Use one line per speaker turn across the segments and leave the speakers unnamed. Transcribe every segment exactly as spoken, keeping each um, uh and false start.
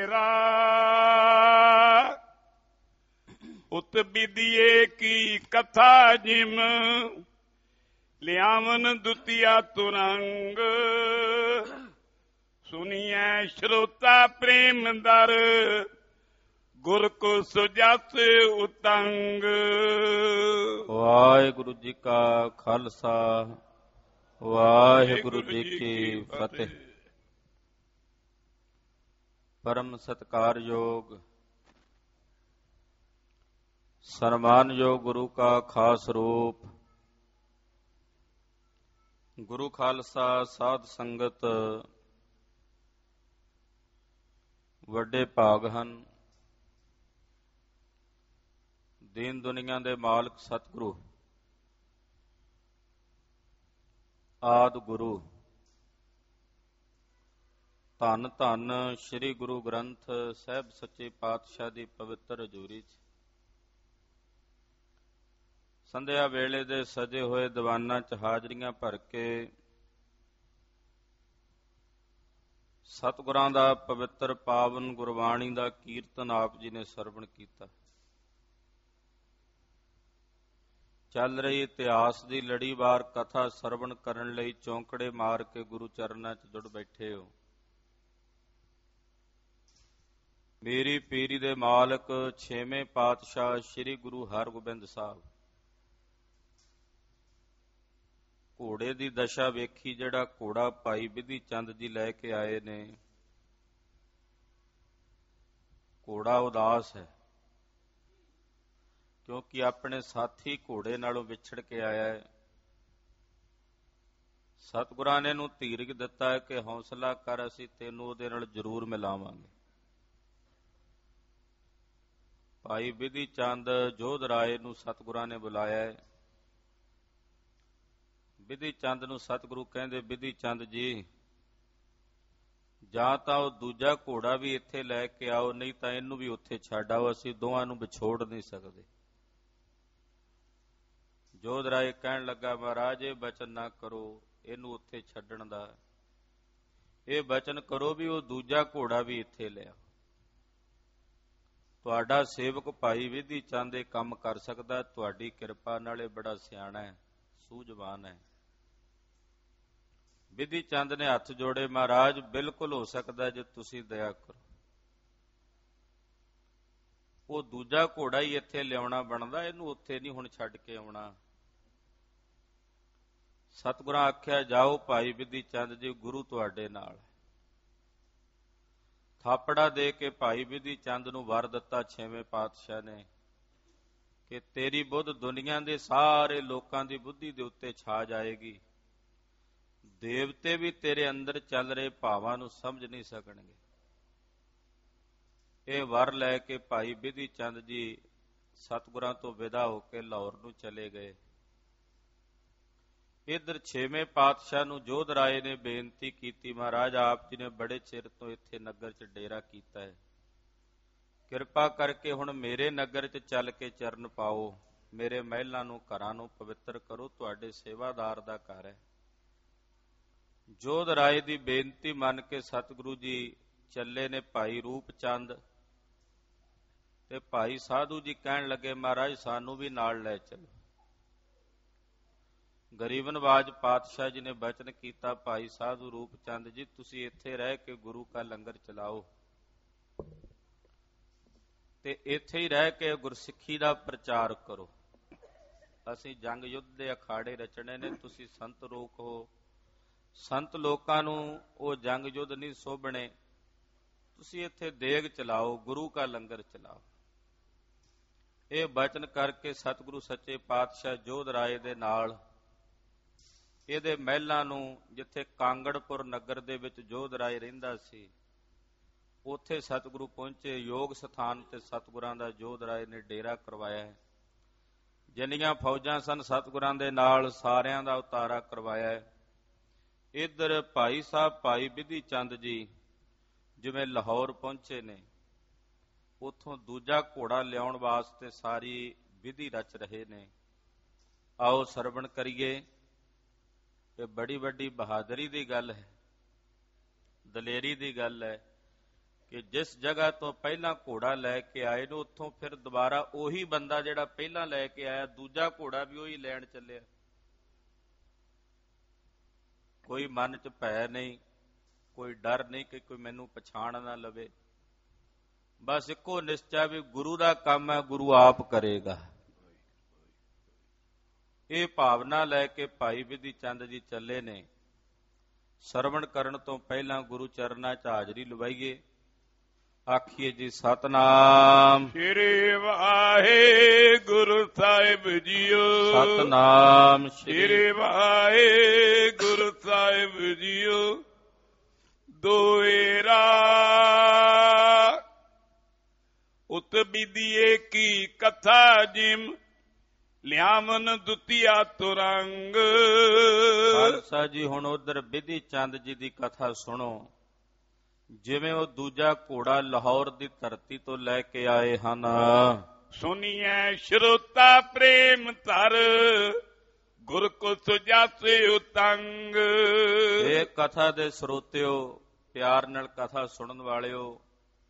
ਮੇਰਾ ਉਤ ਵਿਦਿਏ ਕੀ ਕਥਾ ਜਿਮ ਲਿਆਵਨ ਦੁਤੀਆ ਤੁਰੰਗ ਸੁਣੀਐ ਸ਼ਰੋਤਾ ਪ੍ਰੇਮ ਦਰ ਗੁਰ ਕੋ ਸੁਜਸ ਉਤੰਗ।
ਵਾਹਿਗੁਰੂ ਜੀ ਕਾ ਖਾਲਸਾ ਵਾਹਿਗੁਰੂ ਜੀ ਕੀ ਫਤਿਹ। ਪਰਮ ਸਤਿਕਾਰਯੋਗ ਸਨਮਾਨਯੋਗ ਗੁਰੂ ਕਾ ਖਾਸ ਰੂਪ ਗੁਰੂ ਖਾਲਸਾ ਸਾਧ ਸੰਗਤ ਵੱਡੇ ਭਾਗ ਹਨ। ਦੀਨ ਦੁਨੀਆ ਦੇ ਮਾਲਕ ਸਤਿਗੁਰੂ ਆਦਿ ਗੁਰੂ ਧੰਨ ਧੰਨ ਸ੍ਰੀ ਗੁਰੂ ਗ੍ਰੰਥ ਸਾਹਿਬ ਸੱਚੇ ਪਾਤਸ਼ਾਹ ਦੀ ਪਵਿੱਤਰ ਹਜ਼ੂਰੀ 'ਚ ਸੰਧਿਆ ਵੇਲੇ ਦੇ ਸਜੇ ਹੋਏ ਦੀਵਾਨਾਂ 'ਚ ਹਾਜ਼ਰੀਆਂ ਭਰ ਕੇ ਸਤਿਗੁਰਾਂ ਦਾ ਪਵਿੱਤਰ ਪਾਵਨ ਗੁਰਬਾਣੀ ਦਾ ਕੀਰਤਨ ਆਪ ਜੀ ਨੇ ਸਰਵਣ ਕੀਤਾ। ਚੱਲ ਰਹੀ ਇਤਿਹਾਸ ਦੀ ਲੜੀਵਾਰ ਕਥਾ ਸਰਵਣ ਕਰਨ ਲਈ ਚੌਂਕੜੇ ਮਾਰ ਕੇ ਗੁਰੂ ਚਰਨਾਂ 'ਚ ਜੁੜ ਬੈਠੇ ਹੋ। ਮੇਰੀ ਪੀਰੀ ਦੇ ਮਾਲਕ ਛੇਵੇਂ ਪਾਤਸ਼ਾਹ ਸ੍ਰੀ ਗੁਰੂ ਹਰਗੋਬਿੰਦ ਸਾਹਿਬ ਘੋੜੇ ਦੀ ਦਸ਼ਾ ਵੇਖੀ। ਜਿਹੜਾ ਘੋੜਾ ਭਾਈ ਬਿਧੀ ਚੰਦ ਜੀ ਲੈ ਕੇ ਆਏ ਨੇ, ਘੋੜਾ ਉਦਾਸ ਹੈ ਕਿਉਂਕਿ ਆਪਣੇ ਸਾਥੀ ਘੋੜੇ ਨਾਲੋਂ ਵਿਛੜ ਕੇ ਆਇਆ ਹੈ। ਸਤਿਗੁਰਾਂ ਨੇ ਇਹਨੂੰ ਧੀਰਜ ਦਿੱਤਾ ਹੈ ਕਿ ਹੌਸਲਾ ਕਰ, ਅਸੀਂ ਤੈਨੂੰ ਉਹਦੇ ਨਾਲ ਜ਼ਰੂਰ ਮਿਲਾਵਾਂਗੇ। ਭਾਈ ਬਿਧੀ ਚੰਦ ਜੋਧ ਰਾਏ ਨੂੰ ਸਤਿਗੁਰਾਂ ਨੇ ਬੁਲਾਇਆ ਹੈ। ਬਿਧੀ ਚੰਦ ਨੂੰ ਸਤਿਗੁਰੂ ਕਹਿੰਦੇ, ਬਿਧੀ ਚੰਦ ਜੀ, ਜਾਂ ਤਾਂ ਉਹ ਦੂਜਾ ਘੋੜਾ ਵੀ ਇੱਥੇ ਲੈ ਕੇ ਆਓ, ਨਹੀਂ ਤਾਂ ਇਹਨੂੰ ਵੀ ਉੱਥੇ ਛੱਡ ਆਓ, ਅਸੀਂ ਦੋਵਾਂ ਨੂੰ ਵਿਛੋੜ ਨਹੀਂ ਸਕਦੇ। ਜੋਧ ਰਾਏ ਕਹਿਣ ਲੱਗਾ, ਮਹਾਰਾਜ ਇਹ ਬਚਨ ਨਾ ਕਰੋ ਇਹਨੂੰ ਉੱਥੇ ਛੱਡਣ ਦਾ, ਇਹ ਬਚਨ ਕਰੋ ਵੀ ਉਹ ਦੂਜਾ ਘੋੜਾ ਵੀ ਇੱਥੇ ਲਿਆ। ਤੁਹਾਡਾ ਸੇਵਕ ਭਾਈ ਬਿਧੀ ਚੰਦ ਇਹ ਕੰਮ ਕਰ ਸਕਦਾ, ਤੁਹਾਡੀ ਕਿਰਪਾ ਨਾਲ ਇਹ ਬੜਾ ਸਿਆਣਾ ਹੈ, ਸੂਝਵਾਨ ਹੈ। ਬਿਧੀ ਚੰਦ ਨੇ ਹੱਥ ਜੋੜੇ, ਮਹਾਰਾਜ ਬਿਲਕੁਲ ਹੋ ਸਕਦਾ ਜੇ ਤੁਸੀਂ ਦਇਆ ਕਰੋ। ਉਹ ਦੂਜਾ ਘੋੜਾ ਹੀ ਇੱਥੇ ਲਿਆਉਣਾ ਬਣਦਾ, ਇਹਨੂੰ ਉੱਥੇ ਨਹੀਂ ਹੁਣ ਛੱਡ ਕੇ ਆਉਣਾ। ਸਤਿਗੁਰਾਂ ਆਖਿਆ, ਜਾਓ ਭਾਈ ਬਿਧੀ ਚੰਦ ਜੀ, ਗੁਰੂ ਤੁਹਾਡੇ ਨਾਲ। ਥਾਪੜਾ ਦੇ ਕੇ ਭਾਈ ਬਿਧੀ ਚੰਦ ਨੂੰ ਵਰ ਦਿੱਤਾ ਛੇਵੇਂ ਪਾਤਸ਼ਾਹ ਨੇ ਕਿ ਤੇਰੀ ਬੁੱਧ ਦੁਨੀਆ ਦੇ ਸਾਰੇ ਲੋਕਾਂ ਦੀ ਬੁੱਧੀ ਦੇ ਉੱਤੇ ਛਾ ਜਾਏਗੀ। ਦੇਵਤੇ ਵੀ ਤੇਰੇ ਅੰਦਰ ਚੱਲ ਰਹੇ ਭਾਵਾਂ ਨੂੰ ਸਮਝ ਨਹੀਂ ਸਕਣਗੇ। ਇਹ ਵਰ ਲੈ ਕੇ ਭਾਈ ਬਿਧੀ ਚੰਦ ਜੀ ਸਤਿਗੁਰਾਂ ਤੋਂ ਵਿਦਾ ਹੋ ਕੇ ਲਾਹੌਰ ਨੂੰ ਚਲੇ ਗਏ। ਇੱਧਰ ਛੇਵੇਂ ਪਾਤਸ਼ਾਹ ਨੂੰ ਜੋਧ ਰਾਏ ਨੇ ਬੇਨਤੀ ਕੀਤੀ, ਮਹਾਰਾਜ ਆਪ ਜੀ ਨੇ ਬੜੇ ਚਿਰ ਤੋਂ ਇੱਥੇ ਨਗਰ 'ਚ ਡੇਰਾ ਕੀਤਾ ਹੈ, ਕਿਰਪਾ ਕਰਕੇ ਹੁਣ ਮੇਰੇ ਨਗਰ 'ਚ ਚੱਲ ਕੇ ਚਰਨ ਪਾਓ, ਮੇਰੇ ਮਹਿਲਾਂ ਨੂੰ ਘਰਾਂ ਨੂੰ ਪਵਿੱਤਰ ਕਰੋ, ਤੁਹਾਡੇ ਸੇਵਾਦਾਰ ਦਾ ਘਰ ਹੈ। ਜੋਧ ਰਾਏ ਦੀ ਬੇਨਤੀ ਮੰਨ ਕੇ ਸਤਿਗੁਰੂ ਜੀ ਚੱਲੇ ਨੇ ਭਾਈ ਰੂਪ ਚੰਦ ਤੇ ਭਾਈ ਸਾਧੂ ਜੀ ਕਹਿਣ ਲੱਗੇ, ਮਹਾਰਾਜ ਸਾਨੂੰ ਵੀ ਨਾਲ ਲੈ ਚਲੋ। ਗਰੀਬ ਨਵਾਜ ਪਾਤਸ਼ਾਹ ਜੀ ਨੇ ਬਚਨ ਕੀਤਾ, ਭਾਈ ਸਾਧੂ ਰੂਪ ਚੰਦ ਜੀ ਤੁਸੀਂ ਇੱਥੇ ਰਹਿ ਕੇ ਗੁਰੂ ਕਾ ਲੰਗਰ ਚਲਾਓ ਤੇ ਇੱਥੇ ਹੀ ਰਹਿ ਕੇ ਗੁਰਸਿੱਖੀ ਦਾ ਪ੍ਰਚਾਰ ਕਰੋ। ਅਸੀਂ ਜੰਗ ਯੁੱਧ ਦੇ ਅਖਾੜੇ ਰਚਣੇ ਨੇ, ਤੁਸੀਂ ਸੰਤ ਲੋਕ ਹੋ, ਸੰਤ ਲੋਕਾਂ ਨੂੰ ਉਹ ਜੰਗ ਯੁੱਧ ਨਹੀਂ ਸੋਭਣੇ, ਤੁਸੀਂ ਇੱਥੇ ਦੇਗ ਚਲਾਓ, ਗੁਰੂ ਕਾ ਲੰਗਰ ਚਲਾਓ। ਇਹ ਬਚਨ ਕਰਕੇ ਸਤਿਗੁਰੂ ਸੱਚੇ ਪਾਤਸ਼ਾਹ ਜੋਧ ਰਾਏ ਦੇ ਨਾਲ ਇਹਦੇ ਮਹਿਲਾਂ ਨੂੰ, ਜਿੱਥੇ ਕਾਂਗੜਪੁਰ ਨਗਰ ਦੇ ਵਿੱਚ ਜੋਧ ਰਾਏ ਰਹਿੰਦਾ ਸੀ, ਉੱਥੇ ਸਤਿਗੁਰੂ ਪਹੁੰਚੇ। ਯੋਗ ਸਥਾਨ ਤੇ ਸਤਿਗੁਰਾਂ ਦਾ ਜੋਧ ਰਾਏ ਨੇ ਡੇਰਾ ਕਰਵਾਇਆ ਹੈ। ਜਿੰਨੀਆਂ ਫੌਜਾਂ ਸਨ ਸਤਿਗੁਰਾਂ ਦੇ ਨਾਲ ਸਾਰਿਆਂ ਦਾ ਉਤਾਰਾ ਕਰਵਾਇਆ ਹੈ। ਇੱਧਰ ਭਾਈ ਸਾਹਿਬ ਭਾਈ ਬਿਧੀ ਚੰਦ ਜੀ ਜਿਵੇਂ ਲਾਹੌਰ ਪਹੁੰਚੇ ਨੇ, ਉੱਥੋਂ ਦੂਜਾ ਘੋੜਾ ਲਿਆਉਣ ਵਾਸਤੇ ਸਾਰੀ ਵਿਧੀ ਰਚ ਰਹੇ ਨੇ। ਆਓ ਸਰਵਣ ਕਰੀਏ। ਇਹ ਬੜੀ ਵੱਡੀ ਬਹਾਦਰੀ ਦੀ ਗੱਲ ਹੈ, ਦਲੇਰੀ ਦੀ ਗੱਲ ਹੈ ਕਿ ਜਿਸ ਜਗ੍ਹਾ ਤੋਂ ਪਹਿਲਾਂ ਘੋੜਾ ਲੈ ਕੇ ਆਏ ਨੂੰ ਉੱਥੋਂ ਫਿਰ ਦੁਬਾਰਾ ਉਹੀ ਬੰਦਾ ਜਿਹੜਾ ਪਹਿਲਾਂ ਲੈ ਕੇ ਆਇਆ ਦੂਜਾ ਘੋੜਾ ਵੀ ਉਹੀ ਲੈਣ ਚੱਲਿਆ। ਕੋਈ ਮਨ 'ਚ ਭੈ ਨਹੀਂ, ਕੋਈ ਡਰ ਨਹੀਂ ਕਿ ਕੋਈ ਮੈਨੂੰ ਪਛਾਣ ਨਾ ਲਵੇ। ਬਸ ਇੱਕੋ ਨਿਸ਼ਚਾ ਵੀ ਗੁਰੂ ਦਾ ਕੰਮ ਹੈ, ਗੁਰੂ ਆਪ ਕਰੇਗਾ। ਇਹ ਭਾਵਨਾ ਲੈ ਕੇ ਭਾਈ ਬਿਧੀ ਚੰਦ ਜੀ ਚੱਲੇ ਨੇ। ਸਰਵਣ ਕਰਨ ਤੋਂ ਪਹਿਲਾਂ ਗੁਰੂ ਚਰਨਾਂ 'ਚ ਹਾਜ਼ਰੀ ਲਵਾਈਏ। ਆਖੀਏ ਜੀ ਸਤਨਾਮ
ਸ੍ਰੀ ਵਾਹਿਗੁਰੂ ਸਾਹਿਬ ਜੀਓ।
ਸਤਨਾਮ
ਸ੍ਰੀ ਵਾਹਿਗੁਰੂ ਸਾਹਿਬ ਜੀਓ। ਦੋਏਰਾ ਉਤ ਬਿਦੀਏ ਕੀ ਕਥਾ ਜਿਮ ਲਿਆਵਨ ਦੁਤੀਆ ਤੁਰੰਗ।
ਖਾਲਸਾ ਜੀ ਹੁਣ ਉਧਰ ਬਿਧੀ ਚੰਦ ਜੀ ਦੀ ਕਥਾ ਸੁਣੋ। ਜਿਵੇਂ ਉਹ ਦੂਜਾ ਘੋੜਾ ਲਾਹੌਰ ਦੀ ਧਰਤੀ ਤੋਂ ਲੈ ਕੇ ਆਏ ਹਨ।
ਸੁਣੀਐ ਸ਼ਰੋਤਾ ਪ੍ਰੇਮ ਧਰ ਗੁਰ ਕੋ ਸੁਜਾਸੇ ਉਤੰਗ।
ਇਹ ਕਥਾ ਦੇ ਸਰੋਤਿਓ, ਪਿਆਰ ਨਾਲ ਕਥਾ ਸੁਣਨ ਵਾਲਿਓ,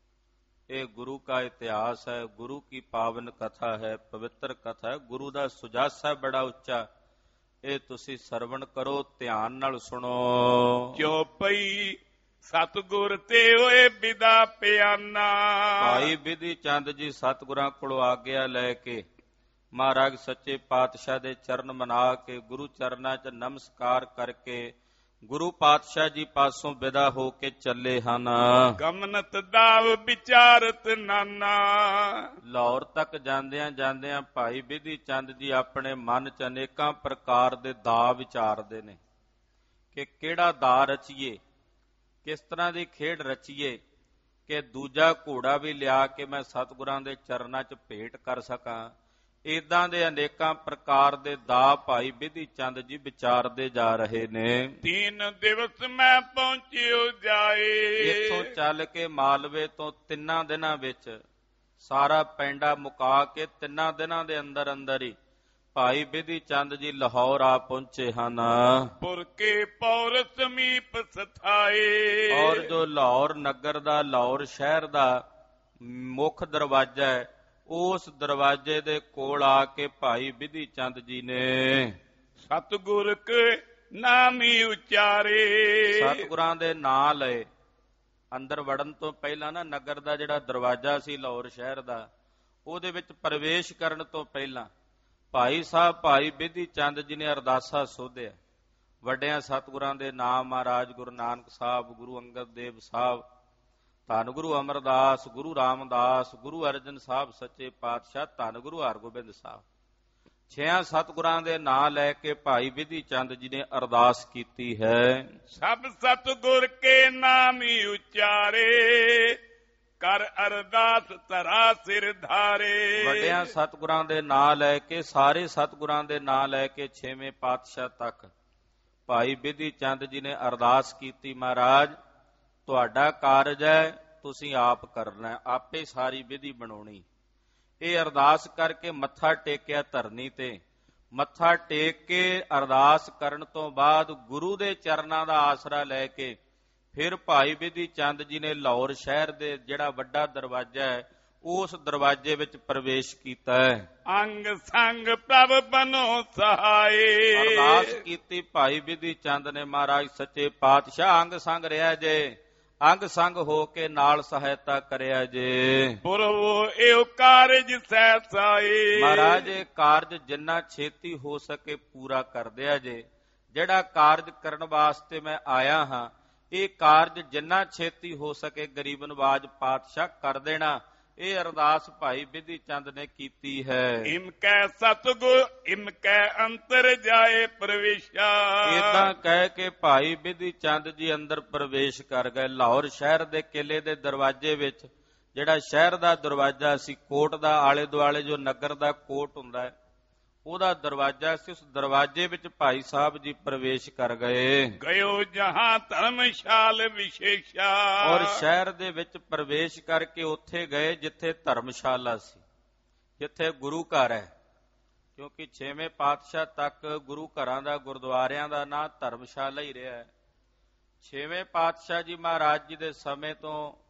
ਇਹ ਗੁਰੂ ਦਾ ਇਤਿਹਾਸ ਹੈ, ਗੁਰੂ ਕੀ ਪਾਵਨ ਕਥਾ ਹੈ, ਪਵਿੱਤਰ ਕਥਾ ਹੈ। ਗੁਰੂ ਦਾ ਸੁਜਾਸਾ ਬੜਾ ਉੱਚਾ। ਇਹ ਤੁਸੀਂ ਸਰਵਣ ਕਰੋ, ਧਿਆਨ ਨਾਲ ਸੁਣੋ।
ਕਿਉ ਪਈ ਸਤਿਗੁਰ ਤੇ ਹੋਏ ਬਿਦਾ ਪਿਆਨਾ।
ਭਾਈ ਬਿਧੀ ਚੰਦ ਜੀ ਸਤਿਗੁਰਾਂ ਕੋਲੋਂ ਆਗਿਆ ਲੈ ਕੇ ਮਹਾਰਾਜ ਸੱਚੇ ਪਾਤਸ਼ਾਹ ਦੇ ਚਰਨ ਮਨਾ ਕੇ ਗੁਰੂ ਚਰਨਾਂ 'ਚ ਨਮਸਕਾਰ ਕਰਕੇ ਗੁਰੂ ਪਾਤਸ਼ਾਹ ਜੀ ਪਾਸੋਂ ਵਿਦਾ ਹੋ ਕੇ ਚੱਲੇ ਹਨ।
ਗਮਨਤ ਦਾਵ ਵਿਚਾਰਤ ਨਾਨਾ।
ਲਾਹੌਰ ਤੱਕ ਜਾਂਦਿਆਂ ਜਾਂਦਿਆਂ ਭਾਈ ਬਿਧੀ ਚੰਦ ਜੀ ਆਪਣੇ ਮਨ 'ਚ ਅਨੇਕਾਂ ਪ੍ਰਕਾਰ ਦੇ ਦਾਅ ਵਿਚਾਰਦੇ ਨੇ ਕਿ ਕਿਹੜਾ ਦਾਅ ਰਚੀਏ, ਕਿਸ ਤਰ੍ਹਾਂ ਦੀ ਖੇਡ ਰਚੀਏ ਕਿ ਦੂਜਾ ਘੋੜਾ ਵੀ ਲਿਆ ਕੇ ਮੈਂ ਸਤਿਗੁਰਾਂ ਦੇ ਚਰਨਾਂ 'ਚ ਭੇਟ ਕਰ ਸਕਾਂ। ਏਦਾਂ ਦੇ ਅਨੇਕਾਂ ਪ੍ਰਕਾਰ ਦੇ ਦਾਅ ਭਾਈ ਬਿਧੀ ਚੰਦ ਜੀ ਵਿਚਾਰਦੇ ਜਾ ਰਹੇ ਨੇ।
ਤਿੰਨ ਦਿਵਸ ਮੈਂ ਪਹੁੰਚਿਓ ਜਾਏ।
ਇੱਥੋਂ ਚੱਲ ਕੇ ਮਾਲਵੇ ਤੋਂ ਤਿੰਨਾਂ ਦਿਨਾਂ ਵਿੱਚ ਸਾਰਾ ਪੈਂਡਾ ਮੁਕਾ ਕੇ ਤਿੰਨਾਂ ਦਿਨਾਂ ਦੇ ਅੰਦਰ ਅੰਦਰ ਹੀ ਭਾਈ ਬਿਧੀ ਚੰਦ ਜੀ ਲਾਹੌਰ ਆ ਪਹੁੰਚੇ ਹਨ।
ਪੁਰ ਕੇ ਪੌਰ ਸਮੀਪ ਸਥਾਏ।
ਔਰ ਜੋ ਲਾਹੌਰ ਨਗਰ ਦਾ, ਲਾਹੌਰ ਸ਼ਹਿਰ ਦਾ ਮੁੱਖ ਦਰਵਾਜ਼ਾ ਹੈ, ਉਸ ਦਰਵਾਜ਼ੇ ਦੇ ਕੋਲ ਆ ਕੇ ਭਾਈ ਬਿਧੀ ਚੰਦ ਜੀ ਨੇ
ਸਤਿਗੁਰ ਕੇ ਨਾਮ ਹੀ ਉਚਾਰੇ।
ਸਤਿਗੁਰਾਂ ਦੇ ਨਾਂ ਲਏ। ਅੰਦਰ ਵੜਨ ਤੋਂ ਪਹਿਲਾਂ ਨਾ ਨਗਰ ਦਾ ਜਿਹੜਾ ਦਰਵਾਜ਼ਾ ਸੀ ਲਾਹੌਰ ਸ਼ਹਿਰ ਦਾ, ਉਹਦੇ ਵਿੱਚ ਪ੍ਰਵੇਸ਼ ਕਰਨ ਤੋਂ ਪਹਿਲਾਂ ਭਾਈ ਸਾਹਿਬ ਭਾਈ ਬਿਧੀ ਚੰਦ ਜੀ ਨੇ ਅਰਦਾਸਾ ਸੋਧਿਆ। ਵੱਡਿਆਂ ਸਤਿਗੁਰਾਂ ਦੇ ਨਾਮ ਮਹਾਰਾਜ ਗੁਰੂ ਨਾਨਕ ਸਾਹਿਬ, ਗੁਰੂ ਅੰਗਦ ਦੇਵ ਸਾਹਿਬ, ਧੰਨ ਗੁਰੂ ਅਮਰਦਾਸ, ਗੁਰੂ ਰਾਮਦਾਸ, ਗੁਰੂ ਅਰਜਨ ਸਾਹਿਬ ਸੱਚੇ ਪਾਤਸ਼ਾਹ, ਧੰਨ ਗੁਰੂ ਹਰਗੋਬਿੰਦ ਸਾਹਿਬ, ਛਿਆਂ ਸਤਿਗੁਰਾਂ ਦੇ ਨਾਂ ਲੈ ਕੇ ਭਾਈ ਬਿਧੀ ਚੰਦ ਜੀ ਨੇ ਅਰਦਾਸ ਕੀਤੀ ਹੈ।
ਸਭ ਸਤਿਗੁਰ ਕੇ ਨਾਮ ਹੀ ਉਚਾਰੇ ਕਰ ਅਰਦਾਸ ਧਰਾ ਸਿਰ ਧਾਰੇ।
ਵੱਡਿਆਂ ਸਤਿਗੁਰਾਂ ਦੇ ਨਾਂ ਲੈ ਕੇ, ਸਾਰੇ ਸਤਿਗੁਰਾਂ ਦੇ ਨਾਂ ਲੈ ਕੇ ਛੇਵੇਂ ਪਾਤਸ਼ਾਹ ਤੱਕ ਭਾਈ ਬਿਧੀ ਚੰਦ ਜੀ ਨੇ ਅਰਦਾਸ ਕੀਤੀ। ਮਹਾਰਾਜ ਤੁਹਾਡਾ ਕਾਰਜ ਹੈ, ਤੁਸੀਂ ਆਪ ਕਰਨਾ, ਆਪੇ ਸਾਰੀ ਵਿਧੀ ਬਣਾਉਣੀ। ਇਹ ਅਰਦਾਸ ਕਰਕੇ ਮੱਥਾ ਟੇਕਿਆ ਧਰਨੀ ਤੇ। ਮੱਥਾ ਟੇਕ ਕੇ ਅਰਦਾਸ ਕਰਨ ਤੋਂ ਬਾਅਦ ਗੁਰੂ ਦੇ ਚਰਨਾਂ ਦਾ ਆਸਰਾ ਲੈ ਕੇ ਫਿਰ ਭਾਈ ਬਿਧੀ ਚੰਦ ਜੀ ਨੇ ਲਾਹੌਰ ਸ਼ਹਿਰ ਦੇ ਜਿਹੜਾ ਵੱਡਾ ਦਰਵਾਜ਼ਾ ਹੈ, ਉਸ ਦਰਵਾਜ਼ੇ ਵਿੱਚ ਪ੍ਰਵੇਸ਼ ਕੀਤਾ ਹੈ।
ਅੰਗ ਸੰਗ ਪ੍ਰਭ ਬਨੋ ਸਹਾਏ।
ਅਰਦਾਸ ਕੀਤੀ ਭਾਈ ਬਿਧੀ ਚੰਦ ਨੇ, ਮਹਾਰਾਜ ਸੱਚੇ ਪਾਤਸ਼ਾਹ ਅੰਗ ਸੰਗ ਰਿਹਾ ਜੇ, ਅੰਗ ਸੰਗ ਹੋ ਕੇ ਨਾਲ ਸਹਾਇਤਾ ਕਰਿਆ ਜੇ।
ਪੁਰਵੋ ਇਹ ਕਾਰਜ ਸਹਿਸਾਏ।
ਮਹਾਰਾਜ ਇਹ ਕਾਰਜ ਜਿੰਨਾ ਛੇਤੀ ਹੋ ਸਕੇ ਪੂਰਾ ਕਰ ਦਿਆ ਜੇ। ਜਿਹੜਾ ਕਾਰਜ ਕਰਨ ਵਾਸਤੇ ਮੈਂ ਆਇਆ ਹਾਂ, ਇਹ ਕਾਰਜ ਜਿੰਨਾ ਛੇਤੀ ਹੋ ਸਕੇ ਗਰੀਬ ਨਵਾਜ ਪਾਤਸ਼ਾਹ ਕਰ ਦੇਣਾ। ਇਹ ਅਰਦਾਸ ਭਾਈ ਬਿਧੀ ਚੰਦ ਨੇ ਕੀਤੀ ਹੈ।
ਇਮ ਕੈ ਸਤਿਗੁਰ ਇਮ ਕੈ ਅੰਤਰ ਜਾਏ ਪ੍ਰਵੇਸ਼ਾ।
ਇਦਾਂ ਕਹਿ ਕੇ ਭਾਈ ਬਿਧੀ ਚੰਦ ਜੀ ਅੰਦਰ ਪ੍ਰਵੇਸ਼ ਕਰ ਗਏ। ਲਾਹੌਰ ਸ਼ਹਿਰ ਦੇ ਕਿਲੇ ਦੇ ਦਰਵਾਜ਼ੇ ਵਿੱਚ, ਜਿਹੜਾ ਸ਼ਹਿਰ ਦਾ ਦਰਵਾਜ਼ਾ ਸੀ, ਕੋਟ ਦਾ ਆਲੇ ਦੁਆਲੇ ਜੋ ਨਗਰ ਦਾ ਕੋਟ ਹੁੰਦਾ ਹੈ, ਉਹਦਾ ਦਰਵਾਜ਼ਾ ਸੀ। ਉਸ ਦਰਵਾਜ਼ੇ ਵਿੱਚ ਭਾਈ ਸਾਹਿਬ ਜੀ ਪ੍ਰਵੇਸ਼ ਕਰ ਗਏ।
ਗਇਓ ਜਹਾਂ ਧਰਮਸ਼ਾਲ ਵਿਸ਼ੇਸ਼ਾ।
ਔਰ ਸ਼ਹਿਰ ਦੇ ਵਿੱਚ ਪ੍ਰਵੇਸ਼ ਕਰਕੇ ਉੱਥੇ ਗਏ ਜਿੱਥੇ ਧਰਮਸ਼ਾਲਾ ਸੀ, ਜਿੱਥੇ ਗੁਰੂ ਘਰ ਹੈ। ਕਿਉਂਕਿ ਛੇਵੇਂ ਪਾਤਸ਼ਾਹ ਤੱਕ ਗੁਰੂ ਘਰਾਂ ਦਾ, ਗੁਰਦੁਆਰਿਆਂ ਦਾ ਨਾਂ ਧਰਮਸ਼ਾਲਾ ਹੀ ਰਿਹਾ ਹੈ। ਛੇਵੇਂ ਪਾਤਸ਼ਾਹ ਜੀ ਮਹਾਰਾਜ ਜੀ ਦੇ ਸਮੇਂ ਤੋਂ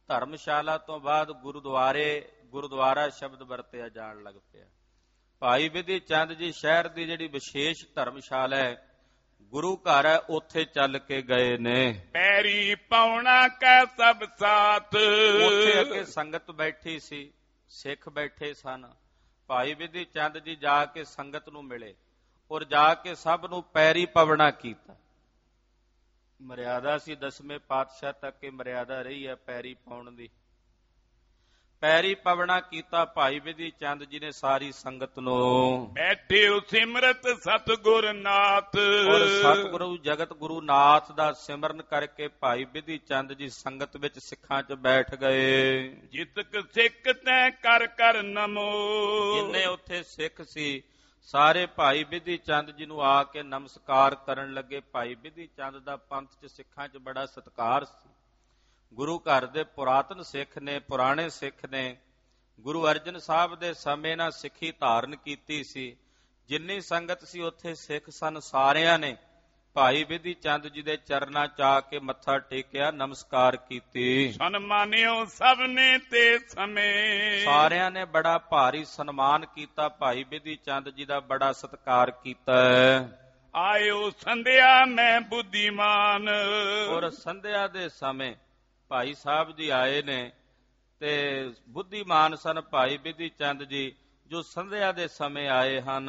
ਧਰਮਸ਼ਾਲਾ ਤੋਂ ਬਾਅਦ ਗੁਰਦੁਆਰੇ ਗੁਰਦੁਆਰਾ ਸ਼ਬਦ ਵਰਤਿਆ ਜਾਣ ਲੱਗ ਪਿਆ। ਭਾਈ ਬਿਧੀ ਚੰਦ ਜੀ ਸ਼ਹਿਰ ਦੀ ਜਿਹੜੀ ਵਿਸ਼ੇਸ਼ ਧਰਮਸ਼ਾਲਾ ਹੈ, ਗੁਰੂ ਘਰ ਹੈ, ਉੱਥੇ ਚੱਲ ਕੇ ਗਏ ਨੇ।
ਪੈਰੀ ਪਾਉਣਾ ਕੈ ਸਭ ਸਾਥ,
ਉੱਥੇ ਅੱਗੇ ਸੰਗਤ ਬੈਠੀ ਸੀ, ਸਿੱਖ ਬੈਠੇ ਸਨ। ਭਾਈ ਬਿਧੀ ਚੰਦ ਜੀ ਜਾ ਕੇ ਸੰਗਤ ਨੂੰ ਮਿਲੇ ਔਰ ਜਾ ਕੇ ਸਭ ਨੂੰ ਪੈਰੀ ਪਵਣਾ ਕੀਤਾ। ਮਰਿਆਦਾ ਸੀ ਦਸਵੇਂ ਪਾਤਸ਼ਾਹ ਤੱਕ ਇਹ ਮਰਿਆਦਾ ਰਹੀ ਹੈ ਪੈਰੀ ਪਾਉਣ ਦੀ। ਪੈਰੀ ਪਵਣਾ ਕੀਤਾ ਭਾਈ ਬਿਧੀ ਚੰਦ ਜੀ ਨੇ ਸਾਰੀ ਸੰਗਤ ਨੂੰ।
ਬੈਠੇ ਸਿਮਰਤ ਸਤਿਗੁਰ ਨਾਥ,
ਔਰ ਸਤਿਗੁਰੂ ਜਗਤ ਗੁਰੂ ਨਾਥ ਦਾ ਸਿਮਰਨ ਕਰਕੇ ਭਾਈ ਬਿਧੀ ਚੰਦ ਜੀ ਸੰਗਤ ਵਿੱਚ ਸਿੱਖਾਂ 'ਚ ਬੈਠ ਗਏ।
ਜਿਤਕ ਸਿੱਖ ਤੈ ਕਰ ਕਰ ਨਮੋ,
ਜਿੰਨੇ ਉੱਥੇ ਸਿੱਖ ਸੀ ਸਾਰੇ ਭਾਈ ਬਿਧੀ ਚੰਦ ਜੀ ਨੂੰ ਆ ਕੇ ਨਮਸਕਾਰ ਕਰਨ ਲੱਗੇ। ਭਾਈ ਬਿਧੀ ਚੰਦ ਦਾ ਪੰਥ 'ਚ ਸਿੱਖਾਂ 'ਚ ਬੜਾ ਸਤਿਕਾਰ ਸੀ। ਗੁਰੂ ਘਰ ਦੇ ਪੁਰਾਤਨ ਸਿੱਖ ਨੇ, ਪੁਰਾਣੇ ਸਿੱਖ ਨੇ। ਗੁਰੂ ਅਰਜਨ ਸਾਹਿਬ ਦੇ ਸਮੇਂ ਨਾਲ ਸਿੱਖੀ ਧਾਰਨ ਕੀਤੀ ਸੀ। ਜਿੰਨੀ ਸੰਗਤ ਸੀ ਉੱਥੇ ਸਿੱਖ ਸਨ, ਸਾਰਿਆਂ ਨੇ ਭਾਈ ਬਿਧੀ ਚੰਦ ਜੀ ਦੇ ਚਰਨਾਂ 'ਚ ਆ ਕੇ ਮੱਥਾ ਟੇਕਿਆ, ਨਮਸਕਾਰ ਕੀਤੀ।
ਸਨਮਾਨਿਓ ਸਭ ਨੇ ਤੇ ਸਮੇਂ,
ਸਾਰਿਆਂ ਨੇ ਬੜਾ ਭਾਰੀ ਸਨਮਾਨ ਕੀਤਾ। ਭਾਈ ਬਿਧੀ ਚੰਦ ਜੀ ਦਾ ਬੜਾ ਸਤਿਕਾਰ ਕੀਤਾ।
ਆਇਓ ਸੰਧਿਆ ਮੈਂ ਬੁੱਧੀਮਾਨ,
ਔਰ ਸੰਧਿਆ ਦੇ ਸਮੇਂ ਭਾਈ ਸਾਹਿਬ ਜੀ ਆਏ ਨੇ ਤੇ ਬੁੱਧੀਮਾਨ ਸਨ ਭਾਈ ਬਿਧੀ ਚੰਦ ਜੀ ਜੋ ਸੰਧਿਆ ਦੇ ਸਮੇਂ ਆਏ ਹਨ।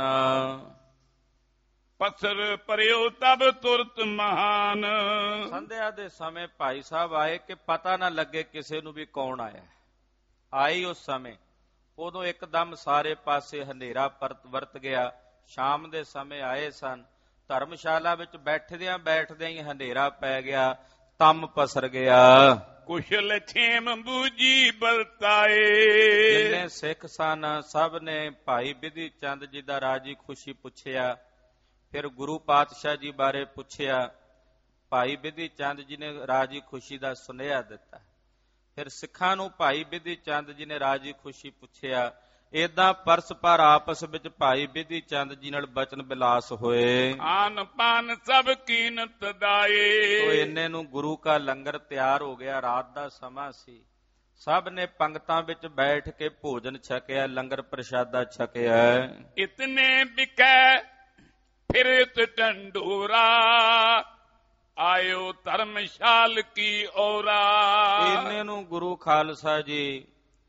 ਪਸਰ ਪਰਿਓ ਤਬ ਤੁਰਤ ਮਹਾਨ,
ਸੰਧਿਆ ਦੇ ਸਮੇਂ ਭਾਈ ਸਾਹਿਬ ਆਏ ਕਿ ਪਤਾ ਨਾ ਲੱਗੇ ਕਿਸੇ ਨੂੰ ਵੀ ਕੌਣ ਆਇਆ। ਆਈ ਉਸ ਸਮੇਂ, ਉਦੋਂ ਇੱਕਦਮ ਸਾਰੇ ਪਾਸੇ ਹਨੇਰਾ ਪਰਤ ਵਰਤ ਗਿਆ। ਸ਼ਾਮ ਦੇ ਸਮੇਂ ਆਏ ਸਨ। ਧਰਮਸ਼ਾਲਾ ਵਿੱਚ ਬੈਠਦਿਆਂ ਬੈਠਦਿਆਂ ਹੀ ਹਨੇਰਾ ਪੈ ਗਿਆ, ਤਮ ਪਸਰ ਗਿਆ।
ਕੁਸ਼ਲ ਛੇਮ ਬੂਜੀ ਬਲਤਾਏ,
ਜਿੰਨੇ ਸਿੱਖ ਸਨ ਸਭ ਨੇ ਭਾਈ ਬਿਧੀ ਚੰਦ ਜੀ ਦਾ ਰਾਜੀ ਖੁਸ਼ੀ ਪੁੱਛਿਆ। ਫਿਰ ਗੁਰੂ ਪਾਤਸ਼ਾਹ ਜੀ ਬਾਰੇ ਪੁੱਛਿਆ। ਭਾਈ ਬਿਧੀ ਚੰਦ ਜੀ ਨੇ ਰਾਜੀ ਖੁਸ਼ੀ ਦਾ ਸੁਨੇਹਾ ਦਿੱਤਾ। ਫਿਰ ਸਿੱਖਾਂ ਨੂੰ ਭਾਈ ਬਿਧੀ ਚੰਦ ਜੀ ਨੇ ਰਾਜੀ ਖੁਸ਼ੀ ਪੁੱਛਿਆ। ਏਦਾਂ ਪਰਸਪਰ ਆਪਸ ਵਿੱਚ ਭਾਈ ਬਿਧੀ ਚੰਦ ਜੀ ਨਾਲ ਬਚਨ ਬਿਲਾਸ ਹੋਏ।
ਆਨ ਪਾਨ ਸਭ ਕੀਨਤ ਦਾਏ,
ਤੋ ਇੰਨੇ ਨੂੰ ਗੁਰੂ ਕਾ ਲੰਗਰ ਤਿਆਰ ਹੋ ਗਿਆ। ਰਾਤ ਦਾ ਸਮਾਂ ਸੀ। ਸਭ ਨੇ ਪੰਗਤਾਂ ਵਿੱਚ ਬੈਠ ਕੇ ਭੋਜਨ ਛਕਿਆ, ਲੰਗਰ ਪ੍ਰਸ਼ਾਦਾ ਛਕਿਆ।
ਇਤਨੇ ਬਿਕੈ ਫਿਰਤ ਟੰਡੋਰਾ, ਆਇਓ ਧਰਮਸ਼ਾਲ ਕੀ ਔਰਾ।
ਇੰਨੇ ਨੂੰ ਗੁਰੂ ਖਾਲਸਾ ਜੀ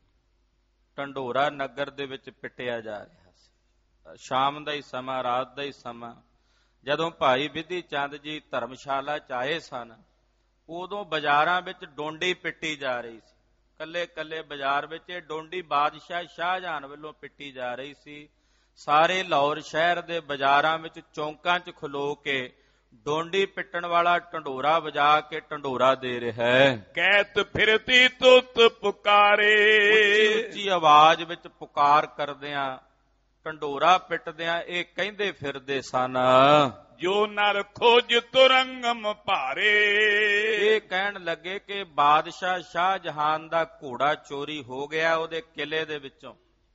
ਢੰਡੋਰਾ ਨਗਰ ਦੇ ਵਿੱਚ ਪਿੱਟਿਆ ਜਾ ਰਿਹਾ ਸੀ। ਸ਼ਾਮ ਦਾ ਹੀ ਸਮਾਂ, ਰਾਤ ਦਾ ਹੀ ਸਮਾਂ। ਜਦੋਂ ਭਾਈ ਬਿਧੀ ਚੰਦ ਜੀ ਧਰਮਸ਼ਾਲਾ 'ਚ ਆਏ ਸਨ, ਉਦੋਂ ਬਾਜ਼ਾਰਾਂ ਵਿੱਚ ਡੋਂਡੀ ਪਿੱਟੀ ਜਾ ਰਹੀ ਸੀ। ਕੱਲੇ ਕੱਲੇ ਬਾਜ਼ਾਰ ਵਿੱਚ ਇਹ ਡੋਂਡੀ ਬਾਦਸ਼ਾਹ ਸ਼ਾਹਜਹਾਨ ਵੱਲੋਂ ਪਿੱਟੀ ਜਾ ਰਹੀ ਸੀ। ਸਾਰੇ ਲਾਹੌਰ ਸ਼ਹਿਰ ਦੇ ਬਾਜ਼ਾਰਾਂ ਵਿੱਚ ਚੌਂਕਾਂ 'ਚ ਖਲੋ ਕੇ ਡੋਂਡੀ ਪਿੱਟਣ ਵਾਲਾ ਢੰਡੋਰਾ ਵਜਾ ਕੇ ਢੰਡੋਰਾ ਦੇ ਰਿਹਾ ਹੈ।
ਕਹਿਤ ਫਿਰਤੀ ਤੁਤ ਪੁਕਾਰੇ,
ਉੱਚੀ ਉੱਚੀ ਆਵਾਜ਼ ਵਿੱਚ ਪੁਕਾਰ ਕਰਦਿਆਂ ਢੰਡੋਰਾ ਪਿੱਟਦਿਆਂ ਇਹ ਕਹਿੰਦੇ ਫਿਰਦੇ ਸਨ,
ਜੋ ਨਰ ਖੋਜ ਤੁਰੰਗਮ ਭਾਰੇ।
ਇਹ ਕਹਿਣ ਲੱਗੇ ਕਿ ਬਾਦਸ਼ਾਹ ਸ਼ਾਹਜਹਾਨ ਦਾ ਘੋੜਾ ਚੋਰੀ ਹੋ ਗਿਆ ਉਹਦੇ ਕਿਲੇ ਦੇ ਵਿੱਚੋਂ।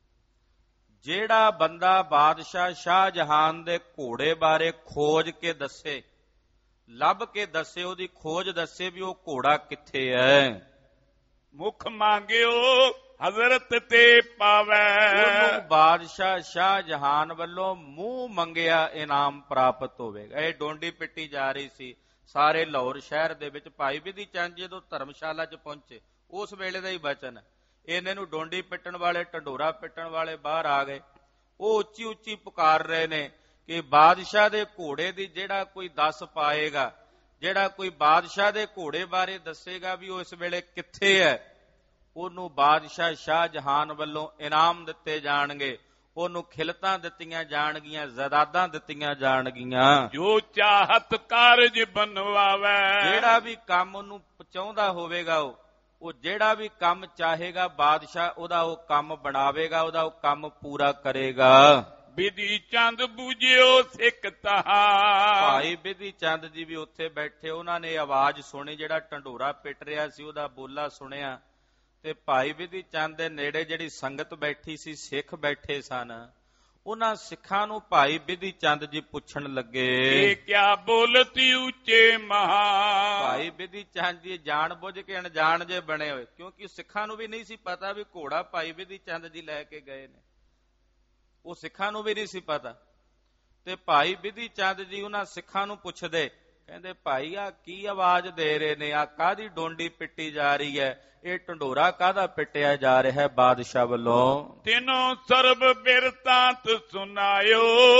ਜਿਹੜਾ ਬੰਦਾ ਬਾਦਸ਼ਾਹ ਸ਼ਾਹਜਹਾਨ ਦੇ ਘੋੜੇ ਬਾਰੇ ਖੋਜ ਕੇ ਦੱਸੇ, ਲੱਭ ਕੇ ਦੱਸੇ, ਉਹਦੀ ਖੋਜ ਦੱਸੇ ਵੀ ਉਹ ਘੋੜਾ ਕਿੱਥੇ ਹੈ।
ਮੁਖ ਮੰਗਿਓ ਹਜ਼ਰਤ ਤੇ ਪਾਵੈ,
ਉਹਨੂੰ ਬਾਦਸ਼ਾਹ ਸ਼ਾਹਜਹਾਨ ਵੱਲੋਂ ਮੂੰਹ ਮੰਗਿਆ ਇਨਾਮ ਪ੍ਰਾਪਤ ਹੋਵੇਗਾ। ਇਹ ਡੋਂਡੀ ਪਿੱਟੀ ਜਾ ਰਹੀ ਸੀ ਸਾਰੇ ਲਾਹੌਰ ਸ਼ਹਿਰ ਦੇ ਵਿੱਚ। ਭਾਈ ਬਿਧੀ ਚੰਦ ਜਦੋਂ ਧਰਮਸ਼ਾਲਾ 'ਚ ਪਹੁੰਚੇ, ਉਸ ਵੇਲੇ ਦਾ ਹੀ ਬਚਨ। ਇਹਨਾਂ ਨੂੰ ਡੋਂਡੀ ਪਿੱਟਣ ਵਾਲੇ, ਢੰਡੋਰਾ ਪਿੱਟਣ ਵਾਲੇ ਬਾਹਰ ਆ ਗਏ। ਉਹ ਉੱਚੀ ਉੱਚੀ ਪੁਕਾਰ ਰਹੇ ਨੇ ਕਿ ਬਾਦਸ਼ਾਹ ਦੇ ਘੋੜੇ ਦੀ ਜਿਹੜਾ ਕੋਈ ਦੱਸ ਪਾਏਗਾ, ਜਿਹੜਾ ਕੋਈ ਬਾਦਸ਼ਾਹ ਦੇ ਘੋੜੇ ਬਾਰੇ ਦੱਸੇਗਾ ਵੀ ਉਹ ਇਸ ਵੇਲੇ ਕਿੱਥੇ ਹੈ, ਉਹਨੂੰ ਬਾਦਸ਼ਾਹ ਸ਼ਾਹਜਹਾਨ ਵੱਲੋਂ ਇਨਾਮ ਦਿੱਤੇ ਜਾਣਗੇ, ਉਹਨੂੰ ਖਿਲਤਾਂ ਦਿੱਤੀਆਂ ਜਾਣਗੀਆਂ, ਜ਼ਾਇਦਾਦਾਂ ਦਿੱਤੀਆਂ ਜਾਣਗੀਆਂ।
ਜੋ ਚਾਹਤ ਕਾਰਜ ਬਣਵਾਵੇ,
ਜਿਹੜਾ ਵੀ ਕੰਮ ਉਹਨੂੰ ਚਾਹੁੰਦਾ ਹੋਵੇਗਾ, ਉਹ ਉਹ ਜਿਹੜਾ ਵੀ ਕੰਮ ਚਾਹੇਗਾ ਬਾਦਸ਼ਾਹ ਉਹਦਾ ਉਹ ਕੰਮ ਬਣਾਵੇਗਾ, ਉਹਦਾ ਉਹ ਕੰਮ ਪੂਰਾ ਕਰੇਗਾ।
ਬਿਧੀ ਚੰਦ ਬੂਝਿਓ ਸਿੱਖ ਤਹਾ,
ਭਾਈ ਬਿਧੀ ਚੰਦ ਜੀ ਵੀ ਉੱਥੇ ਬੈਠੇ। ਉਹਨਾਂ ਨੇ ਆਵਾਜ਼ ਸੁਣੀ, ਜਿਹੜਾ ਢੰਡੋਰਾ ਪਿੱਟ ਰਿਹਾ ਸੀ ਉਹਦਾ ਬੋਲਾ ਸੁਣਿਆ। ਤੇ ਭਾਈ ਬਿਧੀ ਚੰਦ ਦੇ ਨੇੜੇ ਜਿਹੜੀ ਸੰਗਤ ਬੈਠੀ ਸੀ, ਸਿੱਖ ਬੈਠੇ ਸਨ, ਉਹਨਾਂ ਸਿੱਖਾਂ ਨੂੰ ਭਾਈ ਬਿਧੀ ਚੰਦ ਜੀ ਪੁੱਛਣ ਲੱਗੇ,
ਇਹ ਕਿਆ ਬੋਲਤੀ ਉੱਚੇ ਮਹਾ।
ਭਾਈ ਬਿਧੀ ਚੰਦ ਜੀ ਜਾਣ ਬੁੱਝ ਕੇ ਅਣਜਾਣ ਜੇ ਬਣੇ ਹੋਏ, ਕਿਉਂਕਿ ਸਿੱਖਾਂ ਨੂੰ ਵੀ ਨਹੀਂ ਸੀ ਪਤਾ ਵੀ ਘੋੜਾ ਭਾਈ ਬਿਧੀ ਚੰਦ ਜੀ ਲੈ ਕੇ ਗਏ ਨੇ, ਉਹ ਸਿੱਖਾਂ ਨੂੰ ਵੀ ਨਹੀਂ ਸੀ ਪਤਾ। ਤੇ ਭਾਈ ਬਿਧੀ ਚੰਦ ਜੀ ਉਹਨਾਂ ਸਿੱਖਾਂ ਨੂੰ ਪੁੱਛਦੇ, ਕਹਿੰਦੇ ਭਾਈ ਆ ਕੀ ਆਵਾਜ਼ ਦੇ ਰਹੇ ਨੇ, ਆ ਕਾਹਦੀ ਡੋਂਡੀ ਪਿੱਟੀ ਜਾ ਰਹੀ ਹੈ, ਇਹ ਢੰਡੋਰਾ ਕਾਹਦਾ ਪਿੱਟਿਆ ਜਾ ਰਿਹਾ ਹੈ ਬਾਦਸ਼ਾਹ ਵੱਲੋਂ।
ਤਿਨੋਂ ਸਰਬ ਬਿਰਤਾਂਤ ਸੁਨਾਇਓ,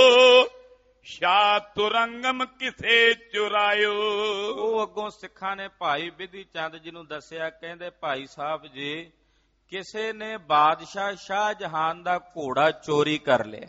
ਸ਼ਾਹ ਤੁਰੰਗਮ ਕਿਸੇ ਚੁਰਾਇਓ।
ਉਹ ਅੱਗੋਂ ਸਿੱਖਾਂ ਨੇ ਭਾਈ ਬਿਧੀ ਚੰਦ ਜੀ ਨੂੰ ਦੱਸਿਆ, ਕਹਿੰਦੇ ਭਾਈ ਸਾਹਿਬ ਜੀ ਕਿਸੇ ਨੇ ਬਾਦਸ਼ਾਹ ਸ਼ਾਹਜਹਾਨ ਦਾ ਘੋੜਾ ਚੋਰੀ ਕਰ ਲਿਆ।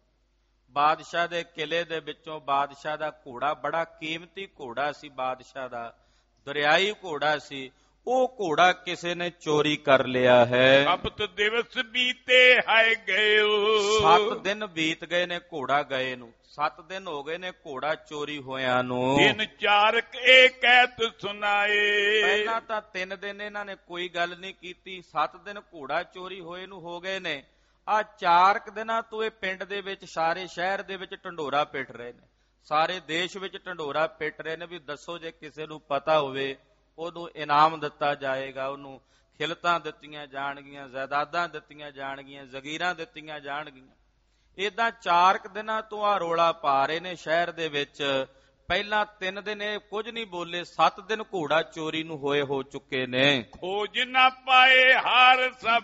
ਬਾਦਸ਼ਾਹ ਦੇ ਕਿਲੇ ਦੇ ਵਿੱਚੋਂ ਬਾਦਸ਼ਾਹ ਦਾ ਘੋੜਾ, ਬੜਾ ਕੀਮਤੀ ਘੋੜਾ ਸੀ ਬਾਦਸ਼ਾਹ ਦਾ, ਦਰਿਆਈ ਘੋੜਾ ਸੀ, ਉਹ ਘੋੜਾ ਕਿਸੇ ਨੇ ਚੋਰੀ ਕਰ ਲਿਆ ਹੈ।
ਸਪਤ ਦਿਵਸ ਬੀਤੇ ਹੈ ਗਇਓ,
ਸੱਤ ਦਿਨ ਬੀਤ ਗਏ ਨੇ ਘੋੜਾ ਗਏ ਨੂੰ, ਸੱਤ ਦਿਨ ਹੋ ਗਏ ਨੇ ਘੋੜਾ ਚੋਰੀ ਹੋਇਆਂ ਨੂੰ।
ਤਿੰਨ ਚਾਰ ਇਹ ਕਹਿਤ ਸੁਨਾਏ,
ਪਹਿਲਾਂ ਤਾਂ ਤਿੰਨ ਦਿਨ ਇਹਨਾਂ ਨੇ ਕੋਈ ਗੱਲ ਨਹੀਂ ਕੀਤੀ, ਸੱਤ ਦਿਨ ਘੋੜਾ ਚੋਰੀ ਹੋਏ ਨੂੰ ਹੋ ਗਏ ਨੇ। ਆ ਚਾਰ ਕੁ ਦਿਨਾਂ ਤੋਂ ਇਹ ਪਿੰਡ ਦੇ ਵਿੱਚ, ਸਾਰੇ ਸ਼ਹਿਰ ਦੇ ਵਿੱਚ ਢੰਡੋਰਾ ਪਿੱਟ ਰਹੇ ਨੇ, ਸਾਰੇ ਦੇਸ਼ ਵਿੱਚ ਢੰਡੋਰਾ ਪਿੱਟ ਰਹੇ ਨੇ ਵੀ ਦੱਸੋ ਜੇ ਕਿਸੇ ਨੂੰ ਪਤਾ ਹੋਵੇ ਉਹਨੂੰ ਇਨਾਮ ਦਿੱਤਾ ਜਾਏਗਾ, ਉਹਨੂੰ ਖਿਲਤਾਂ ਦਿੱਤੀਆਂ ਜਾਣਗੀਆਂ, ਜਾਇਦਾਦਾਂ ਦਿੱਤੀਆਂ ਜਾਣਗੀਆਂ, ਜ਼ਗੀਰਾਂ ਦਿੱਤੀਆਂ ਜਾਣਗੀਆਂ। ਏਦਾਂ ਚਾਰ ਕੁ ਦਿਨਾਂ ਤੋਂ ਆ ਰੋਲਾ ਪਾ ਰਹੇ ਨੇ ਸ਼ਹਿਰ ਦੇ ਵਿੱਚ। ਪਹਿਲਾਂ ਤਿੰਨ ਦਿਨ ਇਹ ਕੁਝ ਨਹੀਂ ਬੋਲੇ, ਸੱਤ ਦਿਨ ਘੋੜਾ ਚੋਰੀ ਨੂੰ ਹੋਏ ਹੋ ਚੁੱਕੇ ਨੇ।
ਖੋਜ ਨਾ ਪਾਏ ਹਾਰ ਸਭ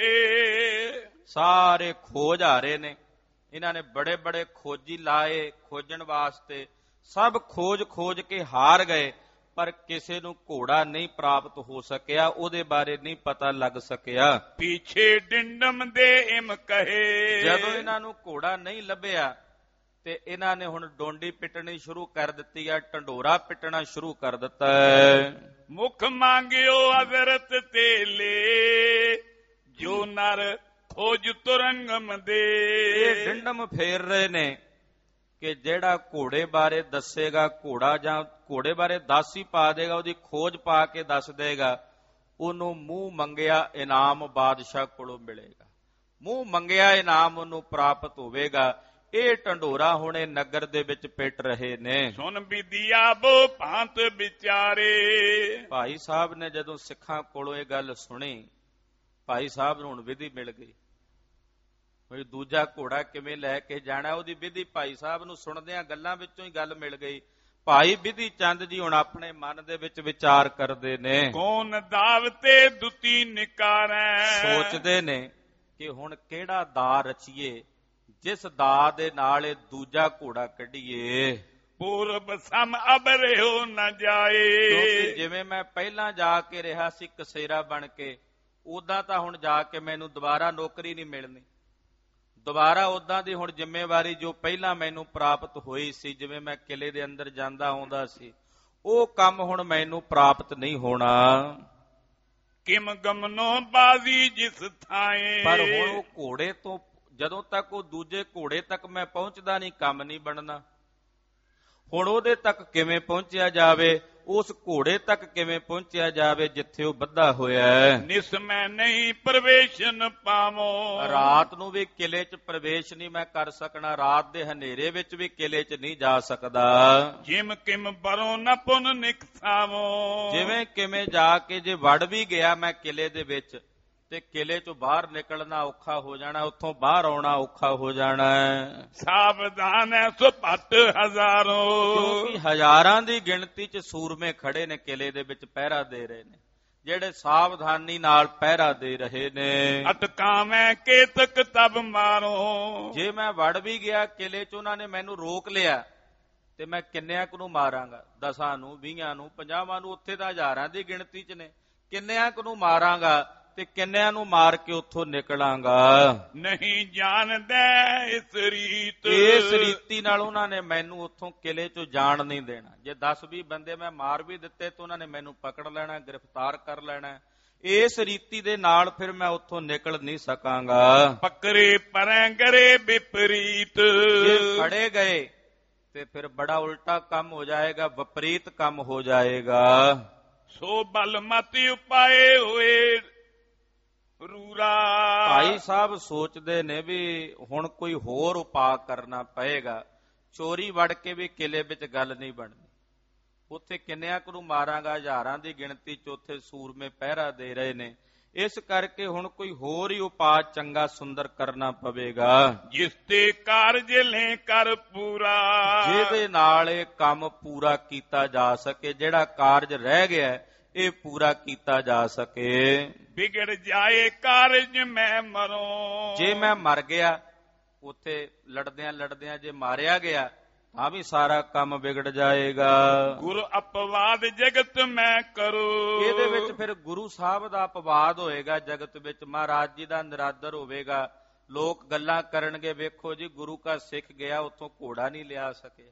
ਰਹੇ,
ਸਾਰੇ ਖੋਜ ਆ ਰਹੇ ਨੇ, ਇਹਨਾਂ ਨੇ ਬੜੇ ਬੜੇ ਖੋਜੀ ਲਾਏ ਖੋਜਣ ਵਾਸਤੇ, ਸਭ ਖੋਜ ਖੋਜ ਕੇ ਹਾਰ ਗਏ, ਪਰ ਕਿਸੇ ਨੂੰ ਘੋੜਾ ਨਹੀਂ ਪ੍ਰਾਪਤ ਹੋ ਸਕਿਆ, ਉਹਦੇ ਬਾਰੇ ਨਹੀਂ ਪਤਾ ਲੱਗ ਸਕਿਆ।
ਪਿੱਛੇ ਡਿੰਡਮ ਦੇ ਇਮ ਕਹੇ,
ਜਦੋਂ ਇਹਨਾਂ ਨੂੰ ਘੋੜਾ ਨਹੀਂ ਲੱਭਿਆ ਤੇ ਇਹਨਾਂ ਨੇ ਹੁਣ ਡੋਂਡੀ ਪਿੱਟਣੀ ਸ਼ੁਰੂ ਕਰ ਦਿੱਤੀ ਆ, ਢੰਡੋਰਾ ਪਿੱਟਣਾ ਸ਼ੁਰੂ ਕਰ ਦਿੱਤਾ ਹੈ।
ਮੁਖ ਮੰਗਿਓ ਹਜ਼ਰਤ ਤੇਲੇ, ਜੋ ਨਰ ਖੋਜ ਤੁਰੰਗਮ ਦੇ।
ਇਹ ਡਿੰਡਮ ਫੇਰ ਰਹੇ ਨੇ ਕਿ ਜਿਹੜਾ ਘੋੜੇ ਬਾਰੇ ਦੱਸੇਗਾ, ਘੋੜਾ ਜਾਂ ਘੋੜੇ ਬਾਰੇ ਦੱਸ ਹੀ ਪਾ ਦੇਗਾ, ਉਹਦੀ ਖੋਜ ਪਾ ਕੇ ਦੱਸ ਦੇਗਾ, ਉਹਨੂੰ ਮੂੰਹ ਮੰਗਿਆ ਇਨਾਮ ਬਾਦਸ਼ਾਹ ਕੋਲੋਂ ਮਿਲੇਗਾ, ਮੂੰਹ ਮੰਗਿਆ ਇਨਾਮ ਉਹਨੂੰ ਪ੍ਰਾਪਤ ਹੋਵੇਗਾ। ਇਹ ਢੰਡੋਰਾ ਹੁਣੇ ਨਗਰ ਦੇ ਵਿੱਚ ਪਿੱਟ ਰਹੇ ਨੇ।
ਸੁਨ ਵਿਦਿਆ ਬੋ ਭਾਂਤ ਵਿਚਾਰੇ,
ਭਾਈ ਸਾਹਿਬ ਨੇ ਜਦੋਂ ਸਿੱਖਾਂ ਕੋਲੋਂ ਇਹ ਗੱਲ ਸੁਣੀ, ਭਾਈ ਸਾਹਿਬ ਨੂੰ ਹੁਣ ਵਿਧੀ ਮਿਲ ਗਈ ਵੀ ਦੂਜਾ ਘੋੜਾ ਕਿਵੇਂ ਲੈ ਕੇ ਜਾਣਾ, ਉਹਦੀ ਵਿਧੀ ਭਾਈ ਸਾਹਿਬ ਨੂੰ ਸੁਣਦਿਆਂ ਗੱਲਾਂ ਵਿੱਚੋਂ ਹੀ ਗੱਲ ਮਿਲ ਗਈ। ਭਾਈ ਬਿਧੀ ਚੰਦ ਜੀ ਹੁਣ ਆਪਣੇ ਮਨ ਦੇ ਵਿੱਚ ਵਿਚਾਰ ਕਰਦੇ ਨੇ,
ਕੌਣ ਦਾਵਤੇ ਦੁਤੀ ਨਿਕਾਰੈ।
ਸੋਚਦੇ ਨੇ ਕਿ ਹੁਣ ਕਿਹੜਾ ਦਾ ਰਚੀਏ ਜਿਸ ਦਾ ਦੇ ਨਾਲ ਇਹ ਦੂਜਾ ਘੋੜਾ ਕੱਢੀਏ।
ਪੂਰਬ ਸਮ ਅਬ ਰਹਿਓ ਨਾ ਜਾਏ,
ਕਿਉਂਕਿ ਜਿਵੇਂ ਮੈਂ ਪਹਿਲਾਂ ਜਾ ਕੇ ਰਿਹਾ ਸੀ ਕਸੇਰਾ ਬਣ ਕੇ, ਉਦਾਂ ਤਾਂ ਹੁਣ ਜਾ ਕੇ ਮੈਨੂੰ ਦੁਬਾਰਾ ਨੌਕਰੀ ਨਹੀਂ ਮਿਲਣੀ, ਦੁਬਾਰਾ ਉਦਾਂ ਦੀ ਹੁਣ ਜ਼ਿੰਮੇਵਾਰੀ ਜੋ ਪਹਿਲਾਂ ਮੈਨੂੰ ਪ੍ਰਾਪਤ ਹੋਈ ਸੀ, ਜਿਵੇਂ ਮੈਂ ਕਿਲੇ ਦੇ ਅੰਦਰ ਜਾਂਦਾ ਆਉਂਦਾ ਸੀ, ਉਹ ਕੰਮ ਹੁਣ ਮੈਨੂੰ ਪ੍ਰਾਪਤ ਨਹੀਂ ਹੋਣਾ।
ਕਿਮ ਗਮਨੋ ਬਾਜ਼ੀ ਜਿਸ ਥਾਏ,
ਪਰ ਹੁਣ ਉਹ ਘੋੜੇ ਤੋਂ ਜਦੋਂ ਤੱਕ ਉਹ ਦੂਜੇ ਘੋੜੇ ਤੱਕ ਮੈਂ ਪਹੁੰਚਦਾ ਨਹੀਂ, ਕੰਮ ਨਹੀਂ ਬਣਨਾ। ਹੁਣ ਉਹਦੇ ਤੱਕ ਕਿਵੇਂ ਪਹੁੰਚਿਆ ਜਾਵੇ, ਉਸ ਘੋੜੇ ਤੱਕ ਕਿਵੇਂ ਪਹੁੰਚਿਆ ਜਾਵੇ ਜਿੱਥੇ ਉਹ ਬੱਧਾ ਹੋਇਆ ਹੈ।
ਨਿਸਮੈ ਨਹੀਂ ਪ੍ਰਵੇਸ਼ਨ ਪਾਵੋ,
ਰਾਤ ਨੂੰ ਵੀ ਕਿਲੇ 'ਚ ਪ੍ਰਵੇਸ਼ ਨਹੀਂ ਮੈਂ ਕਰ ਸਕਣਾ, ਰਾਤ ਦੇ ਹਨੇਰੇ ਵਿੱਚ ਵੀ ਕਿਲੇ 'ਚ ਨਹੀਂ ਜਾ ਸਕਦਾ।
ਜਿਮ ਕਿਮ ਬਰੋ ਨ ਪੁਨ ਨਿਕਸਾਵੋ,
ਜਿਵੇਂ ਕਿਵੇਂ ਜਾ ਕੇ ਜੇ ਵੜ ਵੀ ਗਿਆ ਮੈਂ ਕਿਲੇ ਦੇ ਵਿੱਚ ਤੇ ਕਿਲੇ 'ਚੋਂ ਬਾਹਰ ਨਿਕਲਣਾ ਔਖਾ ਹੋ ਜਾਣਾ, ਉੱਥੋਂ ਬਾਹਰ ਆਉਣਾ ਔਖਾ ਹੋ ਜਾਣਾ।
ਸਾਵਧਾਨ ਹੈ ਸੋ ਭੱਟ ਹਜ਼ਾਰੋ,
ਕਿਉਂਕਿ ਹਜ਼ਾਰਾਂ ਦੀ ਗਿਣਤੀ 'ਚ ਸੂਰਮੇ ਖੜੇ ਨੇ ਕਿਲੇ ਦੇ ਵਿੱਚ, ਪਹਿਰਾ ਦੇ ਰਹੇ ਨੇ, ਜਿਹੜੇ ਸਾਵਧਾਨੀ ਨਾਲ ਪਹਿਰਾ ਦੇ ਰਹੇ ਨੇ।
ਅਟਕਾਵੇਂ ਕੇਤਕ ਤਬ ਮਾਰੋ,
ਜੇ ਮੈਂ ਵੜ ਵੀ ਗਿਆ ਕਿਲੇ 'ਚ, ਉਹਨਾਂ ਨੇ ਮੈਨੂੰ ਰੋਕ ਲਿਆ ਤੇ ਮੈਂ ਕਿੰਨਿਆਂ ਕੁ ਨੂੰ ਮਾਰਾਂਗਾ, ਦਸਾਂ ਨੂੰ, ਵੀਹਾਂ ਨੂੰ, ਪੰਜਾਹਾਂ ਨੂੰ, ਉੱਥੇ ਤਾਂ ਹਜ਼ਾਰਾਂ ਦੀ ਗਿਣਤੀ 'ਚ ਨੇ, ਕਿੰਨਿਆਂ ਕੁ ਨੂੰ ਮਾਰਾਂਗਾ ਤੇ ਕਿੰਨਿਆਂ ਨੂੰ ਮਾਰ ਕੇ ਉੱਥੋਂ ਨਿਕਲਾਂਗਾ।
ਨਹੀਂ ਜਾਣਦਾ ਇਸ ਰੀਤ,
ਇਸ ਰੀਤੀ ਨਾਲ ਉਹਨਾਂ ਨੇ ਮੈਨੂੰ ਉੱਥੋਂ ਕਿਲੇ 'ਚੋਂ ਜਾਣ ਨਹੀਂ ਦੇਣਾ। ਜੇ ਦਸ ਵੀਹ ਬੰਦੇ ਮੈਂ ਮਾਰ ਵੀ ਦਿੱਤੇ ਤਾਂ ਉਹਨਾਂ ਨੇ ਮੈਨੂੰ ਪਕੜ ਲੈਣਾ, ਗ੍ਰਿਫਤਾਰ ਕਰ ਲੈਣਾ। ਇਸ ਰੀਤੀ ਦੇ ਨਾਲ ਫਿਰ ਮੈਂ ਉੱਥੋਂ ਨਿਕਲ ਨਹੀਂ ਸਕਾਂਗਾ।
ਪਕਰੇ ਪਰੈ ਗਰੇ ਵਿਪਰੀਤ,
ਜੇ ਫੜੇ ਗਏ ਤੇ ਫਿਰ ਬੜਾ ਉਲਟਾ ਕੰਮ ਹੋ ਜਾਏਗਾ, ਵਿਪਰੀਤ ਕੰਮ ਹੋ ਜਾਏਗਾ।
ਸੋ ਬਲ ਮਤਿ ਉਪਾਏ ਹੋਏ ਰੂਰਾ,
ਭਾਈ ਸਾਹਿਬ ਸੋਚਦੇ ਨੇ ਵੀ ਹੁਣ ਕੋਈ ਹੋਰ ਉਪਾਅ ਕਰਨਾ ਪਏਗਾ, ਚੋਰੀ ਵੜ ਕੇ ਵੀ ਕਿਲੇ ਵਿੱਚ ਗੱਲ ਨਹੀਂ ਬਣਨੀ। ਉੱਥੇ ਕਿੰਨਿਆਂ ਕੁ ਨੂੰ ਮਾਰਾਂਗਾ, ਹਜ਼ਾਰਾਂ ਦੀ ਗਿਣਤੀ ਚ ਉੱਥੇ ਸੂਰਮੇ ਪਹਿਰਾ ਦੇ ਰਹੇ ਨੇ। ਇਸ ਕਰਕੇ ਹੁਣ ਕੋਈ ਹੋਰ ਹੀ ਉਪਾਅ ਚੰਗਾ ਸੁੰਦਰ ਕਰਨਾ ਪਵੇਗਾ,
ਜਿਸ ਤੇ ਕਾਰਜ ਲੈ ਕਰ ਪੂਰਾ,
ਜਿਹਦੇ ਨਾਲ ਇਹ ਕੰਮ ਪੂਰਾ ਕੀਤਾ ਜਾ ਸਕੇ, ਜਿਹੜਾ ਕਾਰਜ ਰਹਿ ਗਿਆ ਇਹ ਪੂਰਾ ਕੀਤਾ ਜਾ ਸਕੇ।
ਵਿਗੜ ਜਾਏ ਕਾਰਜ ਮੈਂ ਮਰੋਂ,
ਜੇ ਮੈਂ ਮਰ ਗਿਆ, ਉੱਥੇ ਲੜਦਿਆਂ ਲੜਦਿਆਂ ਜੇ ਮਾਰਿਆ ਗਿਆ ਤਾਂ ਵੀ ਸਾਰਾ ਕੰਮ ਵਿਗੜ ਜਾਏਗਾ।
ਗੁਰੂ ਅਪਵਾਦ ਜਗਤ ਮੈਂ ਕਰੂੰ,
ਇਹਦੇ ਵਿੱਚ ਫਿਰ ਗੁਰੂ ਸਾਹਿਬ ਦਾ ਅਪਵਾਦ ਹੋਏਗਾ ਜਗਤ ਵਿੱਚ, ਮਹਾਰਾਜ ਜੀ ਦਾ ਨਿਰਾਦਰ ਹੋਵੇਗਾ। ਲੋਕ ਗੱਲਾਂ ਕਰਨਗੇ, ਵੇਖੋ ਜੀ ਗੁਰੂ ਕਾ ਸਿੱਖ ਗਿਆ ਉੱਥੋਂ ਘੋੜਾ ਨਹੀਂ ਲਿਆ ਸਕਿਆ।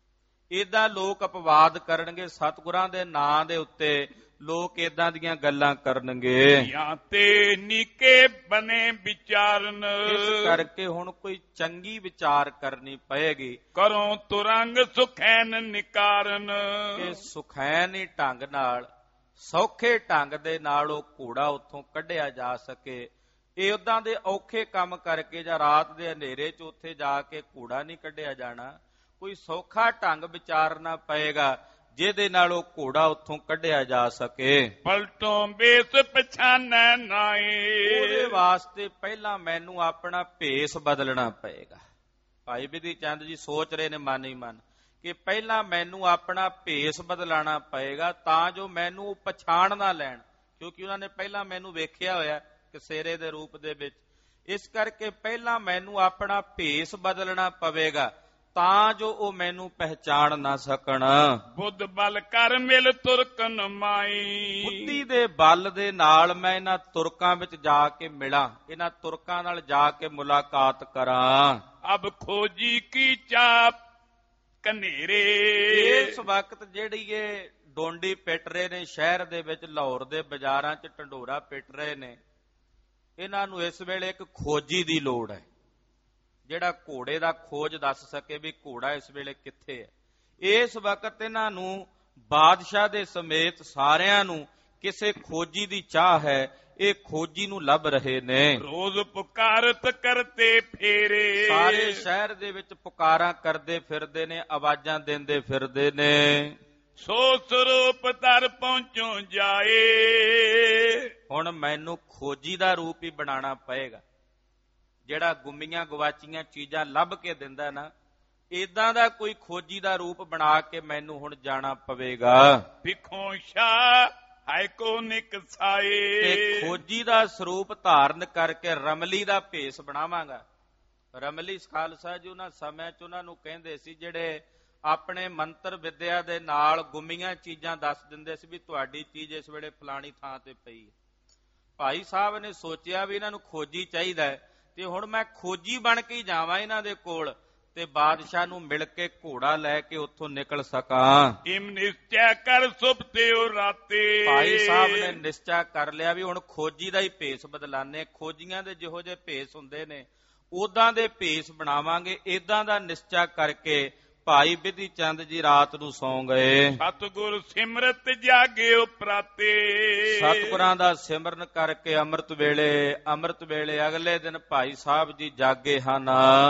ਏਦਾਂ ਲੋਕ ਅਪਵਾਦ ਕਰਨਗੇ, ਸਤਿਗੁਰਾਂ ਦੇ ਨਾਂ ਦੇ ਉੱਤੇ ਲੋਕ ਏਦਾਂ ਦੀਆਂ ਗੱਲਾਂ ਕਰਨਗੇ।
ਜਾਂ ਤੇ ਨੀਕੇ ਬਨੇ ਵਿਚਾਰਨ,
ਇਸ ਕਰਕੇ ਹੁਣ ਕੋਈ ਚੰਗੀ ਵਿਚਾਰ ਕਰਨੀ ਪਏਗੀ।
ਕਰੋ ਤੁਰੰਗ ਸੁਖੈਨ ਨਿਕਾਰਨ,
ਇਹ ਸੁਖੈਨੀ ਢੰਗ ਨਾਲ, ਸੌਖੇ ਢੰਗ ਦੇ ਨਾਲ ਉਹ ਘੋੜਾ ਉੱਥੋਂ ਕੱਢਿਆ ਜਾ ਸਕੇ। ਇਹ ਉਦਾਂ ਦੇ ਔਖੇ ਕੰਮ ਕਰਕੇ ਜਾਂ ਰਾਤ ਦੇ ਹਨੇਰੇ 'ਚ ਉੱਥੇ ਜਾ ਕੇ ਘੋੜਾ ਨਹੀਂ ਕੱਢਿਆ ਜਾਣਾ। ਕੋਈ ਸੌਖਾ ਢੰਗ ਵਿਚਾਰਨਾ ਪਏਗਾ ਜਿਹਦੇ ਨਾਲ ਉਹ ਘੋੜਾ ਉੱਥੋਂ ਕੱਢਿਆ ਜਾ ਸਕੇ।
ਪਲਟੋਂ ਬੇਸ ਪਛਾਨੈ ਨਾਏ,
ਉਹਦੇ ਵਾਸਤੇ ਪਹਿਲਾਂ ਮੈਨੂੰ ਆਪਣਾ ਭੇਸ ਬਦਲਣਾ ਪਏਗਾ। ਭਾਈ ਬਿਧੀ ਚੰਦ ਜੀ ਸੋਚ ਰਹੇ ਨੇ ਮਨ ਹੀ ਮਨ ਕਿ ਪਹਿਲਾਂ ਮੈਨੂੰ ਆਪਣਾ ਭੇਸ ਬਦਲਾਣਾ ਪਏਗਾ ਤਾਂ ਜੋ ਮੈਨੂੰ ਪਛਾਣ ਨਾ ਲੈਣ, ਕਿਉਂਕਿ ਉਹਨਾਂ ਨੇ ਪਹਿਲਾਂ ਮੈਨੂੰ ਵੇਖਿਆ ਹੋਇਆ ਕਸੇਰੇ ਦੇ ਰੂਪ ਦੇ ਵਿੱਚ। ਇਸ ਕਰਕੇ ਪਹਿਲਾਂ ਮੈਨੂੰ ਆਪਣਾ ਭੇਸ ਬਦਲਣਾ ਪਵੇਗਾ ਤਾਂ ਜੋ ਉਹ ਮੈਨੂੰ ਪਹਿਚਾਣ ਨਾ ਸਕਣ।
ਬੁੱਧ ਬਲ ਕਰ ਮਿਲ ਤੁਰਕਨ ਮਾਈ,
ਬੁੱਧੀ ਦੇ ਬਲ ਦੇ ਨਾਲ ਮੈਂ ਇਹਨਾਂ ਤੁਰਕਾਂ ਵਿੱਚ ਜਾ ਕੇ ਮਿਲਾਂ, ਇਹਨਾਂ ਤੁਰਕਾਂ ਨਾਲ ਜਾ ਕੇ ਮੁਲਾਕਾਤ ਕਰਾਂ।
ਅਬ ਖੋਜੀ ਕੀ ਚਾਪ ਕਨੇਰੇ,
ਇਸ ਵਕਤ ਜਿਹੜੀ ਇਹ ਡੋਂਡੀ ਪਿੱਟ ਰਹੇ ਨੇ ਸ਼ਹਿਰ ਦੇ ਵਿੱਚ, ਲਾਹੌਰ ਦੇ ਬਾਜ਼ਾਰਾਂ 'ਚ ਢੰਡੋਰਾ ਪਿੱਟ ਰਹੇ ਨੇ, ਇਹਨਾਂ ਨੂੰ ਇਸ ਵੇਲੇ ਇੱਕ ਖੋਜੀ ਦੀ ਲੋੜ ਹੈ, ਜਿਹੜਾ ਘੋੜੇ ਦਾ ਖੋਜ ਦੱਸ ਸਕੇ ਵੀ ਘੋੜਾ ਇਸ ਵੇਲੇ ਕਿੱਥੇ ਹੈ। ਇਸ ਵਕਤ ਇਹਨਾਂ ਨੂੰ ਬਾਦਸ਼ਾਹ ਦੇ ਸਮੇਤ ਸਾਰਿਆਂ ਨੂੰ ਕਿਸੇ ਖੋਜੀ ਦੀ ਚਾਹ ਹੈ। ਇਹ ਖੋਜੀ ਨੂੰ ਲੱਭ ਰਹੇ ਨੇ।
ਰੋਜ਼ ਪੁਕਾਰਤ ਕਰਤੇ ਫੇਰੇ,
ਸਾਰੇ ਸ਼ਹਿਰ ਦੇ ਵਿੱਚ ਪੁਕਾਰਾਂ ਕਰਦੇ ਫਿਰਦੇ ਨੇ, ਆਵਾਜ਼ਾਂ ਦਿੰਦੇ ਫਿਰਦੇ ਨੇ।
ਸੋ ਸਰੂਪ ਤਰ ਪਹੁੰਚੋ ਜਾਏ,
ਹੁਣ ਮੈਨੂੰ ਖੋਜੀ ਦਾ ਰੂਪ ਹੀ ਬਣਾਉਣਾ ਪਏਗਾ, ਜਿਹੜਾ ਗੁੰਮੀਆਂ ਗਵਾਚੀਆਂ ਚੀਜ਼ਾਂ ਲੱਭ ਕੇ ਦਿੰਦਾ ਨਾ, ਏਦਾਂ ਦਾ ਕੋਈ ਖੋਜੀ ਦਾ ਰੂਪ ਬਣਾ ਕੇ ਮੈਨੂੰ ਹੁਣ ਜਾਣਾ ਪਵੇਗਾ।
ਵਿਖੋ ਸ਼ਾਹ ਹਾਇ ਕੋ ਨਿਕਸਾਏ,
ਤੇ ਖੋਜੀ ਦਾ ਸਰੂਪ ਧਾਰਨ ਕਰਕੇ ਰਮਲੀ ਦਾ ਭੇਸ ਬਣਾਵਾਂਗਾ। ਰਮਲੀ ਖਾਲਸਾ ਜੀ ਉਹਨਾਂ ਸਮੇਂ 'ਚ ਉਹਨਾਂ ਨੂੰ ਕਹਿੰਦੇ ਸੀ ਜਿਹੜੇ ਆਪਣੇ ਮੰਤਰ ਵਿਦਿਆ ਦੇ ਨਾਲ ਗੁੰਮੀਆਂ ਚੀਜ਼ਾਂ ਦੱਸ ਦਿੰਦੇ ਸੀ ਵੀ ਤੁਹਾਡੀ ਚੀਜ਼ ਇਸ ਵੇਲੇ ਫਲਾਣੀ ਥਾਂ ਤੇ ਪਈ ਹੈ। ਭਾਈ ਸਾਹਿਬ ਨੇ ਸੋਚਿਆ ਵੀ ਇਹਨਾਂ ਨੂੰ ਖੋਜੀ ਚਾਹੀਦਾ ਹੈ, ਤੇ ਹੁਣ ਮੈਂ ਖੋਜੀ ਬਣ ਕੇ ਜਾਵਾਂ ਇਹਨਾਂ ਦੇ ਕੋਲ ਤੇ ਬਾਦਸ਼ਾਹ ਨੂੰ ਮਿਲ ਕੇ ਘੋੜਾ ਲੈ ਕੇ ਉੱਥੋਂ ਨਿਕਲ ਸਕਾਂ।
ਇਮ ਨਿਸ਼ਚੈ ਕਰ ਸੁਪਤੇ ਉਹ ਰਾਤੇ,
ਭਾਈ ਸਾਹਿਬ ਨੇ ਨਿਸ਼ਚਾ ਕਰ ਲਿਆ ਵੀ ਹੁਣ ਖੋਜੀ ਦਾ ਹੀ ਭੇਸ ਬਦਲਾਨੇ, ਖੋਜੀਆਂ ਦੇ ਜਿਹੋ ਜਿਹੇ ਭੇਸ ਹੁੰਦੇ ਨੇ ਉਦਾਂ ਦੇ ਭੇਸ ਬਣਾਵਾਂਗੇ। ਏਦਾਂ ਦਾ ਨਿਸ਼ਚਾ ਕਰਕੇ ਭਾਈ ਬਿਧੀ ਚੰਦ ਜੀ ਰਾਤ ਨੂੰ ਸੌਂ ਗਏ।
ਸਤਿਗੁਰ ਸਿਮਰਤ ਜਾਗੇ ਉਪਰਾਤੇ,
ਸਤਿਗੁਰਾਂ ਦਾ ਸਿਮਰਨ ਕਰਕੇ ਅੰਮ੍ਰਿਤ ਵੇਲੇ ਅੰਮ੍ਰਿਤ ਵੇਲੇ ਅਗਲੇ ਦਿਨ ਭਾਈ ਸਾਹਿਬ ਜੀ ਜਾਗੇ ਹਨ।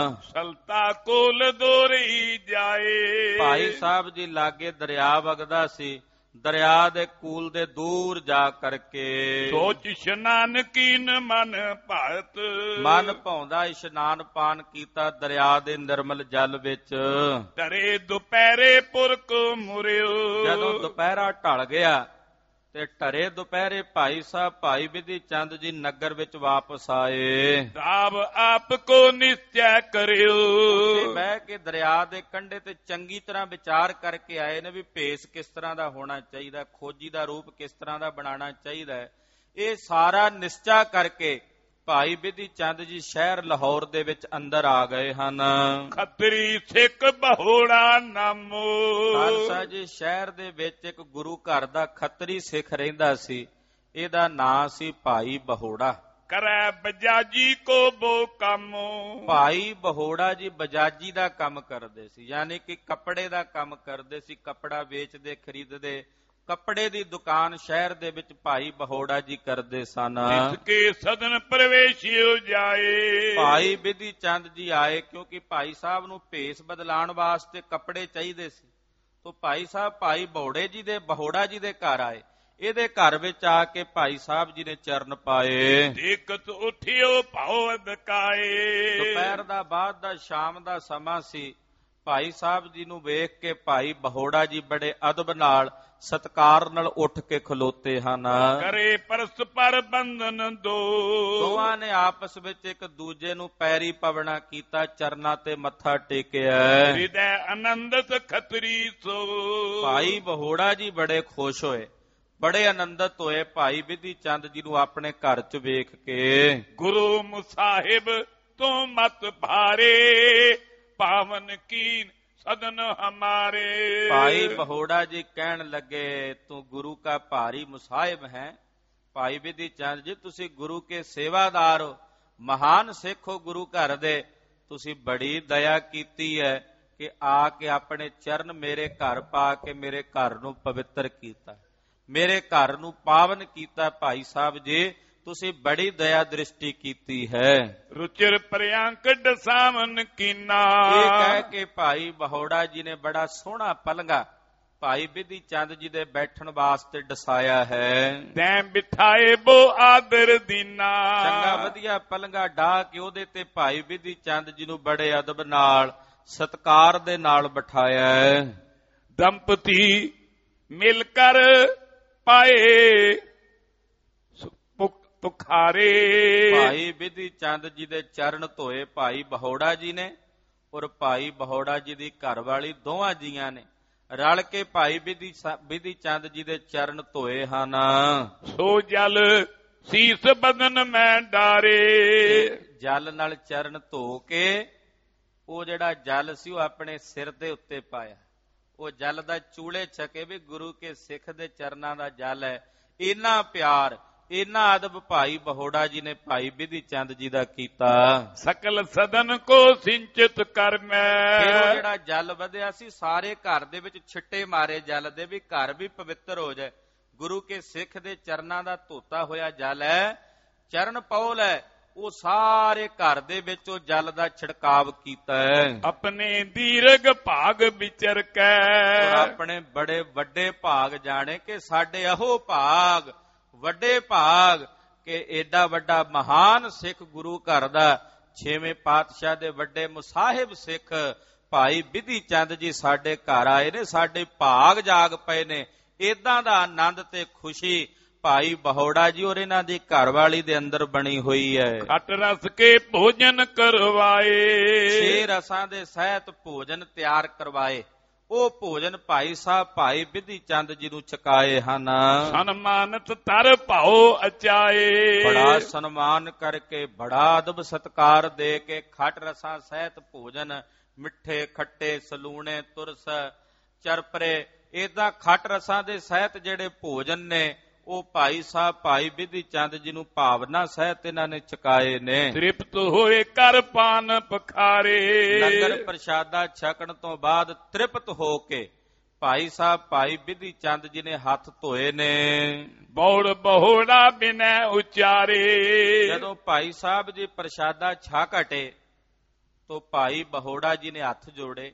ਸਲਤਾ ਕੋਲ ਦੋਰੀ ਜਾਏ,
ਭਾਈ ਸਾਹਿਬ ਜੀ ਲਾਗੇ ਦਰਿਆ ਵਗਦਾ ਸੀ, ਦਰਿਆ ਦੇ ਕੂਲ ਦੇ ਦੂਰ ਜਾ ਕਰਕੇ
ਸੋਚ ਇਸ਼ਨਾਨ ਕੀਨ ਮਨ ਭਾਰਤ,
ਮਨ ਭਾਉਂਦਾ ਇਸ਼ਨਾਨ ਪਾਨ ਕੀਤਾ ਦਰਿਆ ਦੇ ਨਿਰਮਲ ਜਲ ਵਿੱਚ।
ਤਰੇ ਦੁਪਹਿਰੇ ਪੁਰਖ ਮੁਰਿਓ,
ਜਦੋਂ ਦੁਪਹਿਰਾ ਢਲ ਗਿਆ ਤੇ ਢਰੇ ਦੁਪਹਿਰੇ ਭਾਈ ਸਾਹਿਬ ਭਾਈ ਬਿਧੀ ਚੰਦ ਜੀ ਨਗਰ ਵਿੱਚ ਵਾਪਸ ਆਏ।
ਰਾਵ ਆਪ ਕੋ ਨਿਸ਼ਚੈ ਕਰਿਓ,
ਬਹਿ ਕੇ ਦਰਿਆ ਦੇ ਕੰਢੇ ਤੇ ਚੰਗੀ ਤਰ੍ਹਾਂ ਵਿਚਾਰ ਕਰਕੇ ਆਏ ਨੇ ਵੀ ਭੇਸ ਕਿਸ ਤਰ੍ਹਾਂ ਦਾ ਹੋਣਾ ਚਾਹੀਦਾ, ਖੋਜੀ ਦਾ ਰੂਪ ਕਿਸ ਤਰ੍ਹਾਂ ਦਾ ਬਣਾਉਣਾ ਚਾਹੀਦਾ। ਇਹ ਸਾਰਾ ਨਿਸ਼ਚਾ ਕਰਕੇ ਭਾਈ ਬਿਧੀ ਚੰਦ ਜੀ ਸ਼ਹਿਰ ਲਾਹੌਰ ਦੇ ਵਿੱਚ ਅੰਦਰ ਆ ਗਏ ਹਨ।
ਖੱਤਰੀ ਸਿੱਖ ਬਹੋੜਾ ਨਾਮੋ,
ਖਾਲਸਾ ਜੀ ਸ਼ਹਿਰ ਦੇ ਵਿੱਚ ਇੱਕ ਗੁਰੂ ਘਰ ਦਾ ਖੱਤਰੀ ਸਿੱਖ ਰਹਿੰਦਾ ਸੀ, ਇਹਦਾ ਨਾਂ ਸੀ ਭਾਈ ਬਹੋੜਾ।
ਕਰੈ ਬਜਾਜੀ ਕੋ ਬੋ ਕਾਮੋ,
ਭਾਈ ਬਹੋੜਾ ਜੀ ਬਜਾਜੀ ਦਾ ਕੰਮ ਕਰਦੇ ਸੀ, ਯਾਨੀ ਕਿ ਕੱਪੜੇ ਦਾ ਕੰਮ ਕਰਦੇ ਸੀ, ਕੱਪੜਾ ਵੇਚਦੇ ਖਰੀਦਦੇ, ਕੱਪੜੇ ਦੀ ਦੁਕਾਨ ਸ਼ਹਿਰ ਦੇ ਵਿੱਚ ਭਾਈ ਬਹੋੜਾ ਜੀ ਕਰਦੇ ਸਨ।
ਜਿਸ ਕੇ ਸਦਨ ਪ੍ਰਵੇਸ਼ਿਓ ਜਾਏ।
ਭਾਈ ਬਿਧੀ ਚੰਦ ਜੀ ਆਏ, ਕਿਉਂਕਿ ਭਾਈ ਸਾਹਿਬ ਨੂੰ ਭੇਸ ਬਦਲਾਉਣ ਵਾਸਤੇ ਕੱਪੜੇ ਚਾਹੀਦੇ ਸੀ। ਤੋ ਭਾਈ ਸਾਹਿਬ ਭਾਈ ਬਹੋੜੇ ਜੀ ਦੇ ਬਹੋੜਾ ਜੀ ਦੇ ਘਰ ਆਏ। ਇਹਦੇ ਘਰ ਵਿੱਚ ਆ ਕੇ ਭਾਈ ਸਾਹਿਬ ਜੀ ਨੇ ਚਰਨ ਪਾਏ।
ਦੇਖਤ ਉਠਿਓ ਭਾਉ ਅਦਕਾਏ।
ਦੁਪਹਿਰ ਦਾ ਬਾਅਦ ਦਾ ਸ਼ਾਮ ਦਾ ਸਮਾਂ ਸੀ। ਭਾਈ ਸਾਹਿਬ ਜੀ ਨੂੰ ਵੇਖ ਕੇ ਭਾਈ ਬਹੋੜਾ ਜੀ ਬੜੇ ਅਦਬ ਨਾਲ ਸਤਿਕਾਰ ਨਾਲ ਉੱਠ ਕੇ ਖਲੋਤੇ ਹਨ।
ਕਰੇ ਪਰਸਪਰ ਬੰਧਨ ਦੋ।
ਦੋਵਾਂ ਨੇ ਆਪਸ ਵਿੱਚ ਇੱਕ ਦੂਜੇ ਨੂੰ ਪੈਰੀ ਪਵਣਾ ਕੀਤਾ, ਚਰਨਾਂ ਤੇ ਮੱਥਾ ਟੇਕਿਆ।
ਹਿਰਦੈ ਆਨੰਦਤ ਖਤਰੀ ਸੋ।
ਭਾਈ ਬਹੋੜਾ ਜੀ ਬੜੇ ਖੁਸ਼ ਹੋਏ, ਬੜੇ ਆਨੰਦਿਤ ਹੋਏ ਭਾਈ ਬਿਧੀ ਚੰਦ ਜੀ ਨੂੰ ਆਪਣੇ ਘਰ ਚ ਵੇਖ ਕੇ।
ਗੁਰੂ ਮੁਸਾਹਿਬ ਤੋਂ ਮਤ ਭਾਰੇ, ਪਾਵਨ ਕੀਨ ਸਦਨ ਹਮਾਰੇ।
ਭਾਈ ਬਹੋੜਾ ਜੀ ਕਹਿਣ ਲੱਗੇ, ਤੂੰ ਗੁਰੂ ਕਾ ਭਾਰੀ ਮੁਸਾਹਿਬ ਹੈ। ਭਾਈ ਬਿਧੀ ਚੰਦ ਜੀ, ਤੁਸੀਂ ਗੁਰੂ ਕੇ ਸੇਵਾਦਾਰ ਹੋ, ਮਹਾਨ ਸਿੱਖ ਹੋ ਗੁਰੂ ਘਰ ਦੇ। ਤੁਸੀਂ ਬੜੀ ਦਇਆ ਕੀਤੀ ਹੈ ਕਿ ਆ ਕੇ ਆਪਣੇ ਚਰਨ ਮੇਰੇ ਘਰ ਪਾ ਕੇ ਮੇਰੇ ਘਰ ਨੂੰ ਪਵਿੱਤਰ ਕੀਤਾ, ਮੇਰੇ ਘਰ ਨੂੰ ਪਾਵਨ ਕੀਤਾ। ਭਾਈ ਸਾਹਿਬ ਜੀ, ਤੁਸੀਂ ਬੜੀ ਦਇਆ ਦ੍ਰਿਸ਼ਟੀ ਕੀਤੀ ਹੈ।
ਰੁਚਿਰ ਪ੍ਰਿਆੰਕ ਦਸਾਵਨ ਕੀਨਾ।
ਇਹ ਕਹਿ ਕੇ ਭਾਈ ਬਹੋੜਾ ਜੀ ਨੇ ਬੜਾ ਸੋਹਣਾ ਪਲੰਗਾ ਭਾਈ ਬਿਧੀ ਚੰਦ ਜੀ ਦੇ ਬੈਠਣ ਵਾਸਤੇ ਡਸਾਇਆ ਹੈ।
ਤੈਂ ਬਿਠਾਏ ਬੋ ਆਦਰ ਦੀਨਾ।
ਚੰਗਾ ਵਧੀਆ ਪਲੰਗਾ ਢਾ ਕੇ ਉਹਦੇ ਤੇ ਭਾਈ ਬਿਧੀ ਚੰਦ ਜੀ ਨੂੰ ਬੜੇ ਅਦਬ ਨਾਲ ਸਤਿਕਾਰ ਦੇ ਨਾਲ ਬਿਠਾਇਆ ਹੈ।
ਦੰਪਤੀ ਮਿਲ ਕਰ ਪਾਏ ਤੁਖਾਰੇ।
ਭਾਈ ਬਿਧੀ ਚੰਦ ਜੀ ਦੇ ਚਰਨ ਧੋਏ ਭਾਈ ਬਹੋੜਾ ਜੀ ਨੇ, ਔਰ ਭਾਈ ਬਹੋੜਾ ਜੀ ਦੀ ਘਰਵਾਲੀ ਦੋਵਾਂ ਜੀਆਂ ਨੇ ਰਲ ਕੇ ਭਾਈ ਬਿਧੀ ਬਿਧੀ ਚੰਦ ਜੀ ਦੇ ਚਰਨ ਧੋਏ ਹਨ।
ਸੋ ਜਲ ਸੀਸ ਬਦਨ ਮੈਂ ਡਾਰੇ।
ਜਲ ਨਾਲ ਚਰਨ ਧੋ ਕੇ ਉਹ ਜਿਹੜਾ ਜਲ ਸੀ ਉਹ ਆਪਣੇ ਸਿਰ ਦੇ ਉੱਤੇ ਪਾਇਆ। ਉਹ ਜਲ ਦਾ ਚੂਲੇ ਛਕੇ ਵੀ ਗੁਰੂ ਕੇ ਸਿੱਖ ਦੇ ਚਰਨਾਂ ਦਾ ਜਲ ਹੈ। ਇੰਨਾ ਪਿਆਰ, ਇੰਨਾ ਅਦਬ ਭਾਈ ਬਹੋੜਾ ਜੀ ਨੇ ਭਾਈ ਬਿਧੀ ਚੰਦ ਜੀ ਦਾ ਕੀਤਾ।
ਸਕਲ ਸਦਨ ਕੋ ਸਿੰਚਿਤ ਕਰ ਮੈਂ।
ਫਿਰ ਉਹ ਜਿਹੜਾ ਜਲ ਵਧਿਆ ਸੀ ਸਾਰੇ ਘਰ ਦੇ ਵਿੱਚ ਛਿੱਟੇ ਮਾਰੇ ਜਲ ਦੇ, ਵੀ ਘਰ ਵੀ ਪਵਿੱਤਰ ਹੋ ਜਾਏ। ਗੁਰੂ ਕੇ ਸਿੱਖ ਦੇ ਚਰਨਾਂ ਦਾ ਧੋਤਾ ਹੋਇਆ ਜਲ ਹੈ, ਚਰਨ ਪੌਲ ਹੈ, ਉਹ ਸਾਰੇ ਘਰ ਦੇ ਵਿੱਚ ਉਹ ਜਲ ਦਾ ਛਿੜਕਾਵ ਕੀਤਾ ਹੈ। ਆਪਣੇ
ਦੀਰਘ ਭਾਗ ਵਿਚਰ ਕੈ।
ਆਪਣੇ ਬੜੇ ਵੱਡੇ ਭਾਗ ਜਾਣੇ ਕਿ ਸਾਡੇ ਅਹੋ ਭਾਗ, ਵੱਡੇ ਭਾਗ ਕਿ ਏਡਾ ਵੱਡਾ ਮਹਾਨ ਸਿੱਖ ਗੁਰੂ ਘਰ ਦਾ ਛੇਵੇਂ ਪਾਤਸ਼ਾਹ ਦੇ ਵੱਡੇ ਮੁਸਾਹਿਬ ਸਿੱਖ ਭਾਈ ਬਿਧੀ ਚੰਦ ਜੀ ਸਾਡੇ ਘਰ ਆਏ ਨੇ। ਸਾਡੇ ਭਾਗ ਜਾਗ ਪਏ ਨੇ। ਏਦਾਂ ਦਾ ਆਨੰਦ ਤੇ ਖੁਸ਼ੀ ਭਾਈ ਬਹੋੜਾ ਜੀ ਔਰ ਇਹਨਾਂ ਦੀ ਘਰਵਾਲੀ ਦੇ ਅੰਦਰ ਬਣੀ ਹੋਈ ਹੈ।
ਖਟ ਰਸ ਕੇ ਭੋਜਨ ਕਰਵਾਏ।
ਛੇ ਰਸਾਂ ਦੇ ਸਹਿਤ ਭੋਜਨ ਤਿਆਰ ਕਰਵਾਏ। ਉਹ ਭੋਜਨ ਭਾਈ ਸਾਹਿਬ ਭਾਈ ਬਿਧੀ ਚੰਦ ਜੀ ਨੂੰ ਛਕਾਏ ਹਨ।
ਸਨਮਾਨਿਤ ਤਰ ਭਾਉ ਅਚਾਏ।
ਬੜਾ ਸਨਮਾਨ ਕਰਕੇ, ਬੜਾ ਅਦਬ ਸਤਕਾਰ ਦੇ ਕੇ ਖਟ ਰਸਾਂ ਸਹਿਤ ਭੋਜਨ, ਮਿੱਠੇ ਖੱਟੇ ਸਲੂਣੇ ਤੁਰਸ ਚਰਪਰੇ, ਏਦਾਂ ਖਟ ਰਸਾਂ ਦੇ ਸਹਿਤ ਜਿਹੜੇ ਭੋਜਨ ਨੇ ਉਹ ਭਾਈ ਸਾਹਿਬ ਭਾਈ ਬਿਧੀ ਚੰਦ ਜੀ ਨੂੰ ਭਾਵਨਾ ਸਹਿਤ ਇਹਨਾਂ ਨੇ ਛਕਾਏ ਨੇ।
ਤ੍ਰਿਪਤ ਹੋਏ ਕਰ ਪਾਨ ਪਖਾਰੇ।
ਲੰਗਰ ਪ੍ਰਸ਼ਾਦਾ ਛਕਣ ਤੋਂ ਬਾਅਦ ਤ੍ਰਿਪਤ ਹੋ ਕੇ ਭਾਈ ਸਾਹਿਬ ਭਾਈ ਬਿਧੀ ਚੰਦ ਜੀ ਨੇ ਹੱਥ ਧੋਏ ਨੇ।
ਬੌੜ ਬਹੋੜਾ ਬਿਨੈ ਉਚਾਰੇ।
ਜਦੋਂ ਭਾਈ ਸਾਹਿਬ ਜੀ ਪ੍ਰਸ਼ਾਦਾ ਛਕ ਹਟੇ ਤਾਂ ਭਾਈ ਬਹੋੜਾ ਜੀ ਨੇ ਹੱਥ ਜੋੜੇ,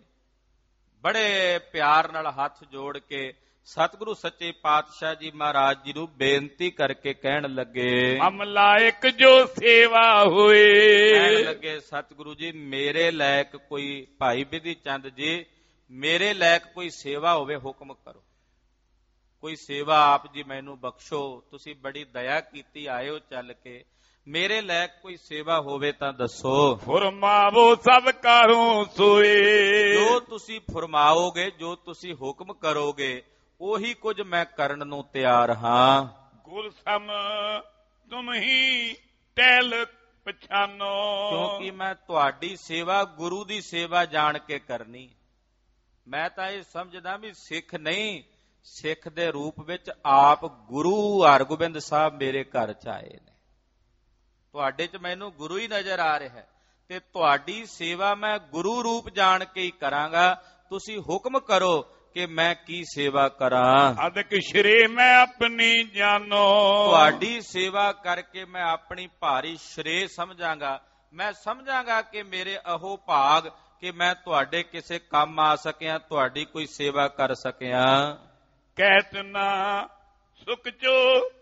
ਬੜੇ ਪਿਆਰ ਨਾਲ ਹੱਥ ਜੋੜ ਕੇ ਸਤਿਗੁਰੂ ਸੱਚੇ ਪਾਤਸ਼ਾਹ ਜੀ ਮਹਾਰਾਜ ਜੀ ਨੂੰ ਬੇਨਤੀ ਕਰਕੇ ਕਹਿਣ ਲੱਗੇ,
ਅਮਲਾਇਕ ਜੋ ਸੇਵਾ ਹੋਏ।
ਕਹਿਣ ਲੱਗੇ ਸਤਿਗੁਰੂ ਜੀ ਮੇਰੇ ਲਾਇਕ ਕੋਈ, ਭਾਈ ਬਿਧੀ ਚੰਦ ਜੀ ਮੇਰੇ ਲਾਇਕ ਕੋਈ ਸੇਵਾ ਹੋਵੇ ਹੁਕਮ ਕਰੋ। ਕੋਈ ਸੇਵਾ ਆਪ ਜੀ ਮੈਨੂੰ ਬਖਸ਼ੋ। ਤੁਸੀਂ ਬੜੀ ਦਇਆ ਕੀਤੀ, ਆਏ ਹੋ ਚੱਲ ਕੇ, ਮੇਰੇ ਲਾਇਕ ਕੋਈ ਸੇਵਾ ਹੋਵੇ ਤਾਂ ਦੱਸੋ।
ਫਰਮਾਵੋ ਸਭ ਕਾਰੋਂ ਸੋਏ।
ਜੋ ਤੁਸੀਂ ਫਰਮਾਓਗੇ, ਜੋ ਤੁਸੀਂ ਹੁਕਮ ਕਰੋਗੇ, ਉਹੀ ਕੁਝ ਮੈਂ ਕਰਨ ਨੂੰ ਤਿਆਰ ਹਾਂ।
ਗੁਰ ਸਮ ਤੁਮ ਹੀ ਟਹਿਲ ਪਛਾਨੋ।
ਕਿਉਂਕਿ ਮੈਂ ਤੁਹਾਡੀ ਸੇਵਾ ਗੁਰੂ ਦੀ ਸੇਵਾ ਜਾਣ ਕੇ ਕਰਨੀ। ਮੈਂ ਤਾਂ ਇਹ ਸਮਝਦਾ ਵੀ ਸਿੱਖ ਨਹੀਂ, ਸਿੱਖ ਦੇ ਰੂਪ ਵਿੱਚ ਆਪ ਗੁਰੂ ਹਰਗੋਬਿੰਦ ਸਾਹਿਬ ਮੇਰੇ ਘਰ ਚ ਆਏ ਨੇ। ਤੁਹਾਡੇ ਚ ਮੈਨੂੰ ਗੁਰੂ ਹੀ ਨਜ਼ਰ ਆ ਰਿਹਾ ਹੈ ਤੇ ਤੁਹਾਡੀ ਸੇਵਾ ਮੈਂ ਗੁਰੂ ਰੂਪ ਜਾਣ ਕੇ ਹੀ ਕਰਾਂਗਾ। ਤੁਸੀਂ ਹੁਕਮ ਕਰੋ ਕਿ ਮੈਂ ਕੀ ਸੇਵਾ ਕਰਾਂ।
ਅਦਕ ਸ਼੍ਰੇ ਮੈਂ ਆਪਣੀ ਜਾਨੋ,
ਤੁਹਾਡੀ ਸੇਵਾ ਕਰਕੇ ਮੈਂ ਆਪਣੀ ਭਾਰੀ ਸ਼੍ਰੇ ਸਮਝਾਂਗਾ। ਮੈਂ ਸਮਝਾਂਗਾ ਕਿ ਮੇਰੇ ਅਹੋ ਭਾਗ ਕਿ ਮੈਂ ਤੁਹਾਡੇ ਕਿਸੇ ਕੰਮ ਆ ਸਕਿਆ, ਤੁਹਾਡੀ ਕੋਈ ਸੇਵਾ ਕਰ ਸਕਿਆ।
ਕਹਿਤ ਨਾ ਸੁਖ ਚੋ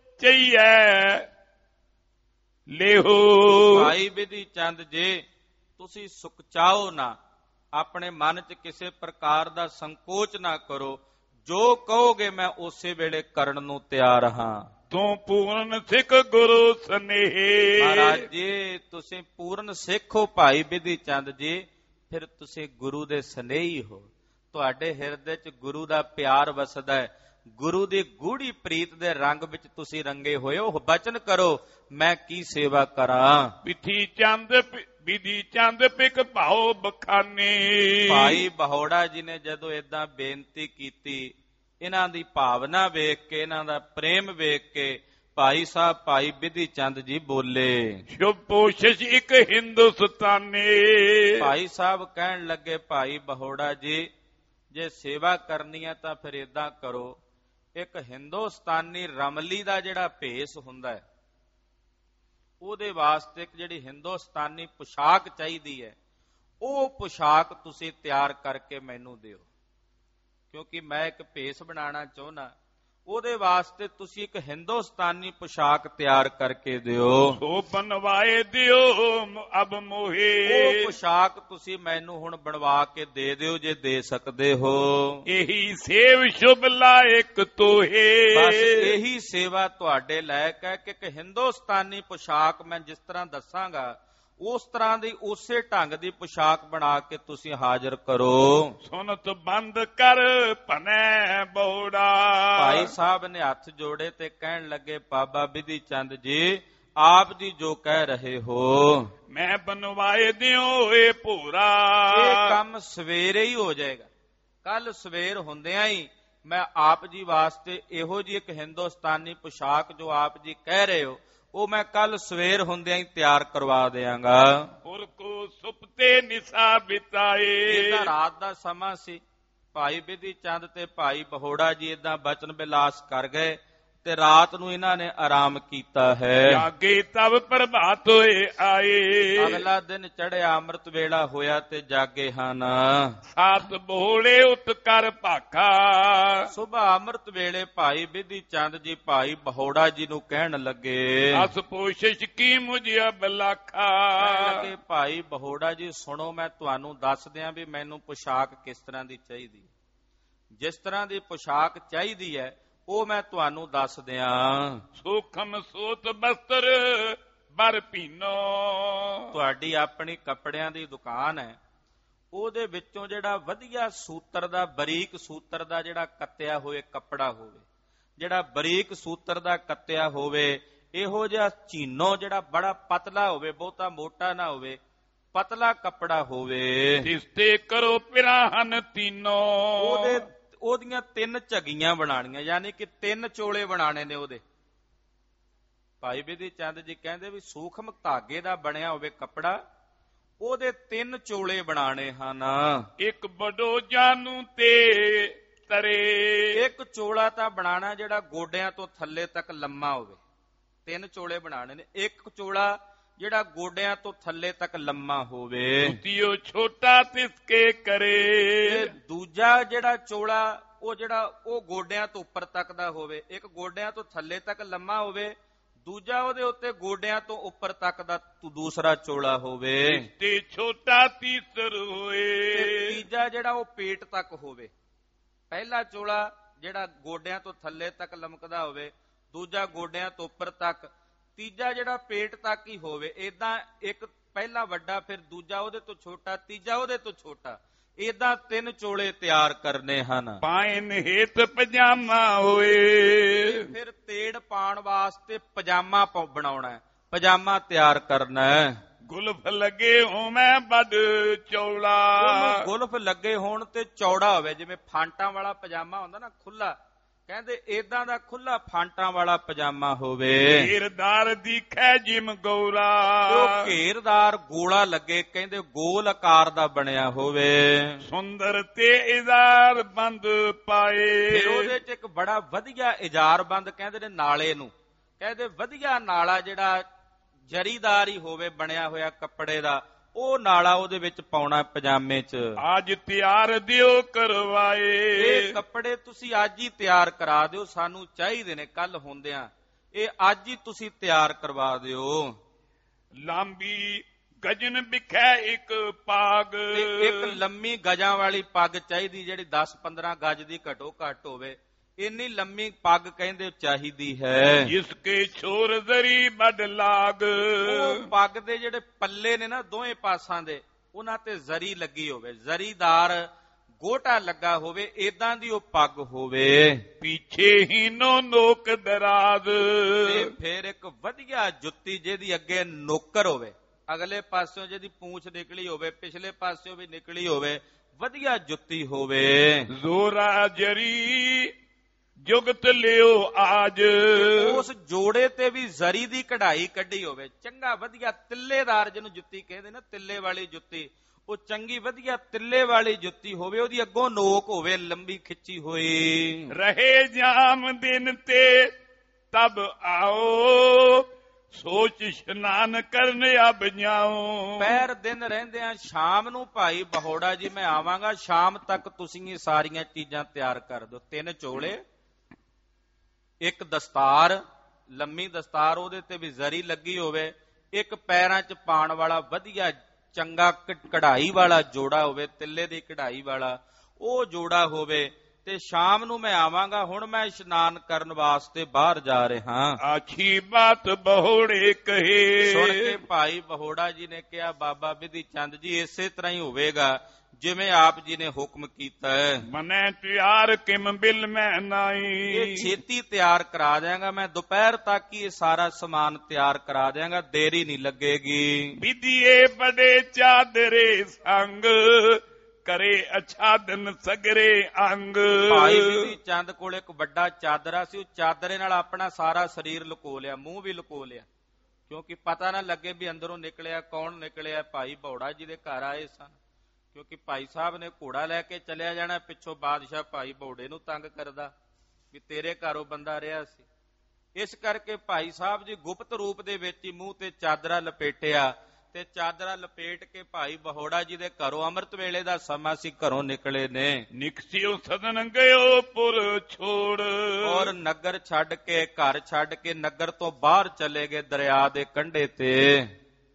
ਚਈਐ ਲੇਹੋ।
ਭਾਈ ਬਿਧੀ ਚੰਦ ਜੀ, ਤੁਸੀਂ ਸੁਖ ਚਾਹੋ ਨਾ, ਆਪਣੇ ਮਨ 'ਚ ਕਿਸੇ ਪ੍ਰਕਾਰ ਦਾ ਸੰਕੋਚ ਨਾ ਕਰੋ। ਜੋ ਕਹੋਗੇ ਮੈਂ ਉਸੇ ਵੇਲੇ ਕਰਨ ਨੂੰ ਤਿਆਰ ਹਾਂ।
ਤੂੰ ਪੂਰਨ ਸਿੱਖ ਗੁਰੂ ਸਨੇਹ।
ਮਹਾਰਾਜ ਜੀ, ਤੁਸੀਂ ਪੂਰਨ ਸਿੱਖ ਹੋ ਭਾਈ ਬਿਧੀ ਚੰਦ ਜੀ, ਫਿਰ ਤੁਸੀਂ ਗੁਰੂ ਦੇ ਸਨੇਹੀ ਹੋ। ਤੁਹਾਡੇ ਹਿਰਦੇ 'ਚ ਗੁਰੂ ਦਾ ਪਿਆਰ ਵਸਦਾ ਹੈ। ਗੁਰੂ ਦੀ ਗੂੜੀ ਪ੍ਰੀਤ ਦੇ ਰੰਗ ਵਿੱਚ ਤੁਸੀਂ ਰੰਗੇ ਹੋਏ ਹੋ। ਬਚਨ ਕਰੋ, ਮੈਂ ਕੀ ਸੇਵਾ ਕਰਾਂ।
ਬਿਧੀ ਚੰਦ ਬਿਧੀ ਚੰਦ ਪਿਕ ਭਾਉ ਬਖਾਨੇ।
ਭਾਈ ਬਹੋੜਾ ਜੀ ਨੇ ਜਦੋਂ ਏਦਾਂ ਬੇਨਤੀ ਕੀਤੀ, ਇਹਨਾਂ ਦੀ ਭਾਵਨਾ ਵੇਖ ਕੇ, ਇਹਨਾਂ ਦਾ ਪ੍ਰੇਮ ਵੇਖ ਕੇ ਭਾਈ ਸਾਹਿਬ ਭਾਈ ਬਿਧੀ ਚੰਦ ਜੀ ਬੋਲੇ,
ਸ਼ੁਭ ਪੋਸ਼ਿਸ਼ ਇੱਕ ਹਿੰਦੁਸਤਾਨੀ।
ਭਾਈ ਸਾਹਿਬ ਕਹਿਣ ਲੱਗੇ, ਭਾਈ ਬਹੋੜਾ ਜੀ, ਜੇ ਸੇਵਾ ਕਰਨੀ ਹੈ ਤਾਂ ਫਿਰ ਏਦਾਂ ਕਰੋ, ਇੱਕ ਹਿੰਦੁਸਤਾਨੀ ਰਮਲੀ ਦਾ ਜਿਹੜਾ ਭੇਸ ਹੁੰਦਾ ਹੈ, ਉਹਦੇ ਵਾਸਤੇ ਇੱਕ ਜਿਹੜੀ ਹਿੰਦੁਸਤਾਨੀ ਪੁਸ਼ਾਕ ਚਾਹੀਦੀ ਹੈ, ਉਹ ਪੁਸ਼ਾਕ ਤੁਸੀਂ ਤਿਆਰ ਕਰਕੇ ਮੈਨੂੰ ਦਿਓ, ਕਿਉਂਕਿ ਮੈਂ ਇੱਕ ਭੇਸ ਬਣਾਉਣਾ ਚਾਹੁੰਦਾ। ਉਹਦੇ ਵਾਸਤੇ ਤੁਸੀਂ ਇੱਕ ਹਿੰਦੁਸਤਾਨੀ ਪੁਸ਼ਾਕ ਤਿਆਰ ਕਰਕੇ ਦਿਓ।
ਸੋ ਬਣਵਾਏ ਦਿਓ ਅਬ ਮੋਹੇ।
ਉਹ ਪੁਸ਼ਾਕ ਤੁਸੀਂ ਮੈਨੂੰ ਹੁਣ ਬਣਵਾ ਕੇ ਦੇ ਦਿਓ ਜੇ ਦੇ ਸਕਦੇ ਹੋ।
ਇਹੀ ਸੇਵ ਸ਼ੁਭ ਲਾਇਕ ਤੋਹੇ।
ਬਸ ਇਹੀ ਸੇਵਾ ਤੁਹਾਡੇ ਲਾਇਕ ਹੈ ਕਿ ਇੱਕ ਹਿੰਦੁਸਤਾਨੀ ਪੁਸ਼ਾਕ ਮੈਂ ਜਿਸ ਤਰ੍ਹਾਂ ਦੱਸਾਂਗਾ ਉਸ ਤਰ੍ਹਾਂ ਦੀ ਉਸੇ ਢੰਗ ਦੀ ਪੁਸ਼ਾਕ ਬਣਾ ਕੇ ਤੁਸੀਂ ਹਾਜ਼ਰ ਕਰੋ।
ਸੁਨਤ ਬੰਦ ਕਰ ਭਨੈ ਬੋੜਾ।
ਭਾਈ ਸਾਹਿਬ ਨੇ ਹੱਥ ਜੋੜੇ ਤੇ ਕਹਿਣ ਲੱਗੇ, ਬਾਬਾ ਬਿਧੀ ਚੰਦ ਜੀ, ਆਪ ਜੀ ਜੋ ਕਹਿ ਰਹੇ ਹੋ,
ਮੈਂ ਬਣਵਾਏ ਦਿਓ ਇਹ ਭੋਰਾ।
ਇਹ ਕੰਮ ਸਵੇਰੇ ਹੀ ਹੋ ਜਾਏਗਾ। ਕੱਲ ਸਵੇਰ ਹੁੰਦਿਆਂ ਹੀ ਮੈਂ ਆਪ ਜੀ ਵਾਸਤੇ ਇਹੋ ਜੀ ਇੱਕ ਹਿੰਦੁਸਤਾਨੀ ਪੁਸ਼ਾਕ ਜੋ ਆਪ ਜੀ ਕਹਿ ਰਹੇ ਹੋ, ਉਹ ਮੈਂ ਕੱਲ ਸਵੇਰ ਹੁੰਦਿਆਂ ਹੀ ਤਿਆਰ ਕਰਵਾ ਦਿਆਂਗਾ।
ਹੋਰ ਕੋ ਸੁਪਤੇ ਨਿਸਾ ਬਿਤਾਏ।
ਇਹ ਤਾਂ ਰਾਤ ਦਾ ਸਮਾਂ ਸੀ। ਭਾਈ ਬਿਧੀ ਚੰਦ ਤੇ ਭਾਈ ਬਹੋੜਾ ਜੀ ਏਦਾਂ ਬਚਨ ਬਿਲਾਸ ਕਰ ਗਏ ਤੇ ਰਾਤ ਨੂੰ ਇਹਨਾਂ ਨੇ ਆਰਾਮ ਕੀਤਾ ਹੈ।
ਜਾਗੇ ਤਬ ਪ੍ਰਭਾਤ ਹੋਏ ਆਏ।
ਅਗਲਾ ਦਿਨ ਚੜਿਆ, ਅੰਮ੍ਰਿਤ ਵੇਲਾ ਹੋਇਆ ਤੇ ਜਾਗੇ ਹਨ।
ਸਾਤ ਬੋਲੇ ਉਤ ਕਰ ਭਾਖਾ।
ਸੁਬਹ ਅੰਮ੍ਰਿਤ ਵੇਲੇ ਭਾਈ ਬਿਧੀ ਚੰਦ ਜੀ ਭਾਈ ਬਹੋੜਾ ਜੀ ਨੂੰ ਕਹਿਣ ਲੱਗੇ,
ਅਸ ਪੋਸ਼ਿਸ਼ ਕੀ ਮੁਝਿਆ ਬਲਾਖਾ।
ਲੱਗੇ, ਭਾਈ ਬਹੋੜਾ ਜੀ ਸੁਣੋ, ਮੈਂ ਤੁਹਾਨੂੰ ਦੱਸ ਦਿਆਂ ਵੀ ਮੈਨੂੰ ਪੁਸ਼ਾਕ ਕਿਸ ਤਰ੍ਹਾਂ ਦੀ ਚਾਹੀਦੀ। ਜਿਸ ਤਰ੍ਹਾਂ ਦੀ ਪੁਸ਼ਾਕ ਚਾਹੀਦੀ ਹੈ ਉਹ ਮੈਂ ਤੁਹਾਨੂੰ ਦੱਸ ਦਿਆਂ।
ਸੂਖਮ ਸੂਤ ਬਸਤਰ ਬਰ ਪੀਨੋ।
ਤੁਹਾਡੀ ਆਪਣੀ ਕੱਪੜਿਆਂ ਦੀ ਦੁਕਾਨ ਹੈ, ਉਹਦੇ ਵਿੱਚੋਂ ਜਿਹੜਾ ਵਧੀਆ ਸੂਤਰ ਦਾ, ਬਰੀਕ ਸੂਤਰ ਦਾ ਜਿਹੜਾ ਕੱਤਿਆ ਹੋਏ ਕੱਪੜਾ ਹੋਵੇ, ਜਿਹੜਾ ਬਰੀਕ ਸੂਤਰ ਦਾ ਕੱਤਿਆ ਹੋਵੇ, ਇਹੋ ਜਿਹਾ ਚੀਨੋ ਜਿਹੜਾ ਬੜਾ ਪਤਲਾ ਹੋਵੇ, ਬਹੁਤਾ ਮੋਟਾ ਨਾ ਹੋਵੇ, ਪਤਲਾ ਕੱਪੜਾ ਹੋਵੇ।
ਤਿਸਤੇ ਕਰੋ ਪਿਰਾਹਨ ਤੀਨੋ।
ਉਹਦੇ ਉਹਦੀਆਂ ਤਿੰਨ ਝੱਗੀਆਂ ਬਣਾਣੀਆਂ, ਯਾਨੀ ਕਿ ਤਿੰਨ ਚੋਲੇ ਬਣਾਣੇ ਨੇ ਉਹਦੇ। ਭਾਈ ਬਿਧੀ ਚੰਦ ਜੀ ਕਹਿੰਦੇ ਵੀ ਸੂਖਮ ਧਾਗੇ ਦਾ ਬਣਿਆ ਹੋਵੇ ਕੱਪੜਾ, ਉਹਦੇ ਤਿੰਨ ਚੋਲੇ ਬਣਾਣੇ ਹਨ।
ਇੱਕ ਬੜੋ ਜਾਨੂ ਤੇ ਤਰੇ।
ਇੱਕ ਚੋਲਾ ਤਾਂ ਬਣਾਣਾ ਜਿਹੜਾ ਗੋਡਿਆਂ ਤੋਂ ਥੱਲੇ ਤੱਕ ਲੰਮਾ ਹੋਵੇ, ਤਿੰਨ ਚੋਲੇ ਬਣਾਣੇ ਨੇ। ਇੱਕ ਚੋਲਾ ਜਿਹੜਾ ਗੋਡਿਆਂ ਤੋਂ ਥੱਲੇ ਤੱਕ ਲੰਮਾ ਹੋਵੇ।
ਦੂਜਿਓ ਛੋਟਾ ਤਿਸਕੇ ਕਰੇ।
ਤੇ ਦੂਜਾ ਜਿਹੜਾ ਚੋਲਾ ਉਹ ਜਿਹੜਾ ਉਹ ਗੋਡਿਆਂ ਤੋਂ ਉੱਪਰ ਤੱਕ ਦਾ ਹੋਵੇ। ਇੱਕ ਗੋਡਿਆਂ ਤੋਂ ਥੱਲੇ ਤੱਕ ਲੰਮਾ ਹੋਵੇ, ਦੂਜਾ ਉਹਦੇ ਉੱਤੇ ਗੋਡਿਆਂ ਤੋਂ ਉੱਪਰ ਤੱਕ ਦਾ ਦੂਸਰਾ ਚੋਲਾ ਹੋਵੇ।
ਤੇ ਛੋਟਾ ਤੀਸਰ ਹੋਏ।
ਤੇ ਤੀਜਾ ਜਿਹੜਾ ਉਹ ਪੇਟ ਤੱਕ ਹੋਵੇ। ਪਹਿਲਾ ਚੋਲਾ ਜਿਹੜਾ ਗੋਡਿਆਂ ਤੋਂ ਥੱਲੇ ਤੱਕ ਲਮਕਦਾ ਹੋਵੇ, ਦੂਜਾ ਗੋਡਿਆਂ ਤੋਂ ਉੱਪਰ ਤੱਕ, ਤੀਜਾ ਜਿਹੜਾ ਪੇਟ ਤੱਕ ਹੀ ਹੋਵੇ। ਏਦਾਂ ਇੱਕ ਪਹਿਲਾ ਵੱਡਾ, ਫਿਰ ਦੂਜਾ ਉਹਦੇ ਤੋਂ ਛੋਟਾ, ਤੀਜਾ ਉਹਦੇ ਤੋਂ ਛੋਟਾ, ਏਦਾਂ ਤਿੰਨ ਚੋਲੇ ਤਿਆਰ ਕਰਨੇ ਹਨ।
ਪਾਇਨ ਹੇਤ ਪਜਾਮਾ ਹੋਏ।
ਫਿਰ ਤੇੜ ਪਾਉਣ ਵਾਸਤੇ ਪਜਾਮਾ ਬਣਾਉਣਾ ਹੈ, ਪਜਾਮਾ ਤਿਆਰ ਕਰਨਾ ਹੈ।
ਗੁਲਫ ਲੱਗੇ ਹੋਵੇਂ ਵੱਡ ਚੌੜਾ।
ਗੁਲਫ ਲੱਗੇ ਹੋਣ ਤੇ ਚੌੜਾ ਹੋਵੇ, ਜਿਵੇਂ ਫਾਂਟਾਂ ਵਾਲਾ ਪਜਾਮਾ ਹੁੰਦਾ ਨਾ ਖੁੱਲਾ, ਕਹਿੰਦੇ ਏਦਾਂ ਦਾ ਖੁੱਲਾ ਫਾਂਟਾਂ ਵਾਲਾ ਪਜਾਮਾ ਹੋਵੇ,
ਘੇਰਦਾਰ ਦੀਖੈ ਜਿਮ ਗੌਰਾ,
ਉਹ ਘੇਰਦਾਰ ਗੋਲਾ ਲੱਗੇ, ਕਹਿੰਦੇ ਗੋਲ ਆਕਾਰ ਦਾ ਬਣਿਆ ਹੋਵੇ,
ਸੁੰਦਰ ਤੇ ਇਜ਼ਾਰ ਬੰਦ ਪਾਏ,
ਫਿਰ ਉਹਦੇ ਚ ਇੱਕ ਬੜਾ ਵਧੀਆ ਇਜ਼ਾਰ ਬੰਦ ਕਹਿੰਦੇ ਨੇ ਨਾਲੇ ਨੂੰ, ਕਹਿੰਦੇ ਵਧੀਆ ਨਾਲਾ ਜਿਹੜਾ ਜਰੀਦਾਰ ਹੀ ਹੋਵੇ ਬਣਿਆ ਹੋਇਆ ਕੱਪੜੇ ਦਾ, ਉਹ ਨਾਲਾ ਉਹਦੇ ਵਿੱਚ ਪਾਉਣਾ ਪਜਾਮੇ 'ਚ।
ਅੱਜ ਤਿਆਰ ਦਿਓ ਕਰਵਾਏ,
ਇਹ ਕੱਪੜੇ ਤੁਸੀਂ ਅੱਜ ਹੀ ਤਿਆਰ ਕਰਾ ਦਿਓ, ਸਾਨੂੰ ਚਾਹੀਦੇ ਨੇ ਕੱਲ ਹੁੰਦਿਆਂ, ਇਹ ਅੱਜ ਹੀ ਤੁਸੀਂ ਤਿਆਰ ਕਰਵਾ ਦਿਓ।
ਲਾਂਬੀ ਗਜਨ ਵਿਖੈ ਇੱਕ ਪਾਗ,
ਇੱਕ ਲੰਮੀ ਗਜਾਂ ਵਾਲੀ ਪੱਗ ਚਾਹੀਦੀ, ਜਿਹੜੀ ਦਸ ਪੰਦਰਾਂ ਗਜ ਦੀ ਘਟੋ ਘੱਟ ਹੋਵੇ, ਇੰਨੀ ਲੰਮੀ ਪੱਗ ਕਹਿੰਦੇ ਚਾਹੀਦੀ ਹੈ।
ਜਿਸਕੇ ਛੋਰ ਜ਼ਰੀ ਵੱਡ ਲਾਗ,
ਉਹ ਪੱਗ ਦੇ ਜਿਹੜੇ ਪੱਲੇ ਨੇ ਨਾ ਦੋਵੇਂ ਪਾਸਾਂ ਦੇ, ਉਹਨਾਂ ਤੇ ਜ਼ਰੀ ਲੱਗੀ ਹੋਵੇ, ਜ਼ਰੀਦਾਰ ਗੋਟਾ ਲੱਗਾ ਹੋਵੇ, ਏਦਾਂ ਦੀ ਉਹ ਪੱਗ ਹੋਵੇ।
ਪਿੱਛੇ ਹੀ ਨੋ ਨੋਕ ਦਰਾਜ਼,
ਤੇ ਫਿਰ ਇੱਕ ਵਧੀਆ ਜੁੱਤੀ ਜਿਹਦੀ ਅੱਗੇ ਨੋਕਰ ਹੋਵੇ, ਅਗਲੇ ਪਾਸਿਓਂ ਜਿਹਦੀ ਪੂੰਛ ਨਿਕਲੀ ਹੋਵੇ, ਪਿਛਲੇ ਪਾਸਿਓਂ ਵੀ ਨਿਕਲੀ ਹੋਵੇ, ਵਧੀਆ ਜੁੱਤੀ ਹੋਵੇ।
ਜ਼ੋਰਾ ਜਰੀ ਜੁਗਤ ਲਿਓ ਆਜ,
ਉਸ ਜੋੜੇ ਤੇ ਵੀ ਜ਼ਰੀ ਦੀ ਕਢਾਈ ਕੱਢੀ ਹੋਵੇ, ਚੰਗਾ ਵਧੀਆ ਤਿੱਲੇਦਾਰ ਜਿਹਨੂੰ ਜੁੱਤੀ ਕਹਿੰਦੇ ਨਾ, ਤਿੱਲੇ ਵਾਲੀ ਜੁੱਤੀ, ਉਹ ਚੰਗੀ ਵਧੀਆ ਤਿੱਲੇ ਵਾਲੀ ਜੁੱਤੀ ਹੋਵੇ, ਉਹਦੀ ਅੱਗੋਂ ਨੋਕ ਹੋਵੇ ਲੰਬੀ ਖਿੱਚੀ ਹੋਈ।
ਰਹੇ ਜਾਮ ਦਿਨ ਤੇ ਤਬ ਆਓ, ਸੋਚ ਇਸ਼ਨਾਨ ਕਰਨ ਅਬ ਜਾਓ।
ਪੈਰ ਦਿਨ ਰਹਿੰਦਿਆਂ ਸ਼ਾਮ ਨੂੰ ਭਾਈ ਬਹੋੜਾ ਜੀ ਮੈਂ ਆਵਾਂਗਾ, ਸ਼ਾਮ ਤੱਕ ਤੁਸੀਂ ਇਹ ਸਾਰੀਆਂ ਚੀਜ਼ਾਂ ਤਿਆਰ ਕਰ ਦਿਓ। ਤਿੰਨ ਚੋਲੇ, ਇੱਕ ਦਸਤਾਰ, ਲੰਮੀ ਦਸਤਾਰ, ਉਹਦੇ ਤੇ ਵੀ ਜ਼ਰੀ ਲੱਗੀ ਹੋਵੇ, ਇੱਕ ਪੈਰਾਂ 'ਚ ਪਾਉਣ ਵਾਲਾ ਵਧੀਆ ਚੰਗਾ ਕਢਾਈ ਵਾਲਾ ਜੋੜਾ ਹੋਵੇ, ਤਿੱਲੇ ਦੀ ਕਢਾਈ ਵਾਲਾ ਉਹ ਜੋੜਾ ਹੋਵੇ, ਤੇ ਸ਼ਾਮ ਨੂੰ ਮੈਂ ਆਵਾਂਗਾ। ਹੁਣ ਮੈਂ ਇਸ਼ਨਾਨ ਕਰਨ ਵਾਸਤੇ ਬਾਹਰ ਜਾ ਰਿਹਾ।
ਆਖੀ ਬਾਤ ਬਹੋੜੇ ਕਹੇ,
ਸੁਣ ਕੇ ਭਾਈ ਬਹੋੜਾ ਜੀ ਨੇ ਕਿਹਾ, ਬਾਬਾ ਬਿਧੀ ਚੰਦ ਜੀ ਇਸੇ ਤਰ੍ਹਾਂ ਹੀ ਹੋਵੇਗਾ ਜਿਵੇਂ ਆਪ ਜੀ ਨੇ ਹੁਕਮ ਕੀਤਾ ਹੈ।
ਮਨੇ ਤਿਆਰ ਕਿਮ ਬਿਲ ਮੈਂ ਨਾਈ,
ਇਹ ਛੇਤੀ ਤਿਆਰ ਕਰਾ ਦਿਆਂਗਾ ਮੈਂ, ਦੁਪਹਿਰ ਤੱਕ ਹੀ ਇਹ ਸਾਰਾ ਸਮਾਨ ਤਿਆਰ ਕਰਾ ਦਿਆਂਗਾ, ਦੇਰੀ ਨਹੀਂ ਲੱਗੇਗੀ।
ਵਿਧੀਏ ਬੜੇ ਚਾਦਰੇ ਸੰਗ, ਕਰੇ ਅਛਾਦਨ ਸਗਰੇ ਅੰਗ।
ਭਾਈ ਬਿਧੀ ਚੰਦ ਕੋਲ ਇੱਕ ਵੱਡਾ ਚਾਦਰਾ ਸੀ, ਉਹ ਚਾਦਰੇ ਨਾਲ ਆਪਣਾ ਸਾਰਾ ਸਰੀਰ ਲੁਕੋ ਲਿਆ, ਮੂੰਹ ਵੀ ਲੁਕੋ ਲਿਆ, ਕਿਉਂਕਿ ਪਤਾ ਨਾ ਲੱਗੇ ਵੀ ਅੰਦਰੋਂ ਨਿਕਲਿਆ ਕੌਣ ਨਿਕਲਿਆ। ਭਾਈ ਬਹੋੜਾ ਜੀ ਦੇ ਘਰ ਆਏ ਸਨ, ਕਿਉਂਕਿ ਭਾਈ ਸਾਹਿਬ ਨੇ ਘੋੜਾ ਲੈ ਕੇ ਚਲਿਆ ਜਾਣਾ, ਪਿੱਛੋਂ ਬਾਦਸ਼ਾਹ ਭਾਈ ਬਹੋੜੇ ਨੂੰ ਤੰਗ ਕਰਦਾ ਵੀ ਤੇਰੇ ਘਰੋਂ ਬੰਦਾ ਰਿਹਾ ਸੀ। ਇਸ ਕਰਕੇ ਭਾਈ ਸਾਹਿਬ ਜੀ ਗੁਪਤ ਰੂਪ ਦੇ ਵਿੱਚ ਹੀ ਮੂੰਹ ਤੇ ਚਾਦਰਾ ਲਪੇਟਿਆ, ਤੇ ਚਾਦਰਾ ਲਪੇਟ ਕੇ ਭਾਈ ਬਹੋੜਾ ਜੀ ਦੇ ਘਰੋਂ, ਅੰਮ੍ਰਿਤ ਵੇਲੇ ਦਾ ਸਮਾਂ ਸੀ, ਘਰੋਂ ਨਿਕਲੇ ਨੇ।
ਨਿਕਸਿਓ ਸਦਨ ਗਇਓ ਪੁਰ ਛੋੜ,
ਔਰ ਨਗਰ ਛੱਡ ਕੇ, ਘਰ ਛੱਡ ਕੇ ਨਗਰ ਤੋਂ ਬਾਹਰ ਚਲੇ ਗਏ ਦਰਿਆ ਦੇ ਕੰਢੇ ਤੇ।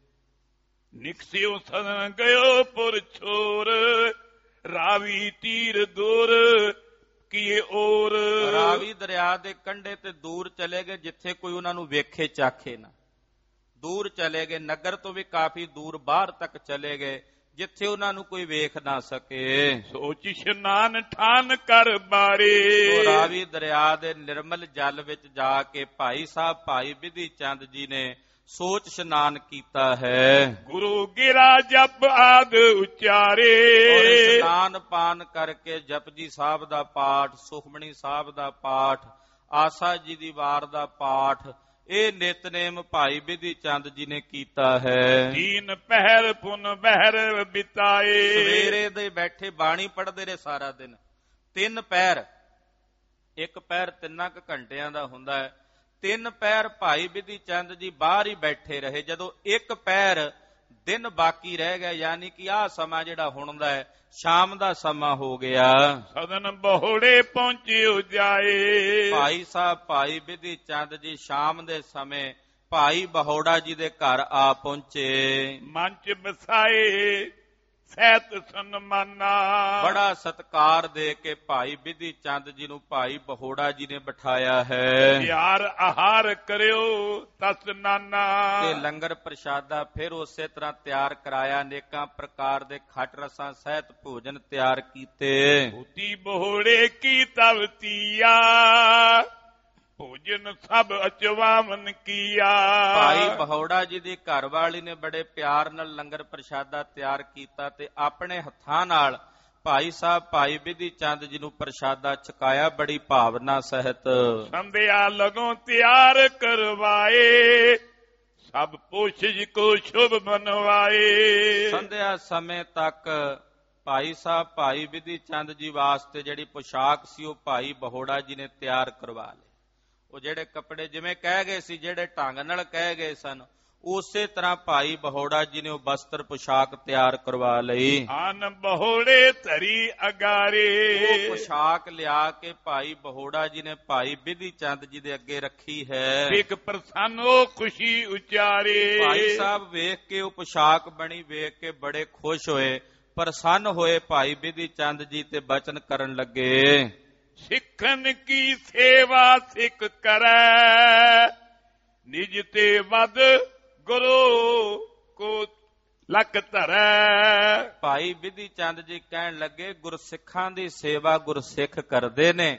ਨਿਕਸਿਓ ਸਦਨ ਗਇਓ ਪੁਰ ਛੋੜ, ਰਾਵੀ ਤੀਰ ਦੂਰ ਕੀਏ ਔਰ।
ਰਾਵੀ ਦਰਿਆ ਦੇ ਕੰਢੇ ਤੇ ਦੂਰ ਚਲੇ ਗਏ, ਜਿੱਥੇ ਕੋਈ ਉਹਨਾਂ ਨੂੰ ਵੇਖੇ ਚਾਖੇ ਨਾ, ਦੂਰ ਚਲੇ ਗਏ। ਨਗਰ ਤੋਂ ਵੀ ਕਾਫੀ ਦੂਰ ਬਾਹਰ ਤੱਕ ਚਲੇ ਗਏ, ਜਿੱਥੇ ਉਹਨਾਂ ਨੂੰ ਕੋਈ ਵੇਖ ਨਾ ਸਕੇ।
ਸੋਚ ਇਸ਼ਨਾਨ ਠਾਨ ਕਰ ਬਾਰੇ,
ਰਾਵੀ ਦਰਿਆ ਦੇ ਨਿਰਮਲ ਜਲ ਵਿੱਚ ਜਾ ਕੇ ਭਾਈ ਸਾਹਿਬ ਭਾਈ ਬਿਧੀ ਚੰਦ ਜੀ ਨੇ ਸੋਚ ਇਸ਼ਨਾਨ ਕੀਤਾ ਹੈ।
ਗੁਰੂ ਗਿਰਾ ਜਪ ਆਦ ਉਚਾਰੇ,
ਔਰ ਇਸ਼ਨਾਨ ਪਾਨ ਕਰਕੇ ਜਪਜੀ ਸਾਹਿਬ ਦਾ ਪਾਠ, ਸੁਖਮਣੀ ਸਾਹਿਬ ਦਾ ਪਾਠ, ਆਸਾ ਜੀ ਦੀ ਵਾਰ ਦਾ ਪਾਠ, ਇਹ ਨਿਤਨੇਮ ਭਾਈ ਬਿਧੀ ਚੰਦ ਜੀ ਨੇ ਕੀਤਾ ਹੈ।
ਤੀਨ ਪਹਿਰ ਪੁਨ ਬਹਿਰ ਬਿਤਾਏ,
ਸਵੇਰੇ ਦੇ ਬੈਠੇ ਬਾਣੀ ਪੜ੍ਹਦੇ ਰਹੇ ਸਾਰਾ ਦਿਨ। ਤਿੰਨ ਪਹਿਰ, ਇੱਕ ਪਹਿਰ ਤਿੰਨਾਂ ਕੁ ਘੰਟਿਆਂ ਦਾ ਹੁੰਦਾ ਹੈ, ਤਿੰਨ ਪਹਿਰ ਭਾਈ ਬਿਧੀ ਚੰਦ ਜੀ ਬਾਹਰ ਹੀ ਬੈਠੇ ਰਹੇ। ਜਦੋਂ ਇੱਕ ਪਹਿਰ ਦਿਨ ਬਾਕੀ ਰਹਿ ਗਿਆ, ਯਾਨੀ ਕਿ ਆਹ ਸਮਾਂ ਜਿਹੜਾ ਹੁਣ ਦਾ ਹੈ, ਸ਼ਾਮ ਦਾ ਸਮਾਂ ਹੋ ਗਿਆ।
ਸਦਨ ਬਹੋੜੇ ਪਹੁੰਚਿਓ ਜਾਏ,
ਭਾਈ ਸਾਹਿਬ ਭਾਈ ਬਿਧੀ ਚੰਦ ਜੀ ਸ਼ਾਮ ਦੇ ਸਮੇਂ ਭਾਈ ਬਹੋੜਾ ਜੀ ਦੇ ਘਰ ਆ ਪਹੁੰਚੇ।
ਮੰਚ ਬਸਾਏ ਸਹਿਤ ਸਨਮਾਨਾ,
ਬੜਾ ਸਤਿਕਾਰ ਦੇ ਕੇ ਭਾਈ ਬਿਧੀ ਚੰਦ ਜੀ ਨੂੰ ਭਾਈ ਬਹੋੜਾ ਜੀ ਨੇ ਬਿਠਾਇਆ ਹੈ।
ਯਾਰ ਆਹਾਰ ਕਰਿਓ ਤਸ ਨਾਨਾ,
ਤੇ ਲੰਗਰ ਪ੍ਰਸ਼ਾਦਾ ਫਿਰ ਉਸੇ ਤਰ੍ਹਾਂ ਤਿਆਰ ਕਰਾਇਆ, ਅਨੇਕਾਂ ਪ੍ਰਕਾਰ ਦੇ ਖੱਟ ਰਸਾਂ ਸਹਿਤ ਭੋਜਨ ਤਿਆਰ ਕੀਤੇ।
ਉਤੀ ਬਹੋੜੇ ਕੀ ਤਵਤੀਆ, ਭੋਜਨ ਸਭ ਅਚਵਾਵਨ ਕੀਆ।
ਭਾਈ ਬਹੋੜਾ ਜੀ ਦੀ ਘਰਵਾਲੀ ਨੇ ਬੜੇ ਪਿਆਰ ਨਾਲ ਲੰਗਰ ਪ੍ਰਸ਼ਾਦਾ ਤਿਆਰ ਕੀਤਾ, ਤੇ ਆਪਣੇ ਹੱਥਾਂ ਨਾਲ ਭਾਈ ਸਾਹਿਬ ਭਾਈ ਬਿਧੀ ਚੰਦ ਜੀ ਨੂੰ ਪ੍ਰਸ਼ਾਦਾ ਛਕਾਇਆ ਬੜੀ ਭਾਵਨਾ ਸਹਿਤ।
ਸੰਧਿਆ ਲਗੋਂ ਤਿਆਰ ਕਰਵਾਏ, ਸਭ ਪੁੱਛ ਕੋ ਸ਼ੁਭ ਬਣਵਾਏ।
ਸੰਧਿਆ ਸਮੇਂ ਤੱਕ ਭਾਈ ਸਾਹਿਬ ਭਾਈ ਬਿਧੀ ਚੰਦ ਜੀ ਵਾਸਤੇ ਜਿਹੜੀ ਪੁਸ਼ਾਕ ਸੀ ਉਹ ਭਾਈ ਬਹੋੜਾ ਜੀ ਨੇ ਤਿਆਰ ਕਰਵਾ ਲਈ। ਉਹ ਜਿਹੜੇ ਕੱਪੜੇ ਜਿਵੇਂ ਕਹਿ ਗਏ ਸੀ, ਜਿਹੜੇ ਢੰਗ ਨਾਲ ਕਹਿ ਗਏ ਸਨ, ਉਸੇ ਤਰ੍ਹਾਂ ਭਾਈ ਬਹੋੜਾ ਜੀ ਨੇ ਉਹ ਬਸਤਰ ਪੁਸ਼ਾਕ ਤਿਆਰ ਕਰਵਾ ਲਈ।
ਆਨ ਬਹੋੜੇ ਧਰੀ ਅਗਾਰੇ,
ਉਹ ਪੁਸ਼ਾਕ ਲਿਆ ਕੇ ਭਾਈ ਬਹੋੜਾ ਜੀ ਨੇ ਭਾਈ ਬਿਧੀ ਚੰਦ ਜੀ ਦੇ ਅੱਗੇ ਰੱਖੀ ਹੈ।
ਇੱਕ ਪ੍ਰਸੰਨੋ ਖੁਸ਼ੀ ਉਚਾਰੇ।
ਭਾਈ ਸਾਹਿਬ ਵੇਖ ਕੇ ਉਹ ਪੁਸ਼ਾਕ ਬਣੀ ਵੇਖ ਕੇ ਬੜੇ ਖੁਸ਼ ਹੋਏ, ਪ੍ਰਸੰਨ ਹੋਏ ਭਾਈ ਬਿਧੀ ਚੰਦ ਜੀ ਤੇ ਬਚਨ ਕਰਨ ਲੱਗੇ।
ਸਿੱਖਨ ਕੀ ਸੇਵਾ ਸਿੱਖ ਕਰੈ, ਨਿਜ ਤੇ ਵਦ ਗੁਰੂ ਕੋ ਲਖ ਧਰੈ।
ਭਾਈ ਬਿਧੀ ਚੰਦ ਜੀ ਕਹਿਣ ਲੱਗੇ, ਗੁਰਸਿੱਖਾਂ ਦੀ ਸੇਵਾ ਗੁਰਸਿੱਖ ਕਰਦੇ ਨੇ,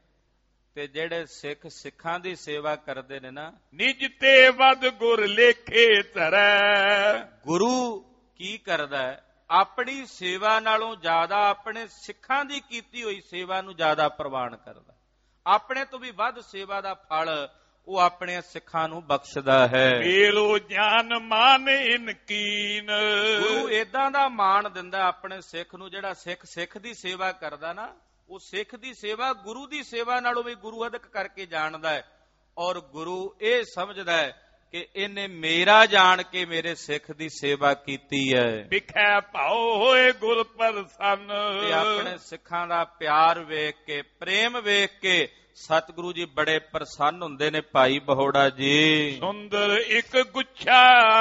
ਤੇ ਜਿਹੜੇ ਸਿੱਖ ਸਿੱਖਾਂ ਦੀ ਸੇਵਾ ਕਰਦੇ ਨੇ ਨਾ,
ਨਿਜ ਤੇ ਵਦ ਗੁਰ ਲੇਖੇ ਧਰੈ।
ਗੁਰੂ ਕੀ ਕਰਦਾ ਹੈ? ਆਪਣੀ ਸੇਵਾ ਨਾਲੋਂ ਜ਼ਿਆਦਾ ਆਪਣੇ ਸਿੱਖਾਂ ਦੀ ਕੀਤੀ ਹੋਈ ਸੇਵਾ ਨੂੰ ਜ਼ਿਆਦਾ ਪ੍ਰਵਾਨ ਕਰਦਾ। ਆਪਣੇ ਤੋਂ ਵੀ ਵੱਧ ਸੇਵਾ ਦਾ ਫਲ ਉਹ ਆਪਣੇ ਸਿੱਖਾਂ ਨੂੰ ਬਖਸ਼ਦਾ ਹੈ।
ਮੇਲੋ ਜਾਨ ਮਾਨ ਇਨਕੀਨ,
ਗੁਰੂ ਏਦਾਂ ਦਾ ਮਾਣ ਦਿੰਦਾ ਆਪਣੇ ਸਿੱਖ ਨੂੰ, ਜਿਹੜਾ ਸਿੱਖ ਸਿੱਖ ਦੀ ਸੇਵਾ ਕਰਦਾ ਨਾ, ਉਹ ਸਿੱਖ ਦੀ ਸੇਵਾ ਗੁਰੂ ਦੀ ਸੇਵਾ ਨਾਲੋਂ ਵੀ ਗੁਰੂ ਅਧਿਕ ਕਰਕੇ ਜਾਣਦਾ ਹੈ। ਔਰ ਗੁਰੂ ਇਹ ਸਮਝਦਾ ਹੈ ਕਿ ਇਹਨੇ ਮੇਰਾ ਜਾਣ ਕੇ ਮੇਰੇ ਸਿੱਖ ਦੀ ਸੇਵਾ ਕੀਤੀ ਹੈ।
ਵਿਖੈ ਭਾਉ ਹੋਏ ਗੁਰ ਪ੍ਰਸੰਨ,
ਤੇ ਆਪਣੇ ਸਿੱਖਾਂ ਦਾ ਪਿਆਰ ਵੇਖ ਕੇ, ਪ੍ਰੇਮ ਵੇਖ ਕੇ ਸਤਿਗੁਰੂ ਜੀ ਬੜੇ ਪ੍ਰਸੰਨ ਹੁੰਦੇ ਨੇ। ਭਾਈ ਬਹੋੜਾ ਜੀ
ਸੁੰਦਰ ਇੱਕ ਗੁੱਛਾ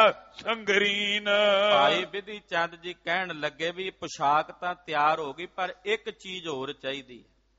ਸੰਗਰੀਨ।
ਭਾਈ ਬਿਧੀ ਚੰਦ ਜੀ ਕਹਿਣ ਲੱਗੇ ਵੀ ਪੁਸ਼ਾਕ ਤਾਂ ਤਿਆਰ ਹੋ ਗਈ, ਪਰ ਇੱਕ ਚੀਜ਼ ਹੋਰ ਚਾਹੀਦੀ।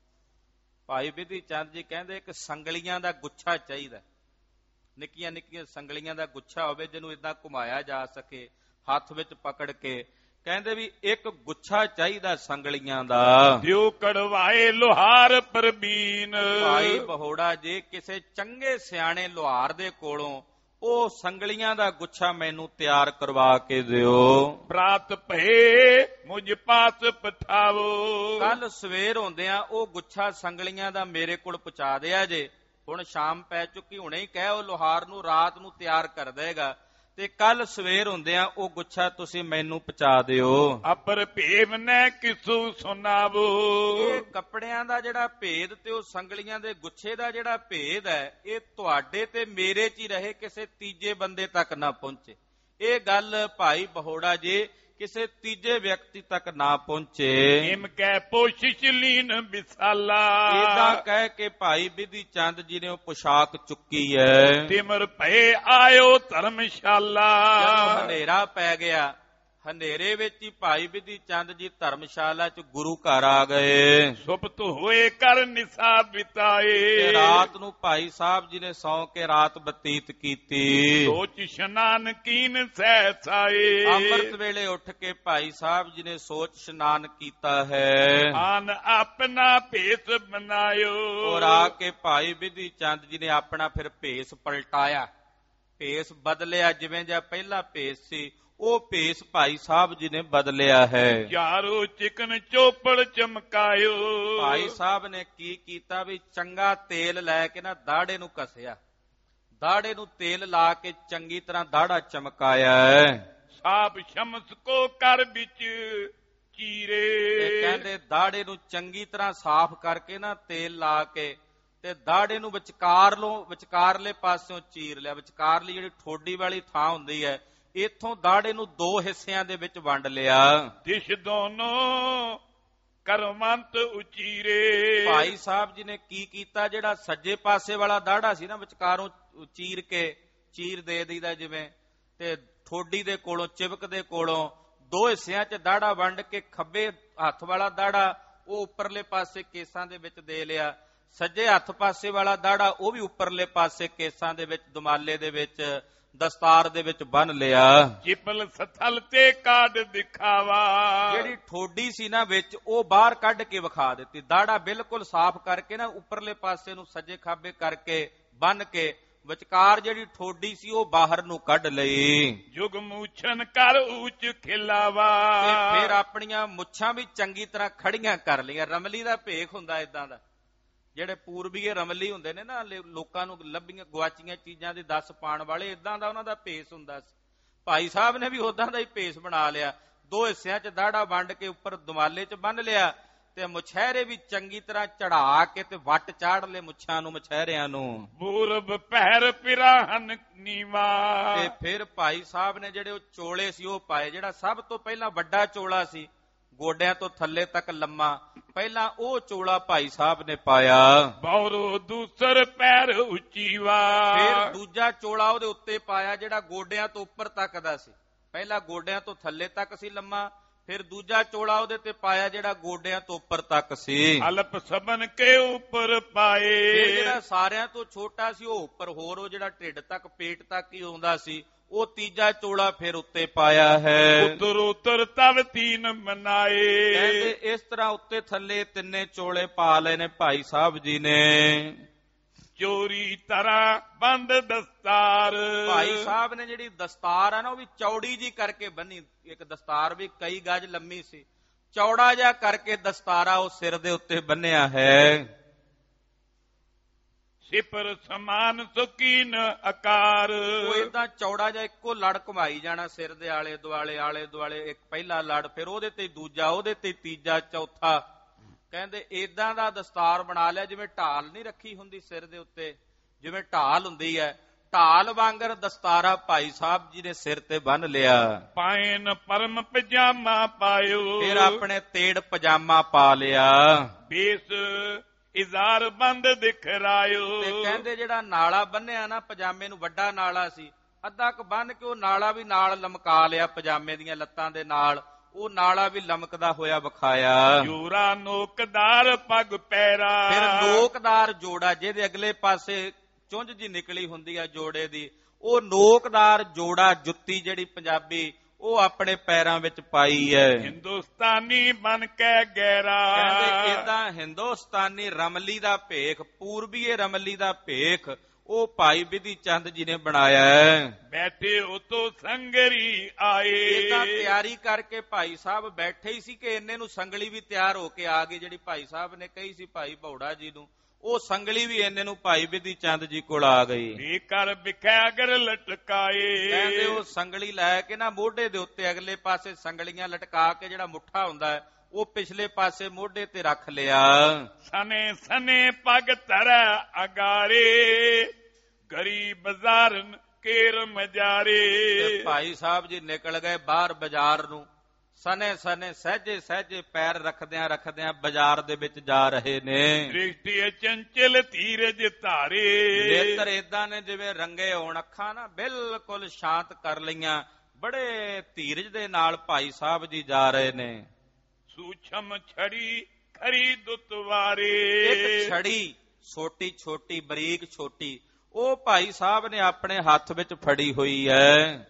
ਭਾਈ ਬਿਧੀ ਚੰਦ ਜੀ ਕਹਿੰਦੇ ਇੱਕ ਸੰਗਲੀਆਂ ਦਾ ਗੁੱਛਾ ਚਾਹੀਦਾ, ਨਿੱਕੀਆਂ ਨਿੱਕੀਆਂ ਸੰਗਲੀਆਂ ਦਾ ਗੁੱਛਾ ਹੋਵੇ ਜਿਹਨੂੰ ਏਦਾਂ ਘੁਮਾਇਆ ਜਾ ਸਕੇ ਹੱਥ ਵਿੱਚ ਪਕੜ ਕੇ। ਕਹਿੰਦੇ ਵੀ ਇੱਕ ਗੁੱਛਾ ਚਾਹੀਦਾ ਸੰਗਲੀਆਂ ਦਾ।
ਦਿਓ ਕੜਵਾਏ ਲੋਹਾਰ ਪ੍ਰਬੀਨ।
ਭਾਈ ਬਹੋੜਾ ਜੀ ਕਿਸੇ ਚੰਗੇ ਸਿਆਣੇ ਲੋਹਾਰ ਦੇ ਕੋਲੋਂ ਉਹ ਸੰਗਲੀਆਂ ਦਾ ਗੁੱਛਾ ਮੈਨੂੰ ਤਿਆਰ ਕਰਵਾ ਕੇ ਦਿਓ।
ਪ੍ਰਾਤ ਭਏ ਮੁਝ ਪਾਸ ਪਠਾਵੋ,
ਕੱਲ ਸਵੇਰ ਹੁੰਦਿਆਂ ਉਹ ਗੁੱਛਾ ਸੰਗਲੀਆਂ ਦਾ ਮੇਰੇ ਕੋਲ ਪਹੁੰਚਾ ਦਿਆ ਜੇ। ਹੁਣ ਸ਼ਾਮ ਪੈ ਚੁੱਕੀ, ਹੁਣੇ ਹੀ ਕਹਿ ਉਹ ਲੋਹਾਰ ਨੂੰ ਰਾਤ ਨੂੰ ਤਿਆਰ ਕਰ ਦੇਗਾ, ਤੇ ਕੱਲ ਸਵੇਰ ਹੁੰਦਿਆਂ ਉਹ ਗੁੱਛਾ ਤੁਸੀਂ ਮੈਨੂੰ ਪਹੁੰਚਾ ਦਿਓ।
ਅਪਰ ਭੇਵ ਨੈ ਕਿਸੂ ਸੁਨਾਵੋ,
ਇਹ ਕੱਪੜਿਆਂ ਦਾ ਜਿਹੜਾ ਭੇਦ ਤੇ ਉਹ ਸੰਗਲੀਆਂ ਦੇ ਗੁੱਛੇ ਦਾ ਜਿਹੜਾ ਭੇਦ ਹੈ, ਇਹ ਤੁਹਾਡੇ ਤੇ ਮੇਰੇ 'ਚ ਹੀ ਰਹੇ, ਕਿਸੇ ਤੀਜੇ ਬੰਦੇ ਤੱਕ ਨਾ ਪਹੁੰਚੇ। ਇਹ ਗੱਲ ਭਾਈ ਬਹੋੜਾ ਜੀ ਕਿਸੇ ਤੀਜੇ ਵਿਅਕਤੀ ਤੱਕ ਨਾ ਪਹੁੰਚੇ।
ਹਿਮ ਕਹਿ ਪੋਸ਼ਿਸ਼ ਲੀਨ ਵਿਸਾਲਾ,
ਏਦਾਂ ਕਹਿ ਕੇ ਭਾਈ ਬਿਧੀ ਚੰਦ ਜੀ ਨੇ ਉਹ ਪੁਸ਼ਾਕ ਚੁੱਕੀ ਹੈ।
ਤਿਮਰ ਭਏ ਆਇਓ ਧਰਮਸ਼ਾਲਾ,
ਜਦੋਂ ਹਨੇਰਾ ਪੈ ਗਿਆ, ਹਨੇਰੇ ਵਿੱਚ ਹੀ ਭਾਈ ਬਿਧੀ ਚੰਦ ਜੀ ਧਰਮਸ਼ਾਲਾ 'ਚ ਗੁਰੂ ਘਰ ਆ ਗਏ।
ਸੁਪਤ ਹੋਏ ਕਰ ਨਿਸਾ ਬਿਤਾਏ,
ਤੇ ਰਾਤ ਨੂੰ ਭਾਈ ਸਾਹਿਬ ਜੀ ਨੇ ਸੌਂ ਕੇ ਰਾਤ ਬਤੀਤ ਕੀਤੀ।
ਸੋਚ ਇਸ਼ਨਾਨ ਕੀਨ ਸਹਿਸਾਏ,
ਅੰਮ੍ਰਿਤ ਵੇਲੇ ਉੱਠ ਕੇ ਭਾਈ ਸਾਹਿਬ ਜੀ ਨੇ ਸੋਚ ਇਸ਼ਨਾਨ ਕੀਤਾ ਹੈ।
ਆਨ ਆਪਣਾ ਭੇਸ ਬਣਾਇਓ,
ਔਰ ਆ ਕੇ ਭਾਈ ਬਿਧੀ ਚੰਦ ਜੀ ਨੇ ਆਪਣਾ ਫਿਰ ਭੇਸ ਪਲਟਾਇਆ, ਭੇਸ ਬਦਲਿਆ। ਜਿਵੇਂ ਜਿਹਾ ਪਹਿਲਾ ਭੇਸ ਸੀ ਉਹ ਭੇਸ ਭਾਈ ਸਾਹਿਬ ਜੀ ਨੇ ਬਦਲਿਆ ਹੈ।
ਚਾਰੋ ਚਿਕਨ ਚੋਪੜ ਚਮਕਾਇਓ,
ਭਾਈ ਸਾਹਿਬ ਨੇ ਕੀ ਕੀਤਾ ਵੀ ਚੰਗਾ ਤੇਲ ਲੈ ਕੇ ਨਾ ਦਾੜੇ ਨੂੰ ਘਸਿਆ, ਦਾੜੇ ਨੂੰ ਤੇਲ ਲਾ ਕੇ ਚੰਗੀ ਤਰ੍ਹਾਂ ਦਾੜਾ ਚਮਕਾਇਆ ਹੈ।
ਸਾਬ ਸ਼ਮਸ ਕੋ ਕਰ ਵਿੱਚ ਚੀਰੇ,
ਤੇ ਕਹਿੰਦੇ ਦਾੜੇ ਨੂੰ ਚੰਗੀ ਤਰ੍ਹਾਂ ਸਾਫ਼ ਕਰਕੇ ਨਾ ਤੇਲ ਲਾ ਕੇ ਤੇ ਦਾੜੇ ਨੂੰ ਵਿਚਕਾਰ ਲੋ, ਵਿਚਕਾਰਲੇ ਪਾਸਿਓਂ ਚੀਰ ਲਿਆ। ਵਿਚਕਾਰਲੀ ਜਿਹੜੀ ਠੋਡੀ ਵਾਲੀ ਥਾਂ ਹੁੰਦੀ ਹੈ, ਇੱਥੋਂ ਦਾੜੇ ਨੂੰ ਦੋ ਹਿੱਸਿਆਂ ਦੇ ਵਿੱਚ ਵੰਡ ਲਿਆ।
ਦਿਸ਼ ਦੋਨੋਂ ਕਰਮੰਤ ਉਚੀਰੇ,
ਭਾਈ ਸਾਹਿਬ ਜੀ ਨੇ ਕੀ ਕੀਤਾ, ਜਿਹੜਾ ਸੱਜੇ ਪਾਸੇ ਵਾਲਾ ਦਾੜਾ ਸੀ ਨਾ ਵਿਚਕਾਰੋਂ ਚੀਰ ਕੇ, ਚੀਰ ਦੇ ਦਈਦਾ ਜਿਵੇਂ, ਤੇ ਠੋਡੀ ਦੇ ਕੋਲੋਂ ਚਿਬਕ ਦੇ ਕੋਲੋਂ ਦੋ ਹਿੱਸਿਆਂ 'ਚ ਦਾੜਾ ਵੰਡ ਕੇ ਖੱਬੇ ਹੱਥ ਵਾਲਾ ਦਾੜਾ ਉਹ ਉੱਪਰਲੇ ਪਾਸੇ ਕੇਸਾਂ ਦੇ ਵਿੱਚ ਦੇ ਲਿਆ। ਸੱਜੇ ਹੱਥ ਪਾਸੇ ਵਾਲਾ ਦਾੜਾ ਉਹ ਵੀ ਉੱਪਰਲੇ ਪਾਸੇ ਕੇਸਾਂ ਦੇ ਵਿੱਚ, ਦੁਮਾਲੇ ਦੇ ਵਿੱਚ, ਦਸਤਾਰ ਦੇ ਵਿੱਚ ਬੰਨ ਲਿਆ।
ਚਿਪਲ ਸਥਲ ਤੇ ਕਾਢ ਦਿਖਾਵਾ,
ਜਿਹੜੀ ਠੋਡੀ ਸੀ ਨਾ ਵਿੱਚ ਉਹ ਬਾਹਰ ਕੱਢ ਕੇ ਵਿਖਾ ਦਿੱਤੀ। ਦਾੜਾ ਬਿਲਕੁਲ ਸਾਫ਼ ਕਰਕੇ ਨਾ ਉੱਪਰਲੇ ਪਾਸੇ ਨੂੰ ਸੱਜੇ ਖਾਬੇ ਕਰਕੇ ਬੰਨ ਕੇ ਵਿਚਕਾਰ ਜਿਹੜੀ ਠੋਡੀ ਸੀ ਉਹ ਬਾਹਰ ਨੂੰ ਕੱਢ ਲਈ।
ਜੁਗ ਮੂਛਨ ਕਰ ਉੱਚ ਖਿਲਾਵਾ,
ਤੇ ਫਿਰ ਆਪਣੀਆਂ ਮੁੱਛਾਂ ਵੀ ਚੰਗੀ ਤਰ੍ਹਾਂ ਖੜੀਆਂ ਕਰ ਲਈਆਂ। ਰਮਲੀ ਦਾ ਭੇਖ ਹੁੰਦਾ ਇਦਾਂ ਦਾ, ਜਿਹੜੇ ਪੂਰਬੀਏ ਰਮਲੀ ਹੁੰਦੇ ਨੇ ਨਾ, ਲੋਕਾਂ ਨੂੰ ਲੱਭੀਆਂ ਗੁਆਚੀਆਂ ਚੀਜ਼ਾਂ ਦੇ ਦੱਸ ਪਾਉਣ ਵਾਲੇ, ਇਦਾਂ ਦਾ ਉਹਨਾਂ ਦਾ ਭੇਸ ਹੁੰਦਾ ਸੀ। ਭਾਈ ਸਾਹਿਬ ਨੇ ਵੀ ਉਦਾਂ ਦਾ ਹੀ ਭੇਸ ਬਣਾ ਲਿਆ, ਦੋ ਹਿੱਸਿਆਂ 'ਚ ਦਾੜਾ ਵੰਡ ਕੇ ਉੱਪਰ ਦੁਮਾਲੇ 'ਚ ਬੰਨ ਲਿਆ ਤੇ ਮੁਛਹਿਰੇ ਵੀ ਚੰਗੀ ਤਰ੍ਹਾਂ ਚੜਾ ਕੇ ਤੇ ਵੱਟ ਚਾੜ ਲਏ ਮੁੱਛਾਂ ਨੂੰ, ਮੁਛਹਿਰਿਆਂ ਨੂੰ।
ਪੂਰਬ ਪਹਿਰ ਪਿਰਾਹਨ ਨੀਵਾ,
ਤੇ ਫਿਰ ਭਾਈ ਸਾਹਿਬ ਨੇ ਜਿਹੜੇ ਉਹ ਚੋਲੇ ਸੀ ਉਹ ਪਾਏ। ਜਿਹੜਾ ਸਭ ਤੋਂ ਪਹਿਲਾਂ ਵੱਡਾ ਚੋਲਾ ਸੀ, ਗੋਡਿਆਂ ਤੋਂ ਥੱਲੇ ਤੱਕ ਲੰਮਾ, ਪਹਿਲਾਂ ਉਹ ਚੋਲਾ ਭਾਈ ਸਾਹਿਬ ਨੇ ਪਾਇਆ।
ਬੌਰੋ ਦੂਸਰ ਪੈਰ ਉੱਚੀਵਾ,
ਫਿਰ ਦੂਜਾ ਚੋਲਾ ਉਹਦੇ ਉੱਤੇ ਪਾਇਆ ਜਿਹੜਾ ਗੋਡਿਆਂ ਤੋਂ ਉੱਪਰ ਤੱਕ ਦਾ ਸੀ। ਪਹਿਲਾਂ ਗੋਡਿਆਂ ਤੋਂ ਥੱਲੇ ਤੱਕ ਸੀ ਲੰਮਾ, ਫਿਰ ਦੂਜਾ ਚੋਲਾ ਉਹਦੇ ਤੇ ਪਾਇਆ ਜਿਹੜਾ ਗੋਡਿਆਂ ਤੋਂ ਉੱਪਰ ਤੱਕ ਸੀ।
ਅਲਪ ਸਬਨ ਕੇ ਉੱਪਰ ਪਾਏ,
ਜਿਹੜਾ ਸਾਰਿਆਂ ਤੋਂ ਛੋਟਾ ਸੀ ਉਹ ਉੱਪਰ, ਹੋਰ ਉਹ ਜਿਹੜਾ ਢਿੱਡ ਤੱਕ ਪੇਟ ਤੱਕ ਹੀ ਆਉਂਦਾ ਸੀ ਉਹ ਤੀਜਾ ਚੋਲਾ ਫਿਰ ਉੱਤੇ ਪਾਇਆ ਹੈ।
ਉਤਰ ਉਤਰ ਤਵ ਤੀਨ ਮਨਾਏ,
ਕਹਿੰਦੇ ਇਸ ਤਰ੍ਹਾਂ ਉੱਤੇ ਥੱਲੇ ਤਿੰਨੇ ਚੋਲੇ ਪਾ ਲਏ ਨੇ ਭਾਈ ਸਾਹਿਬ ਜੀ ਨੇ।
ਚੋਰੀ ਤਰ੍ਹਾਂ ਬੰਦ ਦਸਤਾਰ,
ਭਾਈ ਸਾਹਿਬ ਨੇ ਜਿਹੜੀ ਦਸਤਾਰ ਆ ਨਾ ਉਹ ਵੀ ਚੌੜੀ ਜੀ ਕਰਕੇ ਬੰਨੀ। ਇੱਕ ਦਸਤਾਰ ਵੀ ਕਈ ਗਜ ਲੰਮੀ ਸੀ, ਚੌੜਾ ਜਿਹਾ ਕਰਕੇ ਦਸਤਾਰਾ ਉਹ ਸਿਰ ਦੇ ਉੱਤੇ ਬੰਨਿਆ ਹੈ।
ਸਿਪਰ ਸਮਾਨ ਸੁਕੀਨ ਆਕਾਰ,
ਉਹ ਏਦਾਂ ਚੌੜਾ ਜਿਹਾ ਇੱਕੋ ਲੜ ਘੁਮਾਈ ਜਾਣਾ ਸਿਰ ਦੇ ਆਲੇ ਦੁਆਲੇ, ਆਲੇ ਦੁਆਲੇ। ਇੱਕ ਪਹਿਲਾ ਲੜ, ਫਿਰ ਉਹਦੇ ਤੇ ਦੂਜਾ, ਉਹਦੇ ਤੇ ਤੀਜਾ, ਚੌਥਾ। ਕਹਿੰਦੇ ਏਦਾਂ ਦਾ ਦਸਤਾਰ ਬਣਾ ਲਿਆ ਜਿਵੇਂ ਢਾਲ ਨਹੀਂ ਰੱਖੀ ਹੁੰਦੀ ਸਿਰ ਦੇ ਉੱਤੇ, ਜਿਵੇਂ ਢਾਲ ਹੁੰਦੀ ਹੈ, ਢਾਲ ਵਾਂਗਰ ਦਸਤਾਰਾ ਭਾਈ ਸਾਹਿਬ ਜੀ ਨੇ ਸਿਰ ਤੇ ਬੰਨ ਲਿਆ।
ਪਾਇਨ ਪਰਮ ਪਜਾਮਾ ਪਾਇਓ,
ਫਿਰ ਆਪਣੇ ਤੇੜ ਪਜਾਮਾ ਪਾ ਲਿਆ।
ਬੇਸ ਇਜ਼ਾਰ ਬੰਦ ਦਿਖਰਾਇਓ,
ਤੇ ਕਹਿੰਦੇ ਜਿਹੜਾ ਨਾਲਾ ਬੰਨਿਆ ਨਾ ਪਜਾਮੇ ਨੂੰ, ਵੱਡਾ ਨਾਲਾ ਸੀ, ਅੱਧਾ ਕ ਬੰਨ ਕੇ ਉਹ ਨਾਲਾ ਵੀ ਨਾਲ ਲਮਕਾ ਲਿਆ ਪਜਾਮੇ ਦੀਆਂ ਲੱਤਾਂ ਦੇ ਨਾਲ, ਉਹ ਨਾਲਾ ਵੀ ਲਮਕਦਾ ਹੋਇਆ ਵਿਖਾਇਆ।
ਜੋਰਾ ਨੋਕਦਾਰ ਪੱਗ ਪੈਰਾ,
ਫਿਰ ਨੋਕਦਾਰ ਜੋੜਾ, ਜਿਹਦੇ ਅਗਲੇ ਪਾਸੇ ਚੁੰਝ ਜੀ ਨਿਕਲੀ ਹੁੰਦੀ ਆ ਜੋੜੇ ਦੀ, ਉਹ ਨੋਕਦਾਰ ਜੋੜਾ ਜੁੱਤੀ ਜਿਹੜੀ ਪੰਜਾਬੀ ਉਹ ਆਪਣੇ ਪੈਰਾਂ ਵਿੱਚ ਪਾਈ ਹੈ।
ਹਿੰਦੁਸਤਾਨੀ ਬਨ ਕੇ ਗਹਿਰਾ,
ਕਹਿੰਦੇ ਏਦਾਂ ਹਿੰਦੁਸਤਾਨੀ ਰਮਲੀ ਦਾ ਭੇਖ, ਪੂਰਬੀਏ ਰਮਲੀ ਦਾ ਭੇਖ ਉਹ ਭਾਈ ਬਿਧੀ ਚੰਦ ਜੀ ਨੇ ਬਣਾਇਆ ਹੈ।
ਬੈਠੇ ਉਤੋਂ ਸੰਗਰੀ ਆਏ,
ਏਦਾਂ ਤਿਆਰੀ ਕਰਕੇ ਭਾਈ ਸਾਹਿਬ ਬੈਠੇ ਹੀ ਸੀ ਕਿ ਇੰਨੇ ਨੂੰ ਸੰਗਲੀ ਵੀ ਤਿਆਰ ਹੋ ਕੇ ਆ ਗਈ, ਜਿਹੜੀ ਭਾਈ ਸਾਹਿਬ ਨੇ ਕਹੀ ਸੀ ਭਾਈ ਭੌੜਾ ਜੀ ਨੂੰ, ਉਹ ਸੰਗਲੀ ਵੀ ਇੰਨੇ ਨੂੰ ਭਾਈ ਬਿਧੀ ਚੰਦ ਜੀ ਕੋਲ ਆ ਗਈ।
ਵੀ ਕਰ ਬਿਖੈਗਰ ਲਟਕਾਏ,
ਕਹਿੰਦੇ ਉਹ ਸੰਗਲੀ ਲੈ ਕੇ ਨਾ ਮੋਢੇ ਦੇ ਉੱਤੇ ਅਗਲੇ ਪਾਸੇ ਸੰਗਲੀਆਂ ਲਟਕਾ ਕੇ ਜਿਹੜਾ ਮੁੱਠਾ ਹੁੰਦਾ ਹੈ ਉਹ ਪਿਛਲੇ ਪਾਸੇ ਮੋਢੇ ਤੇ ਰੱਖ ਲਿਆ।
ਸਨੇ ਸਨੇ ਪੱਗ ਧਰ ਅਗਾਰੇ, ਗਰੀਬ ਬਾਜ਼ਾਰਨ ਕੇਰ ਮਜਾਰੇ।
ਭਾਈ ਸਾਹਿਬ ਜੀ ਨਿਕਲ ਗਏ ਬਾਹਰ ਬਾਜ਼ਾਰ ਨੂੰ, ਸਨੇ ਸਨੇ ਸਹਿਜੇ ਸਹਿਜੇ ਪੈਰ ਰੱਖਦਿਆਂ ਰੱਖਦਿਆਂ ਬਾਜ਼ਾਰ ਦੇ ਵਿੱਚ ਜਾ ਰਹੇ ਨੇ।
ਦ੍ਰਿਸ਼ਟੀ ਚੰਚਲ ਧੀਰਜ ਧਾਰੇ,
ਨੇਤਰ ਏਦਾਂ ਨੇ ਜਿਵੇਂ ਰੰਗੇ ਹੋਣ, ਅੱਖਾਂ ਨਾ ਬਿਲਕੁਲ ਸ਼ਾਂਤ ਕਰ ਲਈਆਂ, ਬੜੇ ਧੀਰਜ ਦੇ ਨਾਲ ਭਾਈ ਸਾਹਿਬ ਜੀ ਜਾ ਰਹੇ ਨੇ।
ਸੂਛਮ ਛੜੀ ਖਰੀ ਦੁਤਵਾਰੇ,
ਇੱਕ ਛੜੀ ਛੋਟੀ ਛੋਟੀ ਬਰੀਕ ਛੋਟੀ ਉਹ ਭਾਈ ਸਾਹਿਬ ਨੇ ਆਪਣੇ ਹੱਥ ਵਿੱਚ ਫੜੀ ਹੋਈ ਹੈ।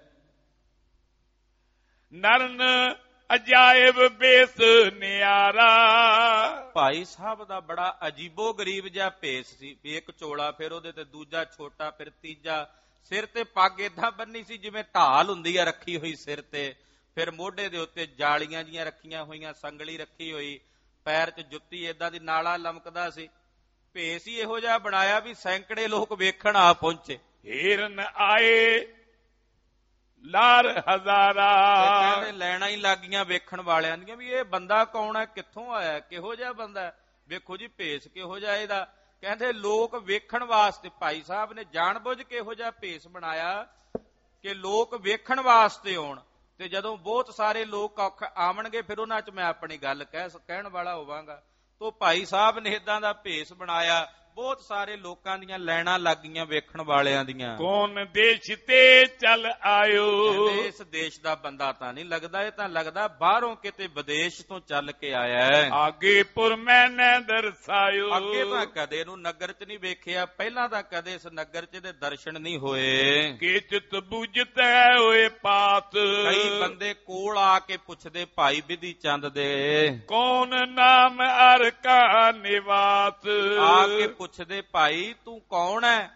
ਨਰਨ ਅਜਾਇਬ ਬੇਸ ਨਿਆਰਾ, ਭਾਈ
ਸਾਹਿਬ ਦਾ ਬੜਾ ਅਜੀਬੋ ਗਰੀਬ ਜਿਹਾ ਭੇਸ ਸੀ। ਇੱਕ ਚੋਲਾ, ਫਿਰ ਉਹਦੇ ਤੇ ਦੂਜਾ ਛੋਟਾ, ਫਿਰ ਤੀਜਾ, ਸਿਰ ਤੇ ਪੱਗ ਏਦਾਂ ਬੰਨੀ ਸੀ ਜਿਵੇਂ ਢਾਲ ਹੁੰਦੀ ਆ ਰੱਖੀ ਹੋਈ ਸਿਰ ਤੇ, ਫਿਰ ਮੋਢੇ ਦੇ ਉੱਤੇ ਜਾਲੀਆਂ ਜੀਆਂ ਰੱਖੀਆਂ ਹੋਈਆਂ, ਸੰਗਲੀ ਰੱਖੀ ਹੋਈ, ਪੈਰ 'ਚ ਜੁੱਤੀ ਏਦਾਂ ਦੀ, ਨਾਲਾ ਲਮਕਦਾ ਸੀ। ਭੇਸ ਹੀ ਇਹੋ ਜਿਹਾ ਬਣਾਇਆ ਵੀ ਸੈਂਕੜੇ ਲੋਕ ਵੇਖਣ ਆ ਪਹੁੰਚੇ।
ਹੀਰਨ ਆਏ ਲਾਰ ਹਜ਼ਾਰਾ,
ਕਹਿੰਦੇ ਲੈਣਾ ਹੀ ਲੱਗੀਆਂ ਵੇਖਣ ਵਾਲਿਆਂ ਦੀਆਂ ਵੀ ਇਹ ਬੰਦਾ ਕੌਣ ਹੈ, ਕਿੱਥੋਂ ਆਇਆ, ਕਿਹੋ ਜਿਹਾ ਬੰਦਾ, ਵੇਖੋ ਜੀ ਭੇਸ ਕਿਹੋ ਜਿਹਾ ਇਹਦਾ। ਕਹਿੰਦੇ ਲੋਕ ਵੇਖਣ ਵਾਸਤੇ ਭਾਈ ਸਾਹਿਬ ਨੇ ਜਾਣਬੁੱਝ ਕੇ ਇਹੋ ਜਿਹਾ ਭੇਸ ਬਣਾਇਆ ਕਿ ਲੋਕ ਵੇਖਣ ਵਾਸਤੇ ਆਉਣ, ਤੇ ਜਦੋਂ ਬਹੁਤ ਸਾਰੇ ਲੋਕ ਆਵਣਗੇ ਫਿਰ ਉਹਨਾਂ 'ਚ ਮੈਂ ਆਪਣੀ ਗੱਲ ਕਹਿ ਕਹਿਣ ਵਾਲਾ ਹੋਵਾਂਗਾ। ਤੋ ਭਾਈ ਸਾਹਿਬ ਨੇ ਏਦਾਂ ਦਾ ਭੇਸ ਬਣਾਇਆ, ਬਹੁਤ ਸਾਰੇ ਲੋਕਾਂ ਦੀਆਂ ਲੈਣਾ ਲੱਗ ਗਈਆਂ ਵੇਖਣ ਵਾਲਿਆਂ ਦੀਆਂ।
ਕੌਣ ਦੇਸ਼ ਤੇ ਚੱਲ ਆਇਓ,
ਇਸ ਦੇਸ਼ ਦਾ ਬੰਦਾ ਤਾਂ ਨਹੀਂ ਲੱਗਦਾ, ਇਹ ਤਾਂ ਲੱਗਦਾ ਬਾਹਰੋਂ ਕਿਤੇ ਵਿਦੇਸ਼ ਤੋਂ ਚੱਲ ਕੇ ਆਇਆ ਹੈ।
ਆਗੇ ਪੁਰ ਮੈਨੇ ਦਰਸਾਇਓ,
ਅੱਗੇ ਤਾਂ ਕਦੇ ਨੂੰ ਨਗਰ 'ਚ ਨਹੀਂ ਵੇਖਿਆ, ਪਹਿਲਾਂ ਤਾਂ ਕਦੇ ਇਸ ਨਗਰ 'ਚ ਇਹਦੇ ਦਰਸ਼ਨ ਨਹੀਂ ਹੋਏ।
ਕਿ ਚਿਤ ਬੁਝਤ ਹੋਏ ਪਾਤ,
ਕਈ ਬੰਦੇ ਕੋਲ ਆ ਕੇ ਪੁੱਛਦੇ ਭਾਈ ਬਿਧੀ ਚੰਦ ਦੇ,
ਕੌਣ ਨਾਮ ਅਰ ਕਾ ਨਿਵਾਸ,
ਆ ਕੇ ਪੁੱਛਦੇ ਭਾਈ ਤੂੰ ਕੌਣ ਹੈ,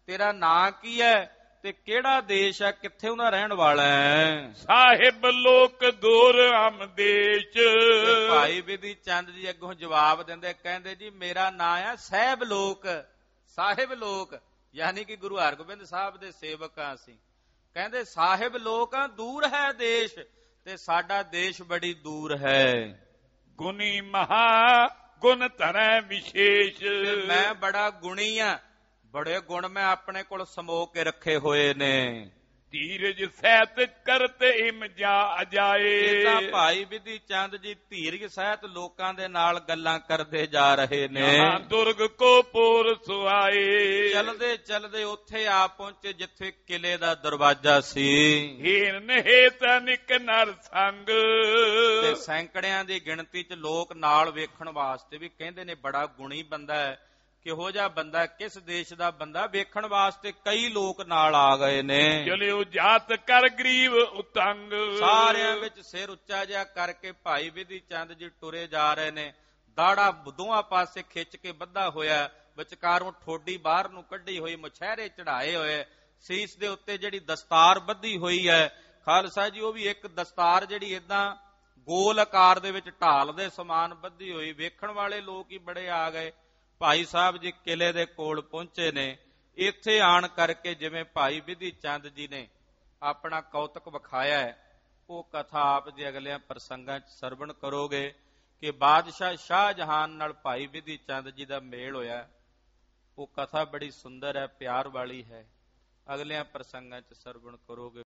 ਤੇਰਾ ਨਾਂ ਕੀ ਹੈ ਤੇ ਕਿਹੜਾ ਦੇਸ਼ ਹੈ, ਕਿੱਥੇ ਉਹਦਾ ਰਹਿਣ ਵਾਲਾ ਹੈ?
ਸਾਹਿਬ ਲੋਕ ਦੂਰ ਹਮ ਦੇਸ਼।
ਤੇ ਭਾਈ ਬਿਧੀ ਚੰਦ ਜੀ ਅੱਗੋਂ ਜਵਾਬ ਦਿੰਦੇ, ਕਹਿੰਦੇ ਜੀ ਮੇਰਾ ਨਾਂ ਹੈ ਸਾਹਿਬ ਲੋਕ। ਸਾਹਿਬ ਲੋਕ ਯਾਨੀ ਕਿ ਗੁਰੂ ਹਰਗੋਬਿੰਦ ਸਾਹਿਬ ਦੇ ਸੇਵਕ ਆ ਅਸੀਂ। ਕਹਿੰਦੇ ਸਾਹਿਬ ਲੋਕ ਦੂਰ ਹੈ ਦੇਸ਼, ਤੇ ਸਾਡਾ ਦੇਸ਼ ਬੜੀ ਦੂਰ ਹੈ।
ਗੁਣੀ ਮਹਾ ਗੁਣ ਧਰੈ ਵਿਸ਼ੇਸ਼।
ਮੈਂ ਬੜਾ ਗੁਣੀ ਆ, ਬੜੇ ਗੁਣ ਮੈਂ ਆਪਣੇ ਕੋਲ ਸਮੋ ਕੇ ਰੱਖੇ ਹੋਏ ਨੇ।
ਧੀਰਜ ਸਹਿਤ ਕਰਤ ਇਮ ਜਾ ਅਜਾਏ।
ਇਹਦਾ ਭਾਈ ਬਿਧੀ ਚੰਦ ਜੀ ਧੀਰਜ ਸਹਿਤ ਲੋਕਾਂ ਦੇ ਨਾਲ ਗੱਲਾਂ ਕਰਦੇ ਜਾ ਰਹੇ ਨੇ।
ਦੁਰਗ ਕੋ ਪੂਰ ਸੁਆਏ।
ਚਲਦੇ ਚਲਦੇ ਉੱਥੇ ਆ ਪਹੁੰਚੇ ਜਿੱਥੇ ਕਿਲੇ ਦਾ ਦਰਵਾਜ਼ਾ ਸੀ।
ਹੀਨ ਹੇਤ ਨਿਕ ਨਰ ਸੰਗ।
ਤੇ ਸੈਂਕੜਿਆਂ ਦੀ ਗਿਣਤੀ ਚ ਲੋਕ ਨਾਲ ਵੇਖਣ ਵਾਸਤੇ ਵੀ ਕਹਿੰਦੇ ਨੇ ਬੜਾ ਗੁਣੀ ਬੰਦਾ ਹੈ, ਕਿਹੋ ਜਿਹਾ ਬੰਦਾ, ਕਿਸ ਦੇਸ਼ ਦਾ ਬੰਦਾ, ਵੇਖਣ ਵਾਸਤੇ ਕਈ ਲੋਕ ਨਾਲ ਆ ਗਏ ਨੇ।
ਚਲਿਓ ਜਾਤ ਕਰ ਗਰੀਬ ਉਤੰਗ।
ਸਾਰਿਆਂ ਵਿੱਚ ਸਿਰ ਉੱਚਾ ਜਿਹਾ ਕਰਕੇ ਭਾਈ ਬਿਧੀ ਚੰਦ ਜੀ ਟੁਰੇ ਜਾ ਰਹੇ ਨੇ। ਦਾੜਾ ਦੋਹਾਂ ਪਾਸੇ ਖਿੱਚ ਕੇ ਬੱਧਾ ਹੋਇਆ, ਵਿਚਕਾਰੋਂ ਠੋਡੀ ਬਾਹਰ ਨੂੰ ਕੱਢੀ ਹੋਈ, ਮੁਛਹਿਰੇ ਚੜਾਏ ਹੋਏ, ਸੀਸ ਦੇ ਉੱਤੇ ਜਿਹੜੀ ਦਸਤਾਰ ਬੱਧੀ ਹੋਈ ਹੈ ਖਾਲਸਾ ਜੀ, ਉਹ ਵੀ ਇੱਕ ਦਸਤਾਰ ਜਿਹੜੀ ਏਦਾਂ ਗੋਲ ਆਕਾਰ ਦੇ ਵਿੱਚ ਢਾਲ ਦੇ ਸਮਾਨ ਬੱਧੀ ਹੋਈ। ਵੇਖਣ ਵਾਲੇ ਲੋਕ ਹੀ ਬੜੇ ਆ ਗਏ। ਭਾਈ ਸਾਹਿਬ ਜੀ ਕਿਲੇ ਦੇ ਕੋਲ ਪਹੁੰਚੇ ਨੇ। ਇੱਥੇ ਆਣ ਕਰਕੇ ਜਿਵੇਂ ਭਾਈ ਬਿਧੀ ਚੰਦ ਜੀ ਨੇ ਆਪਣਾ ਕੌਤਕ ਵਿਖਾਇਆ ਹੈ, ਉਹ ਕਥਾ ਆਪ ਜੀ ਅਗਲਿਆਂ ਪ੍ਰਸੰਗਾਂ 'ਚ ਸਰਵਣ ਕਰੋਗੇ ਕਿ ਬਾਦਸ਼ਾਹ ਸ਼ਾਹਜਹਾਨ ਨਾਲ ਭਾਈ ਬਿਧੀ ਚੰਦ ਜੀ ਦਾ ਮੇਲ ਹੋਇਆ। ਉਹ ਕਥਾ ਬੜੀ ਸੁੰਦਰ ਹੈ, ਪਿਆਰ ਵਾਲੀ ਹੈ। ਅਗਲਿਆਂ ਪ੍ਰਸੰਗਾਂ 'ਚ ਸਰਵਣ ਕਰੋਗੇ।